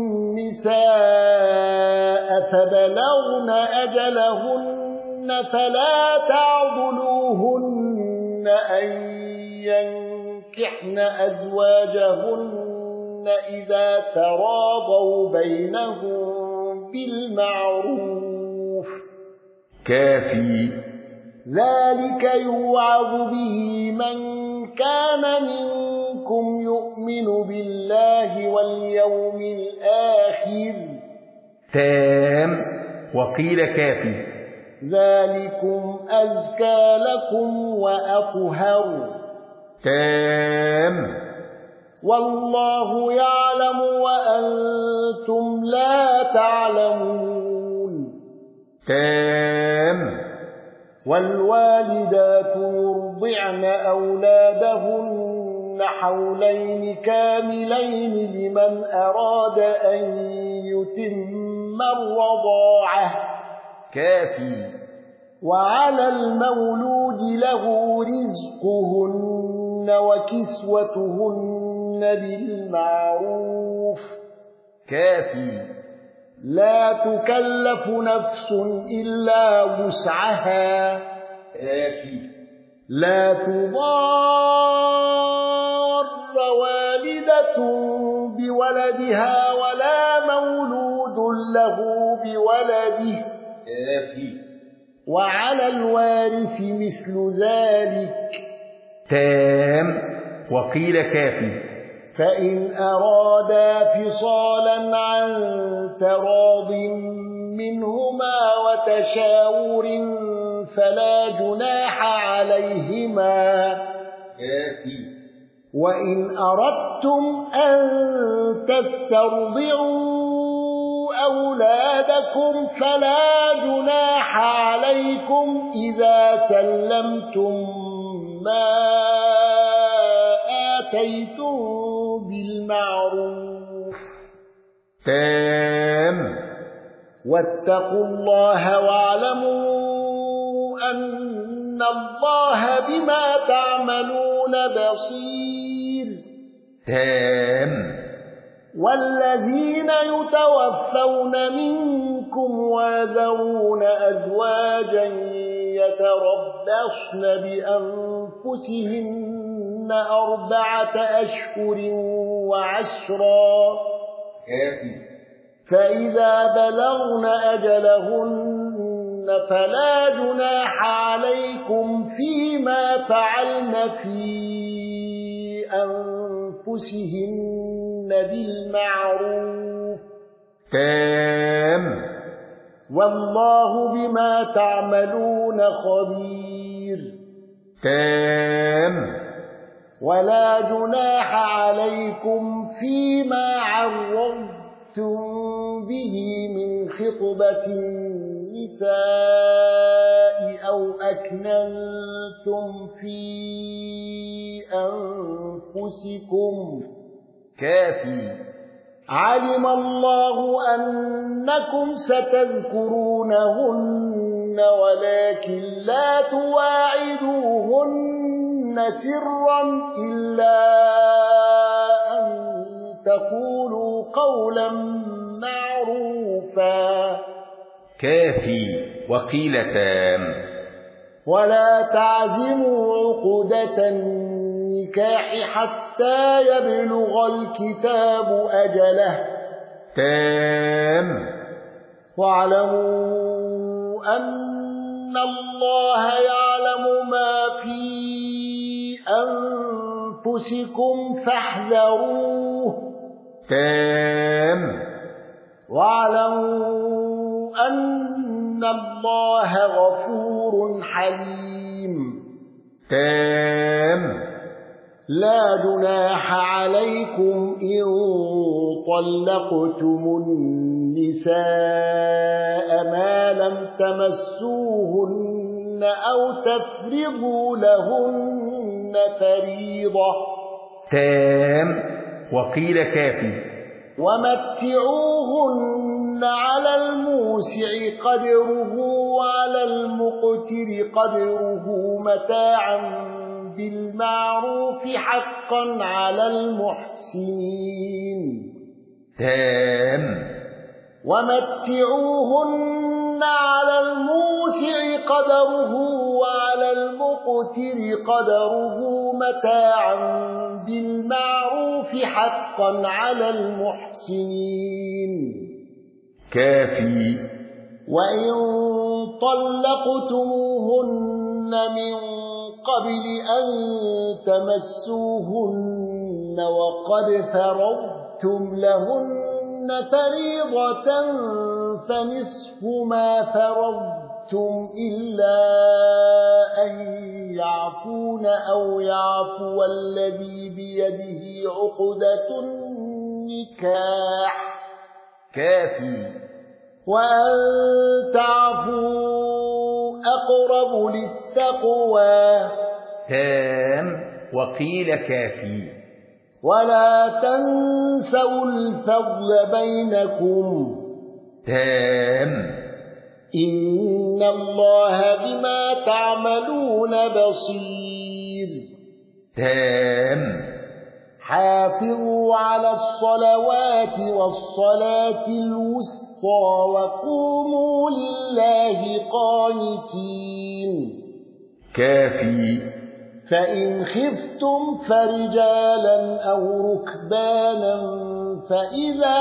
النساء فبلغن أجلهن فلا تعضلوهن أن ينكحن أزواجهن إذا تراضوا بينهم بالمعروف كافي ذلك يوعظ به من كان منكم يؤمن بالله واليوم الآخر تام وقيل كافي ذلكم أزكى لكم وأطهر تام والله يعلم وأنتم لا تعلمون تام والوالدات يرضعن أولادهن حولين كاملين لمن أراد أن يتم الرضاعة كافي وعلى المولود له رزقهن وكسوتهن بالمعروف كافي لا تكلف نفس إلا وسعها كافي لا تضار والدة بولدها ولا مولود له بولده كافي وعلى الوارث مثل ذلك تام وقيل كافي فإن أرادا فصالا عن تراض منهما وتشاور فلا جناح عليهما كافي وإن أردتم أن تسترضعوا أولادكم فلا جناح عليكم إذا سلمتم ما آتيتم بالمعروف تام واتقوا الله واعلموا أن الله بما تعملون بصير تام والذين يتوفون منكم ويذرون أزواجا يتربصن بأنفسهن 4 أشهر وعشرا كافي فإذا بلغن أجلهن فلا جناح عليكم فيما فعلن في أنفسهن بالمعروف تام والله بما تعملون خبير تام ولا جناح عليكم فيما عرضتم به من خطبة النساء أو أكننتم في أنفسكم كافي علم الله أنكم ستذكرونهن ولكن لا تواعدوهن سرا إلا أن تقولوا قولا معروفا كافي وقيل تام ولا تعزموا عقدة النكاح حتى يبلغ الكتاب أجله تام واعلموا أن الله يعلم ما في أنفسكم فاحذروه. تام. واعلموا أن الله غفور حليم. تام. لا جناح عليكم إن طلقتم النساء ما لم تمسوهن أو تفرضوا لهن فريضة. تام. وقيل كافي. ومتعوهن على الموسع قدره وعلى المقتر قدره متاعا بالمعروف حقا على المحسنين. تام. ومتعوهن على الموسع قدره وعلى المقتر قدره متاعا بالمعروف حقا على المحسنين. كافي. وإن طلقتموهن من قبل أن تمسوهن وقد فرضتم لهن فريضة فنصف ما فرضتم إلا أن يعفون أو يعفو الذي بيده عقدة النكاح. كافي. وأن تعفوا أقرب للتقوى. تام. وقيل كافي. ولا تنسوا الفضل بينكم. تام. إن الله بما تعملون بصير. تام. حافظوا على الصلوات والصلاة الوسطى وقوموا لله قانتين. كافي. فإن خفتم فرجالا أو ركبانا فإذا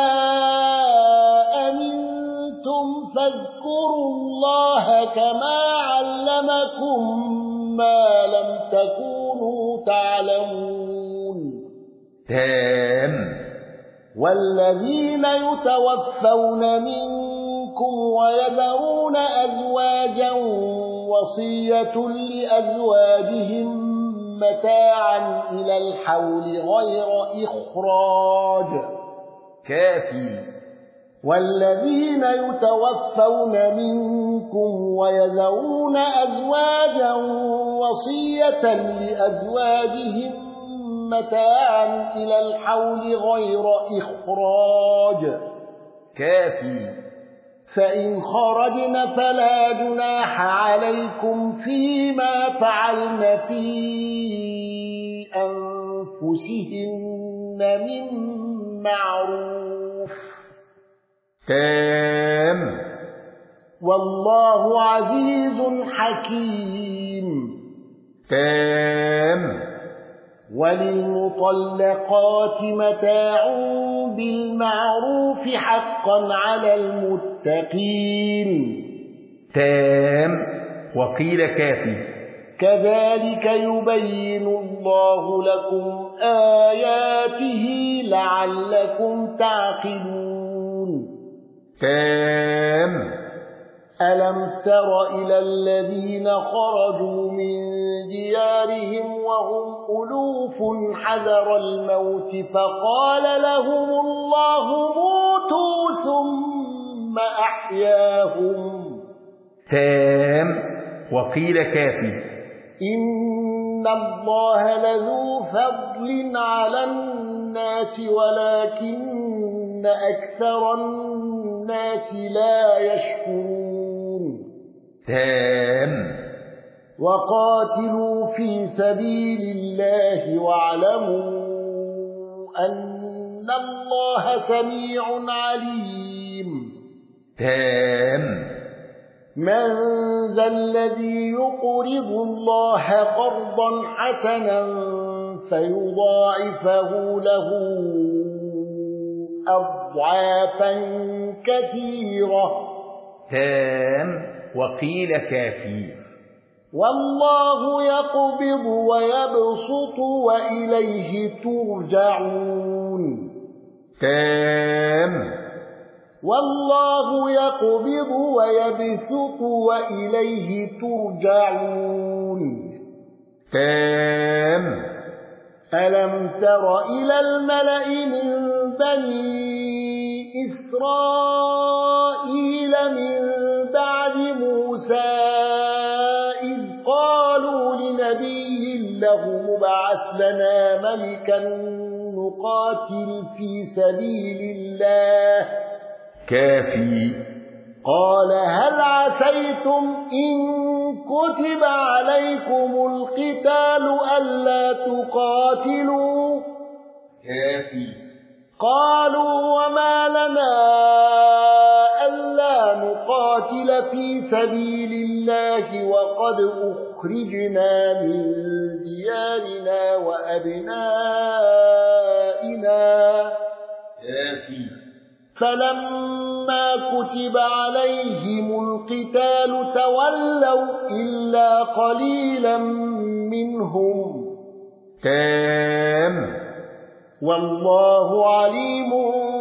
أمنتم فاذكروا الله كما علمكم ما لم تكونوا تعلمون. تام. والذين يتوفون منكم ويذرون أزواجا وصية لأزواجهم متاعا إلى الحول غير إخراج. كافي. والذين يتوفون منكم ويذرون أزواجا وصية لأزواجهم متاعا إلى الحول غير إخراج. كافي. فإن خرجن فلا جناح عليكم فيما فعلن في أنفسهن من معروف. تام. والله عزيز حكيم. تام. وللمطلقات متاع بالمعروف حقا على المتقين. تام. وقيل كافي. كذلك يبين الله لكم آياته لعلكم تعقلون. تام. ألم تر إلى الذين خرجوا من ديارهم وهم ألوف حذر الموت فقال لهم الله موتوا ثم أحياهم. تام. وقيل كافي. إن الله لذو فضل على الناس ولكن أكثر الناس لا يشكرون. تام. وقاتلوا في سبيل الله واعلموا أن الله سميع عليم. تام. من ذا الذي يقرض الله قرضا حسنا فيضاعفه له أضعافا كثيرة تام وقيل كافي. والله يقبض ويبسط وإليه ترجعون. تام. والله يقبض ويبسط وإليه ترجعون. تام. ألم تر إلى الملأ من بني إسرائيل من بعد موسى إذ قالوا لنبي له ابعث لنا ملكا نقاتل في سبيل الله. كافي. قال هل عسيتم إن كتب عليكم القتال ألا تقاتلوا؟ كافي. قالوا وما لنا ألا نقاتل في سبيل الله وقد أخرجنا من ديارنا وأبنائنا. كافي. فلما كتب عليهم القتال تولوا إلا قليلا منهم. تام. والله عليم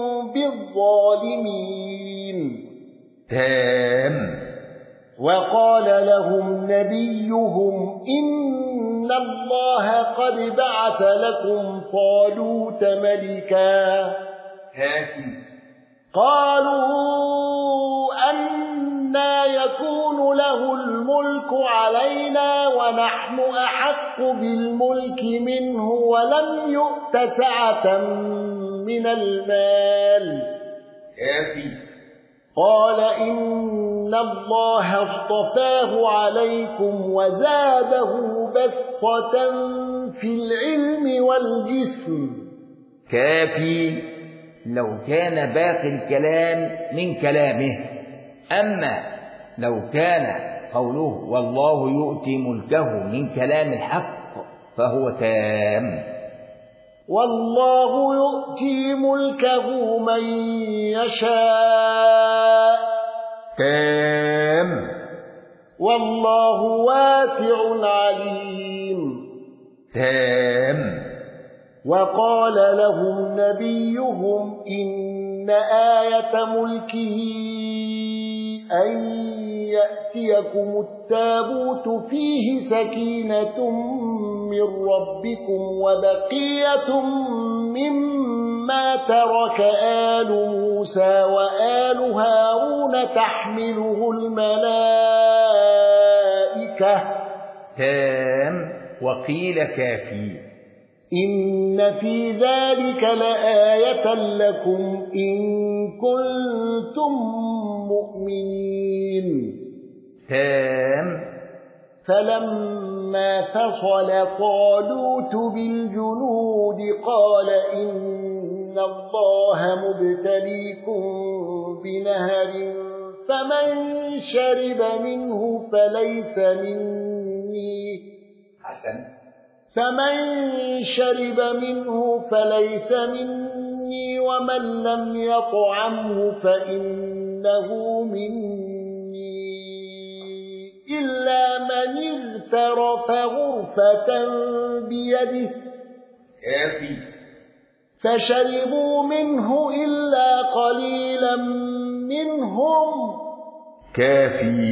بالظالمين. تام. وقال لهم نبيهم إن الله قد بعث لكم طالوت ملكا. كافي. قالوا أنى يكون له الملك علينا ونحن أحق بالملك منه ولم يؤت سعة من المال. كافي. قال إن الله اصطفاه عليكم وزاده بسطة في العلم والجسم. كافي. لو كان باقي الكلام من كلامه. أما لو كان قوله والله يؤتي ملكه من كلام الحق فهو تام. والله يؤتي ملكه من يشاء. تام. والله واسع عليم. تام. وقال لهم نبيهم إن آية ملكه أن يأتيكم التابوت فيه سكينة من ربكم وبقية مما ترك آل موسى وآل هارون تحمله الملائكة. تام وقيل كافي. إن في ذلك لآية لكم إن كنتم مؤمنين. تام. فلما فصل طالوت بالجنود قال إن الله مبتليكم بنهر فمن شرب منه فليس مني. حسن. فمن شرب منه فليس مني ومن لم يطعمه فإنه مني إلا من اغترف غرفة بيده. كافي. فشربوا منه إلا قليلا منهم. كافي.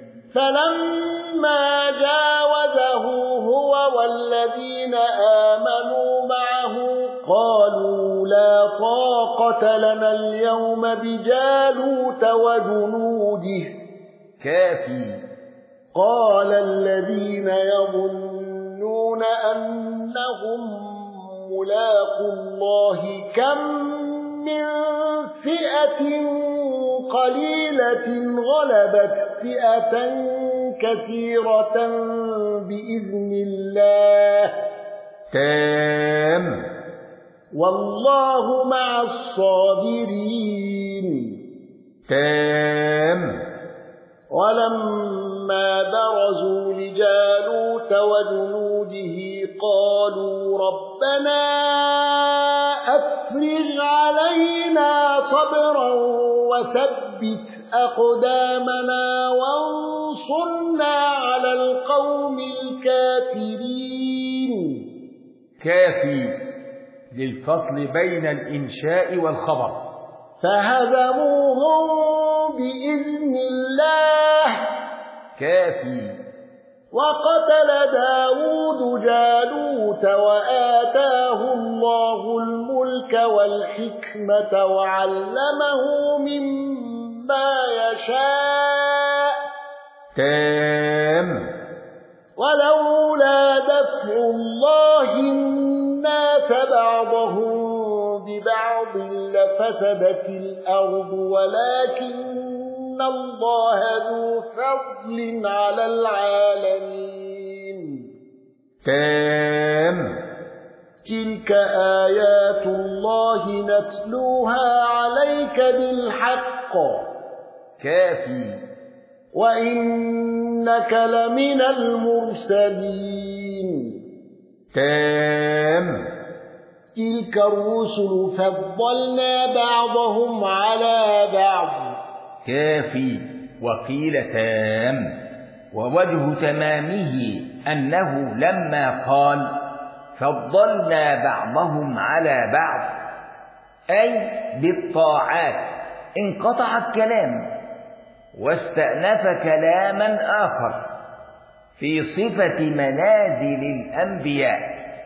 فلما جاوزه هو والذين آمنوا معه قالوا لا طاقة لنا اليوم بجالوت وجنوده. كافي. قال الذين يظنون أنهم ملاقو الله كم من فئة قليلة غلبت فئة كثيرة بإذن الله. تام. والله مع الصابرين. تام. ولما برزوا لجالوت وجنوده قالوا ربنا أفرغ وأفرغ علينا صبرا وثبت أقدامنا وانصرنا على القوم الكافرين. كافي للفصل بين الإنشاء والخبر. فهزموهم بإذن الله. كافي. وقتل داود جالوت وآتاه الله الملك والحكمة وعلمه مما يشاء. تام. ولولا دفع الله الناس بعضهم ببعض لفسدت الأرض ولكن الله ذو فضل على العالمين. تام. تلك آيات الله نتلوها عليك بالحق. كافي. وإنك لمن المرسلين. تام. تلك الرسل فضلنا بعضهم على بعض. كافي. وقيل تام. ووجه تمامه أنه لما قال فضلنا بعضهم على بعض أي بالطاعات انقطع الكلام واستأنف كلاما آخر في صفة منازل الأنبياء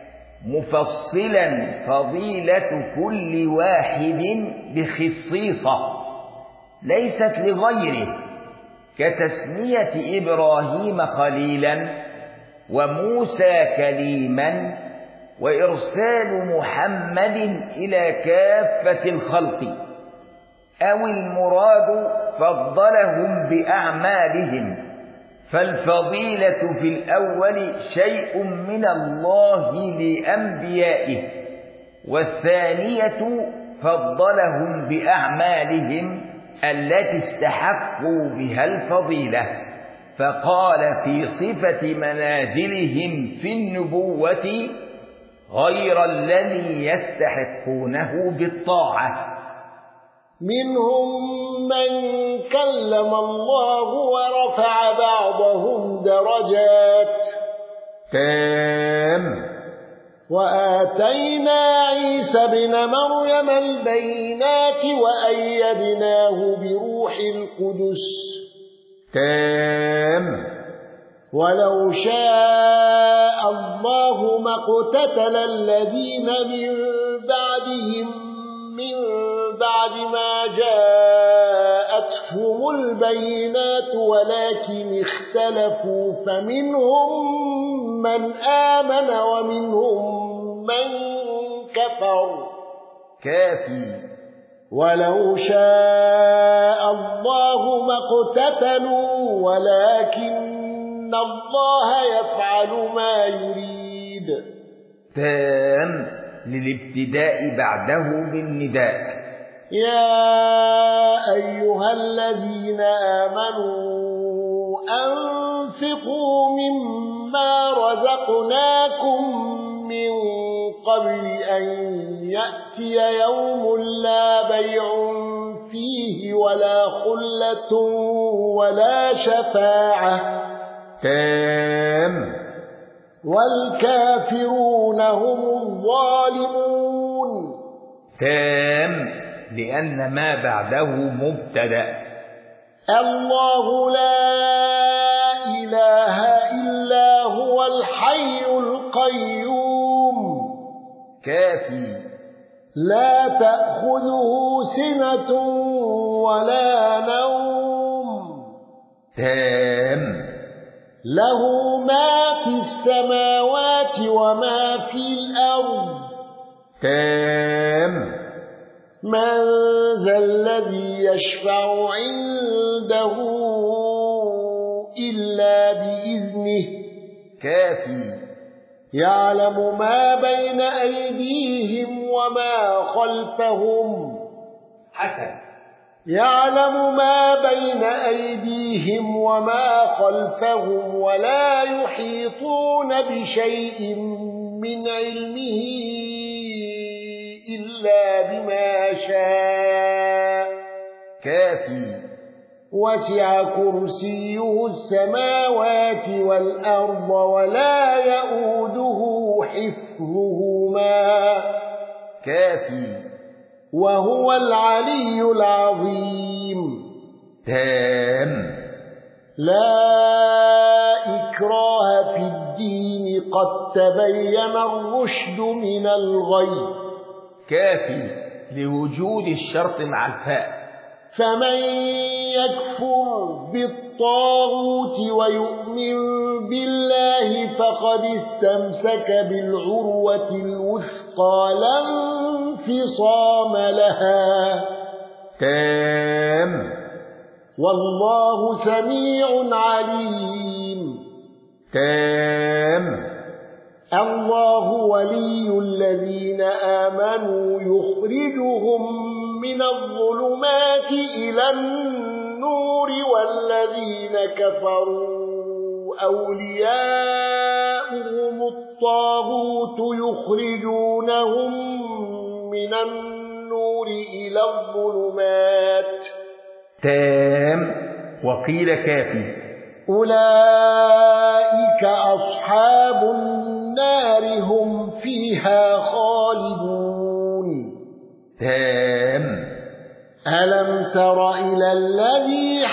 مفصلا فضيلة كل واحد بخصيصة ليست لغيره، كتسمية إبراهيم خليلا وموسى كليما وإرسال محمد إلى كافة الخلق، أو المراد فضلهم بأعمالهم، فالفضيلة في الأول شيء من الله لأنبيائه، والثانية فضلهم بأعمالهم التي استحقوا بها الفضيلة، فقال في صفة منازلهم في النبوة غير الذي يستحقونه بالطاعة. منهم من كلم الله ورفع بعضهم درجات. تام. وآتينا عيسى ابن مريم البينات وأيدناه بروح القدس. تام. ولو شاء الله ما اقتتل الذين من بعدهم من بعد ما جاءتهم البينات ولكن اختلفوا فمنهم من آمن ومنهم من كفر. كافي. ولو شاء الله ما اقتتلوا ولكن الله يفعل ما يريد. تام للابتداء بعده بالنداء. يا أيها الذين آمنوا أنفقوا مما رزقناكم من قبل أن يأتي يوم لا بيع فيه ولا خلة ولا شفاعة. تام. والكافرون هم الظالمون. تام لأن ما بعده مبتدأ. الله لا إله إلا هو الحي القيوم. كافي. لا تأخذه سنة ولا نوم. تام. له ما في السماوات وما في الأرض. تام. من ذا الذي يشفع عنده إلا بإذنه. كافي. يعلم ما بين أيديهم وما خلفهم. حسن. يعلم ما بين أيديهم وما خلفهم ولا يحيطون بشيء من علمه إلا إلا بما شاء كافي. وسع كرسيه السماوات والأرض ولا يؤوده حفظهما كافي. وهو العلي العظيم. تام. لا إكراه في الدين قد تبين الرشد من الغي. كافي لوجود الشرط مع الفاء. فمن يكفر بالطاغوت ويؤمن بالله فقد استمسك بالعروة الوثقى لا انفصام لها. تام. والله سميع عليم. تام. الله ولي الذين آمنوا يخرجهم من الظلمات إلى النور والذين كفروا أولياؤهم الطاغوت يخرجونهم من النور إلى الظلمات. تام. وقيل كافي. أولئك أصحاب النار هم فيها خالدون. تام. ألم تر إلى الذي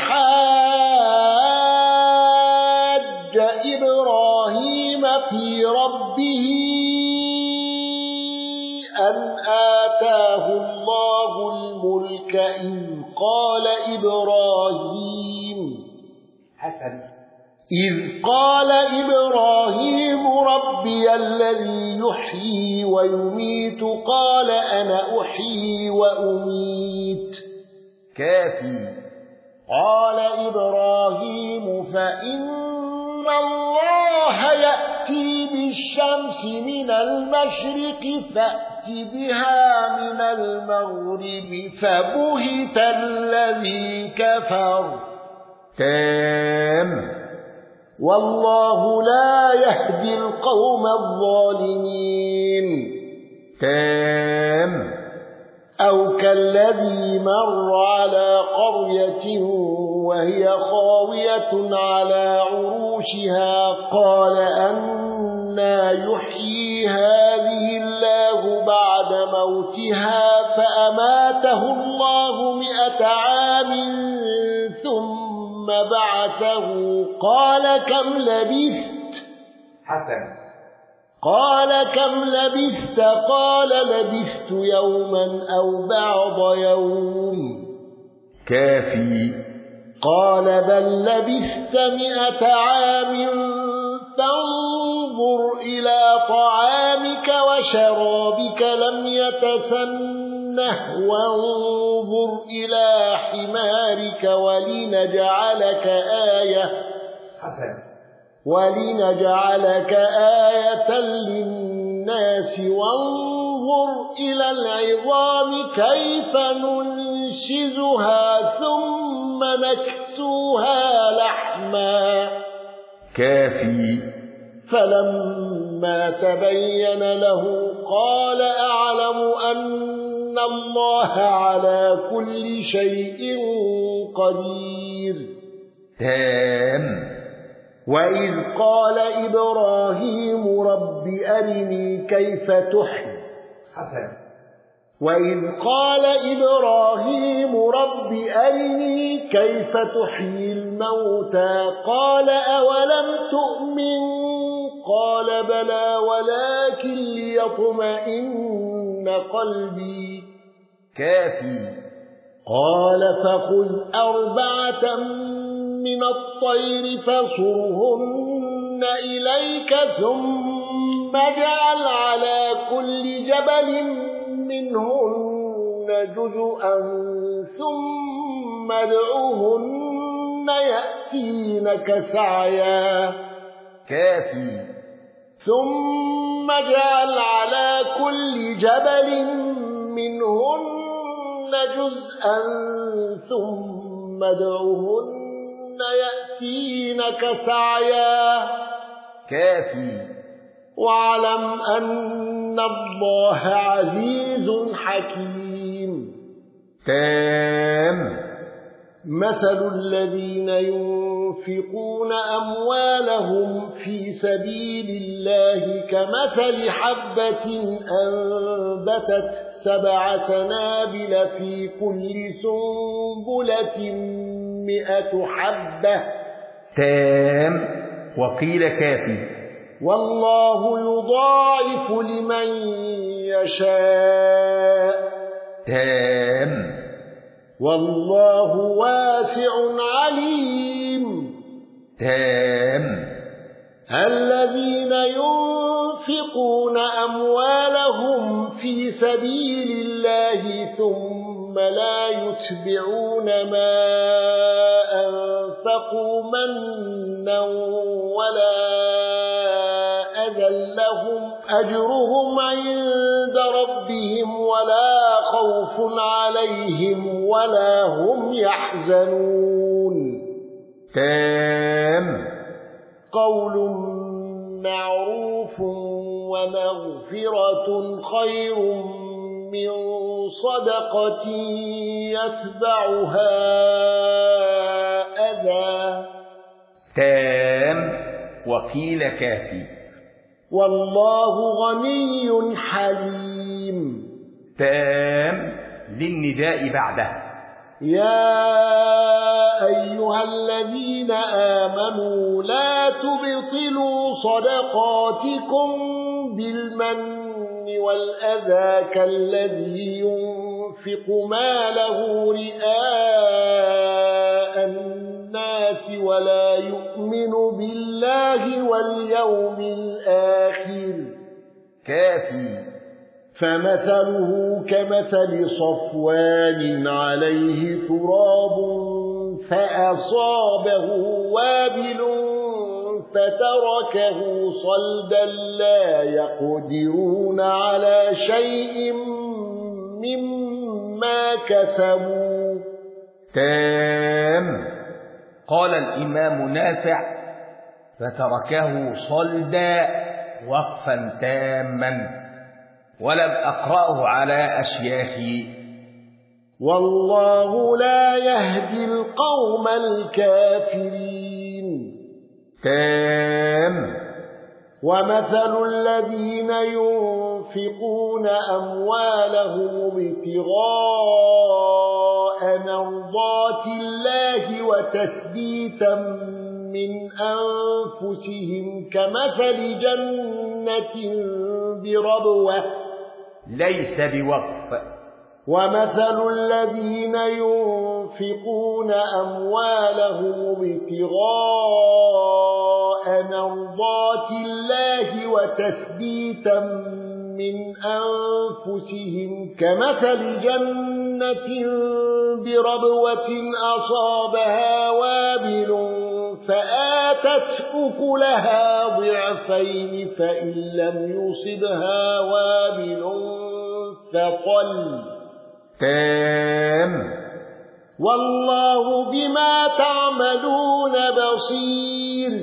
حاج إبراهيم في ربه أن آتاه الله الملك إذ قال إبراهيم ربي الذي يحيي ويميت قال أنا أحيي وأميت. كافي. قال إبراهيم فإن الله يأتي بالشمس من المشرق فأت بها من المغرب فبهت الذي كفر. تام. والله لا يهدي القوم الظالمين. تام. أو كالذي مر على قرية وهي خاوية على عروشها قال أنى يحيي هذه الله بعد موتها فأماته الله 100 عام ثم بعثه قال كم لبثت؟ حسن. قال كم لبثت؟ قال لبثت يوما أو بعض يوم. كافي. قال بل لبثت 100 عام فانظر إلى طعامك وشرابك لم يتسنه وانظر إلى حمارك ولنجعلك آية. حسن. ولنجعلك آية للناس وانظر إلى العظام كيف ننشزها ثم نكسوها لحما. كافي. فلما تبين له قال أعلم أن الله على كل شيء قدير. تام. وإذ قال إبراهيم رب أرني كيف تحيي. حسن. وإذ قال إبراهيم رب أرني كيف تحيي الموتى قال أولم تؤمن قال بلى ولكن ليطمئن قلبي. كافي. قال فخذ 4 من الطير فصرهن إليك ثم اجعل على كل جبل منهن جزءا ثم ادعوهن يأتينك سعيا. كافي. ثم اجعل على كل جبل منهن جزءا ثم ادعوهن يأتينك سعيا. كافي. واعلم أن إن الله عزيز حكيم. تام. مثل الذين ينفقون أموالهم في سبيل الله كمثل حبة أنبتت 7 سنابل في كل سنبلة 100 حبة. تام. وقيل كافي. والله يضاعف لمن يشاء. تام. والله واسع عليم. تام. الذين ينفقون أموالهم في سبيل الله ثم لا يتبعون ما أنفقوا منا ولا أذى لهم أجرهم عند ربهم ولا خوف عليهم ولا هم يحزنون. تام. قول معروف ومغفرة خير من صدقة يتبعها أذى. تام. وقيل كافي. والله غني حليم. تام للنداء بعده. يا أيها الذين آمنوا لا تبطلوا صدقاتكم بالمن والأذى كالذي ينفق ماله رئاء الناس ولا يؤمن بالله واليوم الآخر. كافي. فمثله كمثل صفوان عليه تراب فأصابه وابل فتركه صلدا لا يقدرون على شيء مما كسبوا. تام. قال الإمام نافع فتركه صلدا وقفا تاما، ولم أقرأه على أشياخي. والله لا يهدي القوم الكافرين. تام. ومثل الذين ينفقون أموالهم ابتغاء مرضات الله وتثبيتا من أنفسهم كمثل جنة بربوة ليس بوقف. ومثل الذين ينفقون أموالهم ابتغاء مرضات الله وتثبيتا من أنفسهم كمثل جنة بربوة أصابها وابل فآتت أكلها ضعفين فإن لم يصبها وابل فطل. تام. والله بما تعملون بصير.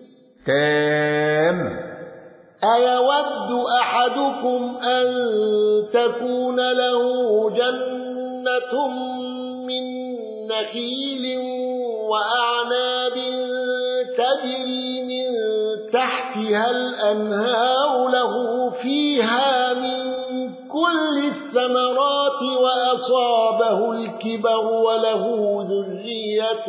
تام. أيود أحدكم أن تكون له جنة من نخيل وأعناب تجري من تحتها الأنهار له فيها من كل الثمرات وأصابه الكبر وله ذرية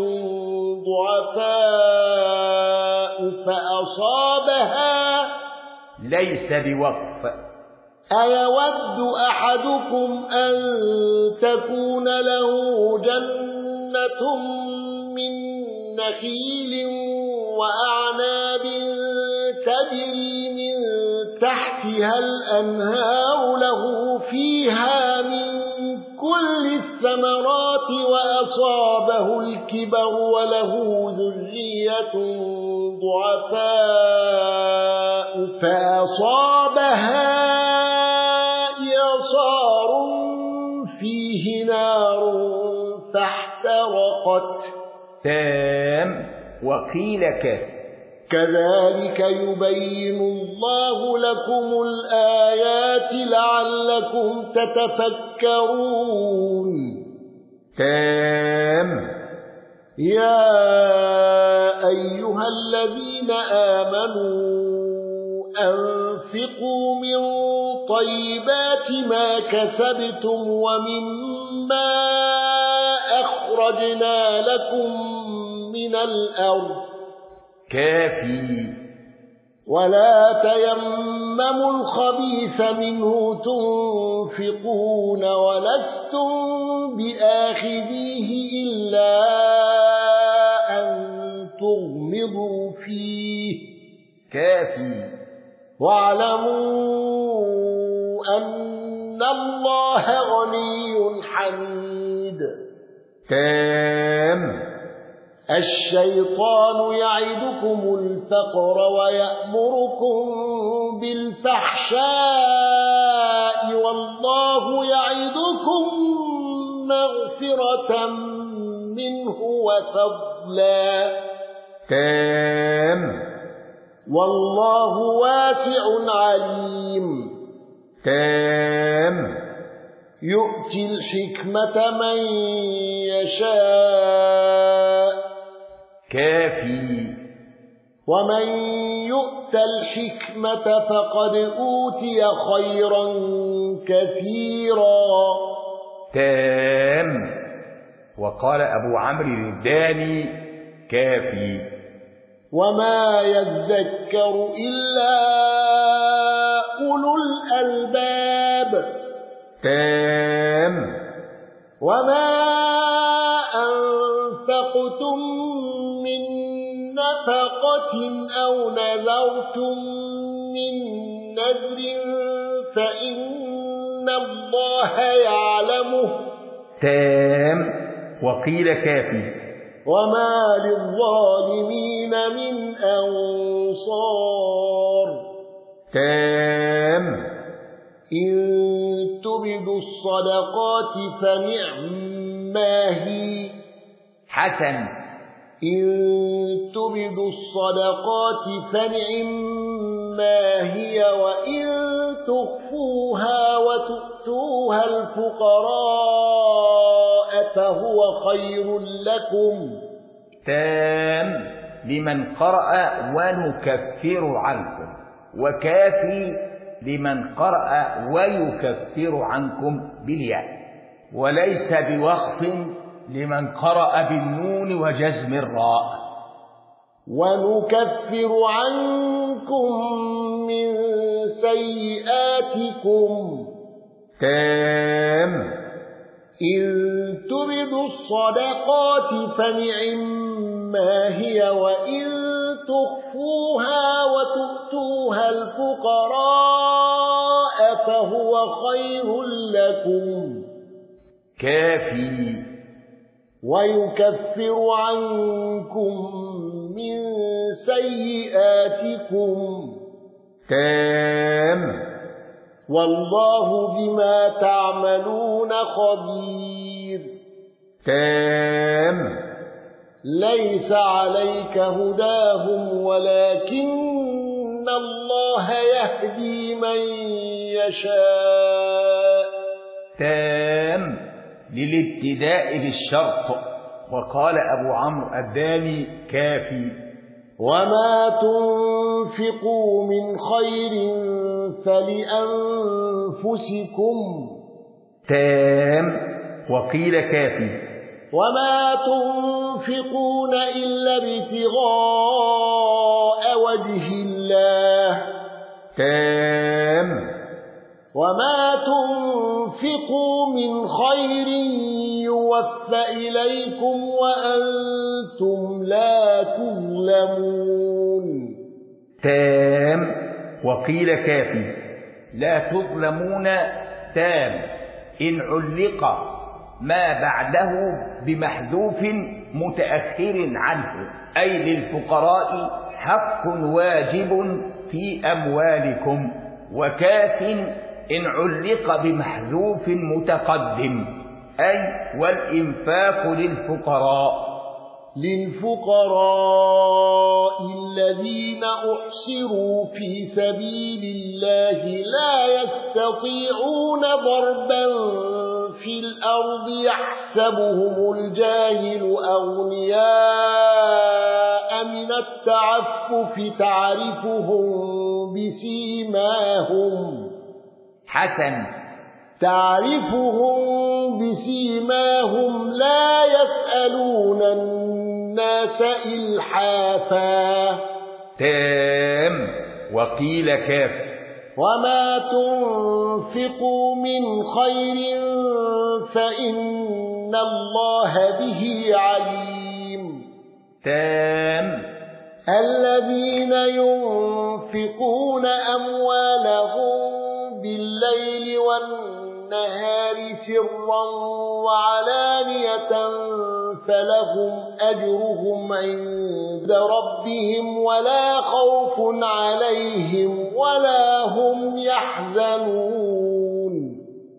ضعفاء فأصابها ليس بوقف. أيود أحدكم أن تكون له جنة من نخيل وأعناب تجري من تحتها الأنهار له فيها من كل الثمرات وأصابه الكبر وله ذرية ضعفاء فأصابها إعصار فيه نار فاحترقت. تام. وقيل كافي. كذلك يبين الله لكم الآيات لعلكم تتفكرون. تام. يا أيها الذين آمنوا أنفقوا من طيبات ما كسبتم ومما أخرجنا لكم من الأرض. كافي. ولا تيمموا الخبيث منه تنفقون ولستم بآخذيه إلا أن تغمضوا فيه. كافي. واعلموا أن الله غني حميد. تام. الشيطان يعدكم الفقر ويأمركم بالفحشاء والله يعدكم مغفرة منه وفضلا. تام. والله واسع عليم. تام. يؤتي الحكمة من يشاء. كافي. ومن يؤت الحكمة فقد أوتي خيرا كثيرا. تام. وقال أبو عمرو الداني كافي. وما يذكر إلا أولو الألباب. تام. وما أنفقتم من نفقة أو نذرتم من نذر فإن الله يعلمه. تام. وقيل كافي. وما للظالمين من أنصار. تام. إن تبدوا الصدقات فنعما هي. حسن. إن تبدوا الصدقات فنعما هي وإن تخفوها وتؤتوها الفقراء فهو خير لكم. تام. لمن قرأ ونكفر عنكم. وكافي لمن قرأ ويكفر عنكم بالياء. وليس بوقف لمن قرأ بالنون وجزم الراء. ونكفر عنكم من سيئاتكم. تام. إن تبدوا الصدقات فنعما هي وإن تخفوها وتؤتوها الفقراء فهو خير لكم. كافي. ويكفر عنكم من سيئاتكم. تام. والله بما تعملون خبير. تام. ليس عليك هداهم ولكن الله يهدي من يشاء. تام. للابتداء بالشرط. وقال أبو عمرو الداني كافي. وما تنفقوا من خير فلأنفسكم. تام. وقيل كافي. وما تنفقون إلا ابتغاء وجه الله. تام. وما تنفقوا من خير يوفى إليكم وأنتم لا تظلمون. تام. وقيل كافي. لا تظلمون. تام. إن علق ما بعده بمحذوف متأخر عنه، أي للفقراء حق واجب في أموالكم. وكاف إن علق بمحذوف متقدم، أي والإنفاق للفقراء. للفقراء الذين أحصروا في سبيل الله لا يستطيعون ضربا في الأرض يحسبهم الجاهل أغنياء من التعفف تعرفهم بسيماهم لا يسألون الناس إلحافا. تام. وقيل كاف. وما تنفقوا من خير فإن الله به عليم. تام. الذين ينفقون أموالهم بالليل والنهار سرا وعلانية فلهم أجرهم عند ربهم ولا خوف عليهم ولا هم يحزنون.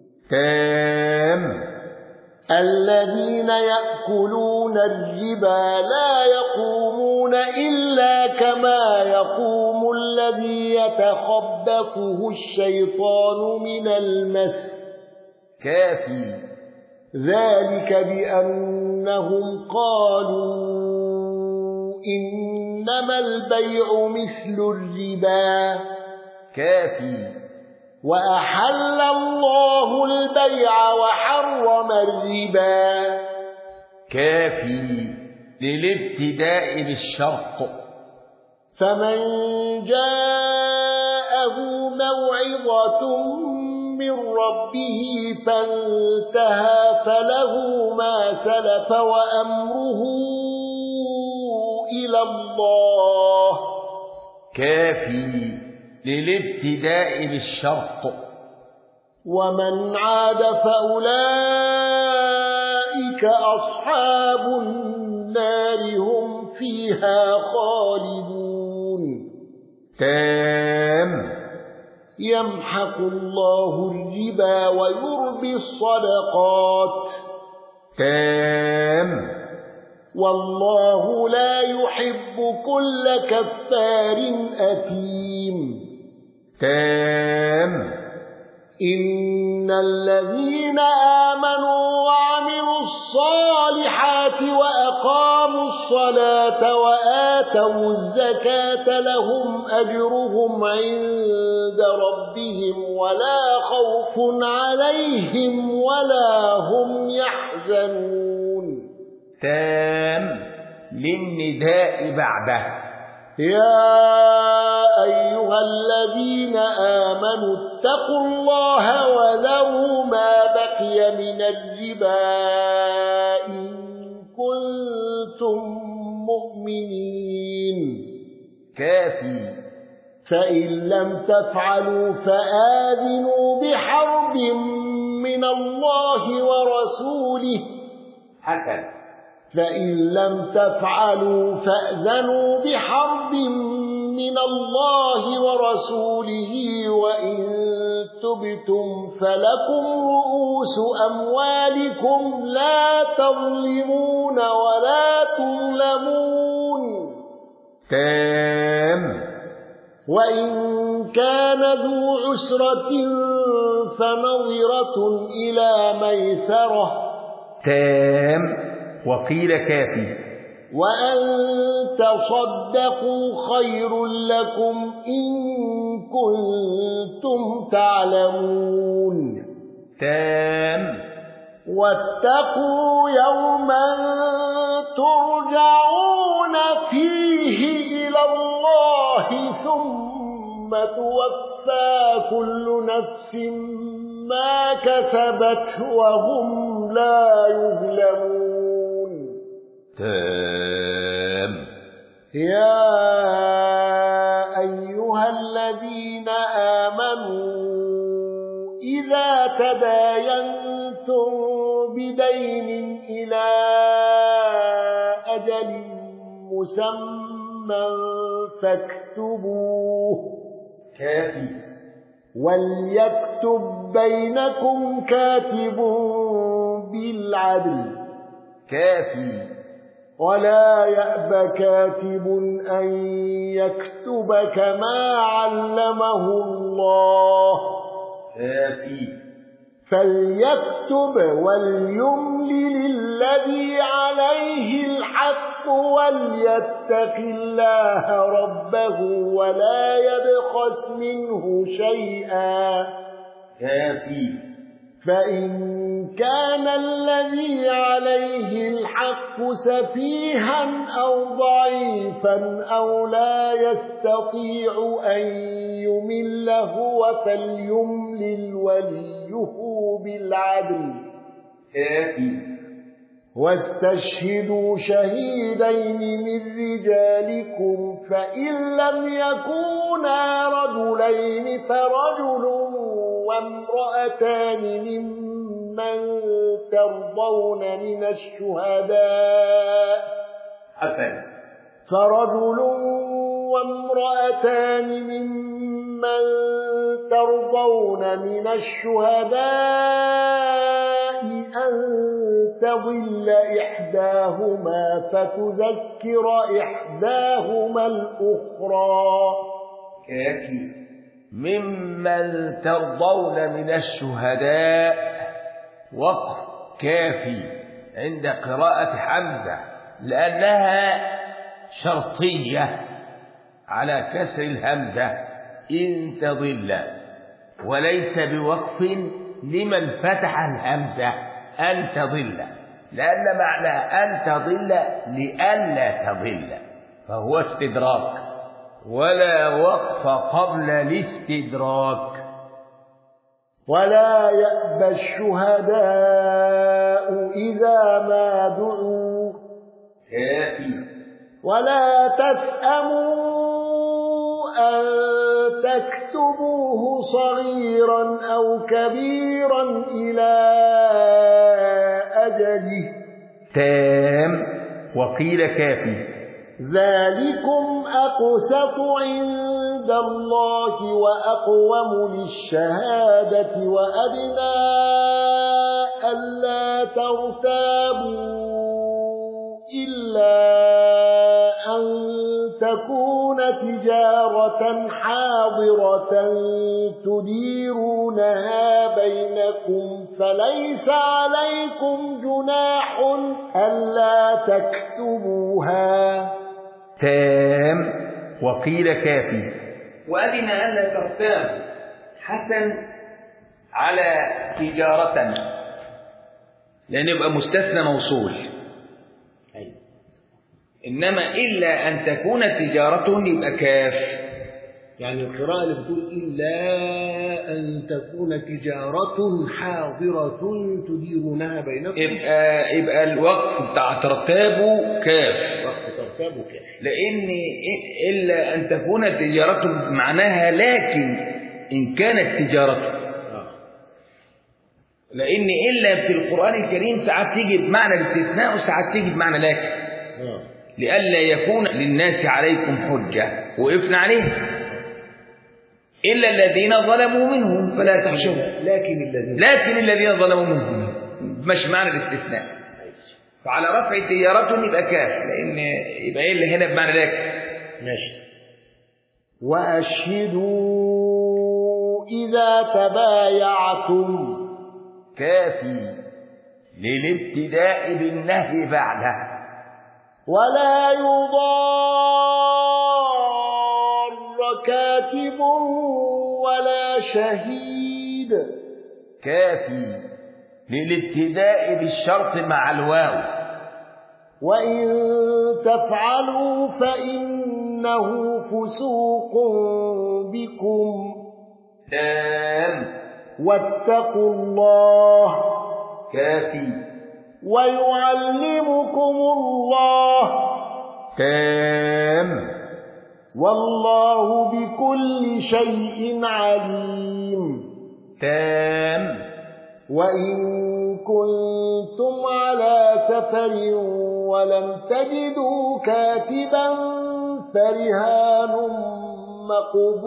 تام. الذين يأكلون الربا لا يقومون إلا كما يقوم الذي يتخبطه الشيطان من المس. كافي. ذلك بأنهم قالوا إنما البيع مثل الربا. كافي. وأحل الله البيع وحرم الربا. كافي. للابتداء بالشرط. فمن جاءه موعظة من ربه فانتهى فله ما سلف وأمره إلى الله. كافي. للابتداء بالشرط. ومن عاد فأولئك أصحاب النار هم فيها خالدون. تام. يمحق الله الربا ويربي الصدقات. تام. والله لا يحب كل كفار أثيم. تام. إن الذين آمنوا وعملوا الصالحات وأقاموا الصلاة وآتوا الزكاة لهم أجرهم عند ربهم ولا خوف عليهم ولا هم يحزنون. تام. للنداء بعده. يا أيها الذين آمنوا اتقوا الله وذروا ما بقي من الربا إن كنتم مؤمنين. كافي. فإن لم تفعلوا فآذنوا بحرب من الله ورسوله. حسن. فإن لم تفعلوا فأذنوا بحرب من الله ورسوله وإن تبتم فلكم رؤوس أموالكم لا تظلمون ولا تظلمون. تام. وإن كان ذو عسرة فنظرة إلى ميسرة. تام. وقيل كافي. وأن تصدقوا خير لكم إن كنتم تعلمون. تام. واتقوا يوما ترجعون فيه إلى الله ثم توفى كل نفس ما كسبت وهم لا يظلمون. تام. يا أيها الذين آمنوا إذا تداينتم بدين إلى أجل مسمى فاكتبوه. كافي. وليكتب بينكم كاتب بالعدل. كافي. ولا يأب كاتب أن يكتب كما علمه الله فليكتب وليملل الذي عليه الحق وليتق الله ربه ولا يبخس منه شيئا فإن كان الذي عليه الحق سفيها أو ضعيفا أو لا يستطيع أن يمل هو فليملل وليه بالعدل واستشهدوا شهيدين من رجالكم فإن لم يكونا رجلين فرجل وامرأتان ممن ترضون من الشهداء فرجل وامرأتان ممن ترضون من الشهداء أن تضل إحداهما فتذكر إحداهما الأخرى ممن ترضون من الشهداء وقف كافي عند قراءة حمزة لأنها شرطية على كسر الهمزة إن تضل وليس بوقف لمن فتح الهمزة أن تضل لأن معنى أن تضل لئلا تضل فهو استدراك ولا وقف قبل الاستدراك ولا يأبى الشهداء إذا ما دعوا ولا تسأموا أن تكتبوه صغيرا أو كبيرا إلى أجله تام وقيل كافي ذلكم أقسط عند الله وأقوم للشهادة وأدنى ألا ترتابوا إلا أن تكون تجارة حاضرة تديرونها بينكم فليس عليكم جناح ألا تكتبوها تام وقيل كافي وأدنى ألا ترتابوا حسن على تجارة لأن يبقى مستثنى موصول إنما إلا أن تكون تجارة يبقى كاف يعني القراءة اللي بتقول إلا أن تكون تجارة حاضرة تديرونها بينكم يبقى الوقف بتاع ترتابه كاف وقف ترتابه كاف لأن إلا أن تكون تجارة معناها لكن إن كانت تجارة لأن إلا في القرآن الكريم ساعات تيجي بمعنى الاستثناء وساعات تيجي بمعنى لكن لئلا يكون للناس عليكم حجة وقفنا عليه إلا الذين ظلموا منهم فلا تخشوا لكن الذين ظلموا منهم مش معنى الاستثناء فعلى رفع تجارتهم يبقى كاف لأن يبقى إلا هنا بمعنى لكن ماشي وأشهدوا إذا تبايعتم كافي للابتداء بالنهي بعده ولا يضار كاتب ولا شهيد كافي للابتداء بالشرط مع الواو وإن تفعلوا فإنه فسوق بكم تام واتقوا الله كافي ويعلمكم الله تام والله بكل شيء عليم تام وإن كنتم على سفر ولم تجدوا كاتبا فرهان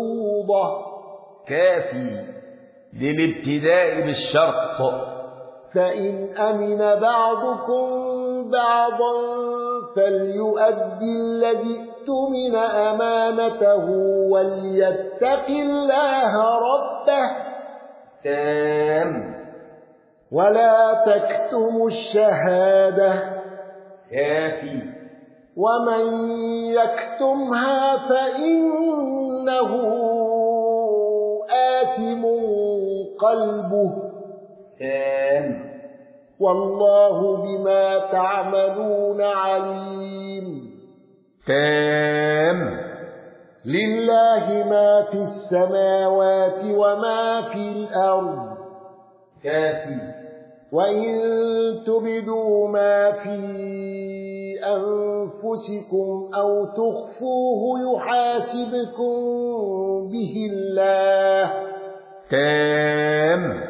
مقبوضة كافي للابتداء بالشرط فإن أمن بعضكم بعضا فليؤدي الذي اؤتمن أمانته وليتق الله ربه تام. ولا تكتموا الشهادة كافي. ومن يكتمها فإنه آثم قلبه تام. والله بما تعملون عليم. تام. لله ما في السماوات وما في الأرض. كافي. وإن تبدوا ما في أنفسكم أو تخفوه يحاسبكم به الله. تام.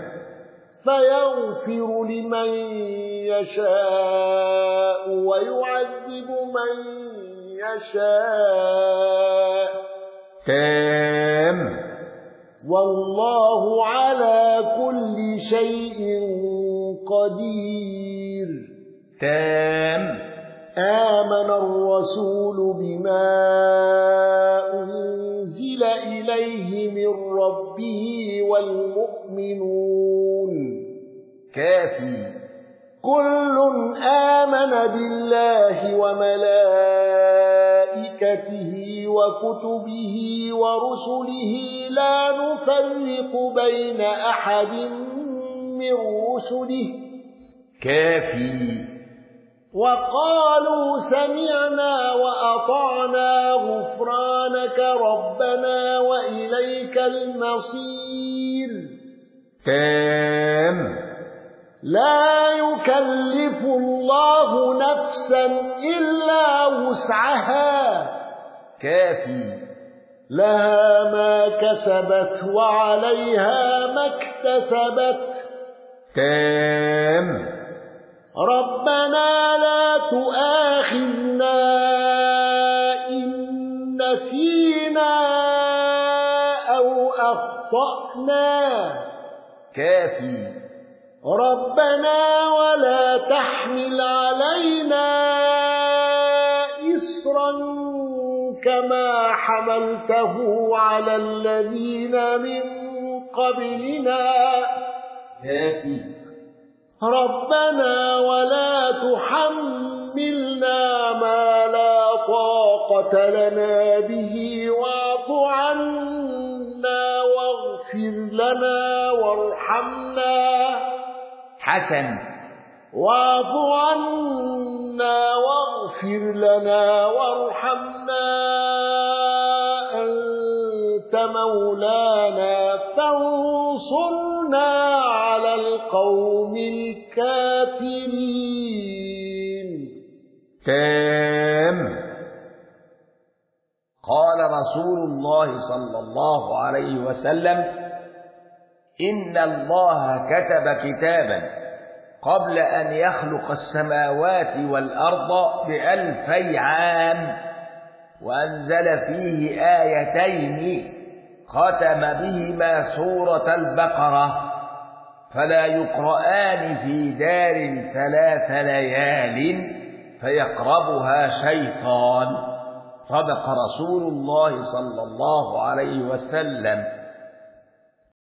فيغفر لمن يشاء ويعذب من يشاء. تام. والله على كل شيء قدير. تام. آمن الرسول بما أنزل إليه من ربه والمؤمنون. كافي. كل آمن بالله وملائكته وكتبه ورسله لا نفرق بين أحد من رسله. كافي. وقالوا سمعنا وأطعنا غفرانك ربنا وإليك المصير. تام. لا يكلف الله نفسا إلا وسعها. كافي. لها ما كسبت وعليها ما اكتسبت. تام. ربنا لا تؤاخذنا إن نسينا أو أخطأنا. كافي. ربنا ولا تحمل علينا إصرا كما حملته على الذين من قبلنا. كافي. ربنا ولا تحملنا ما لا طاقة لنا به واعف عنا واغفر لنا وارحمنا. حسن. واعف عنا واغفر لنا وارحمنا أنت مولانا فانصرنا على القوم الكافرين. تام. قال رسول الله صلى الله عليه وسلم: إن الله كتب كتابا قبل أن يخلق السماوات والأرض ب2000 عام، وأنزل فيه آيتين ختم بهما سورة البقرة، فلا يقرآن في دار 3 ليال فيقربها شيطان. صدق رسول الله صلى الله عليه وسلم.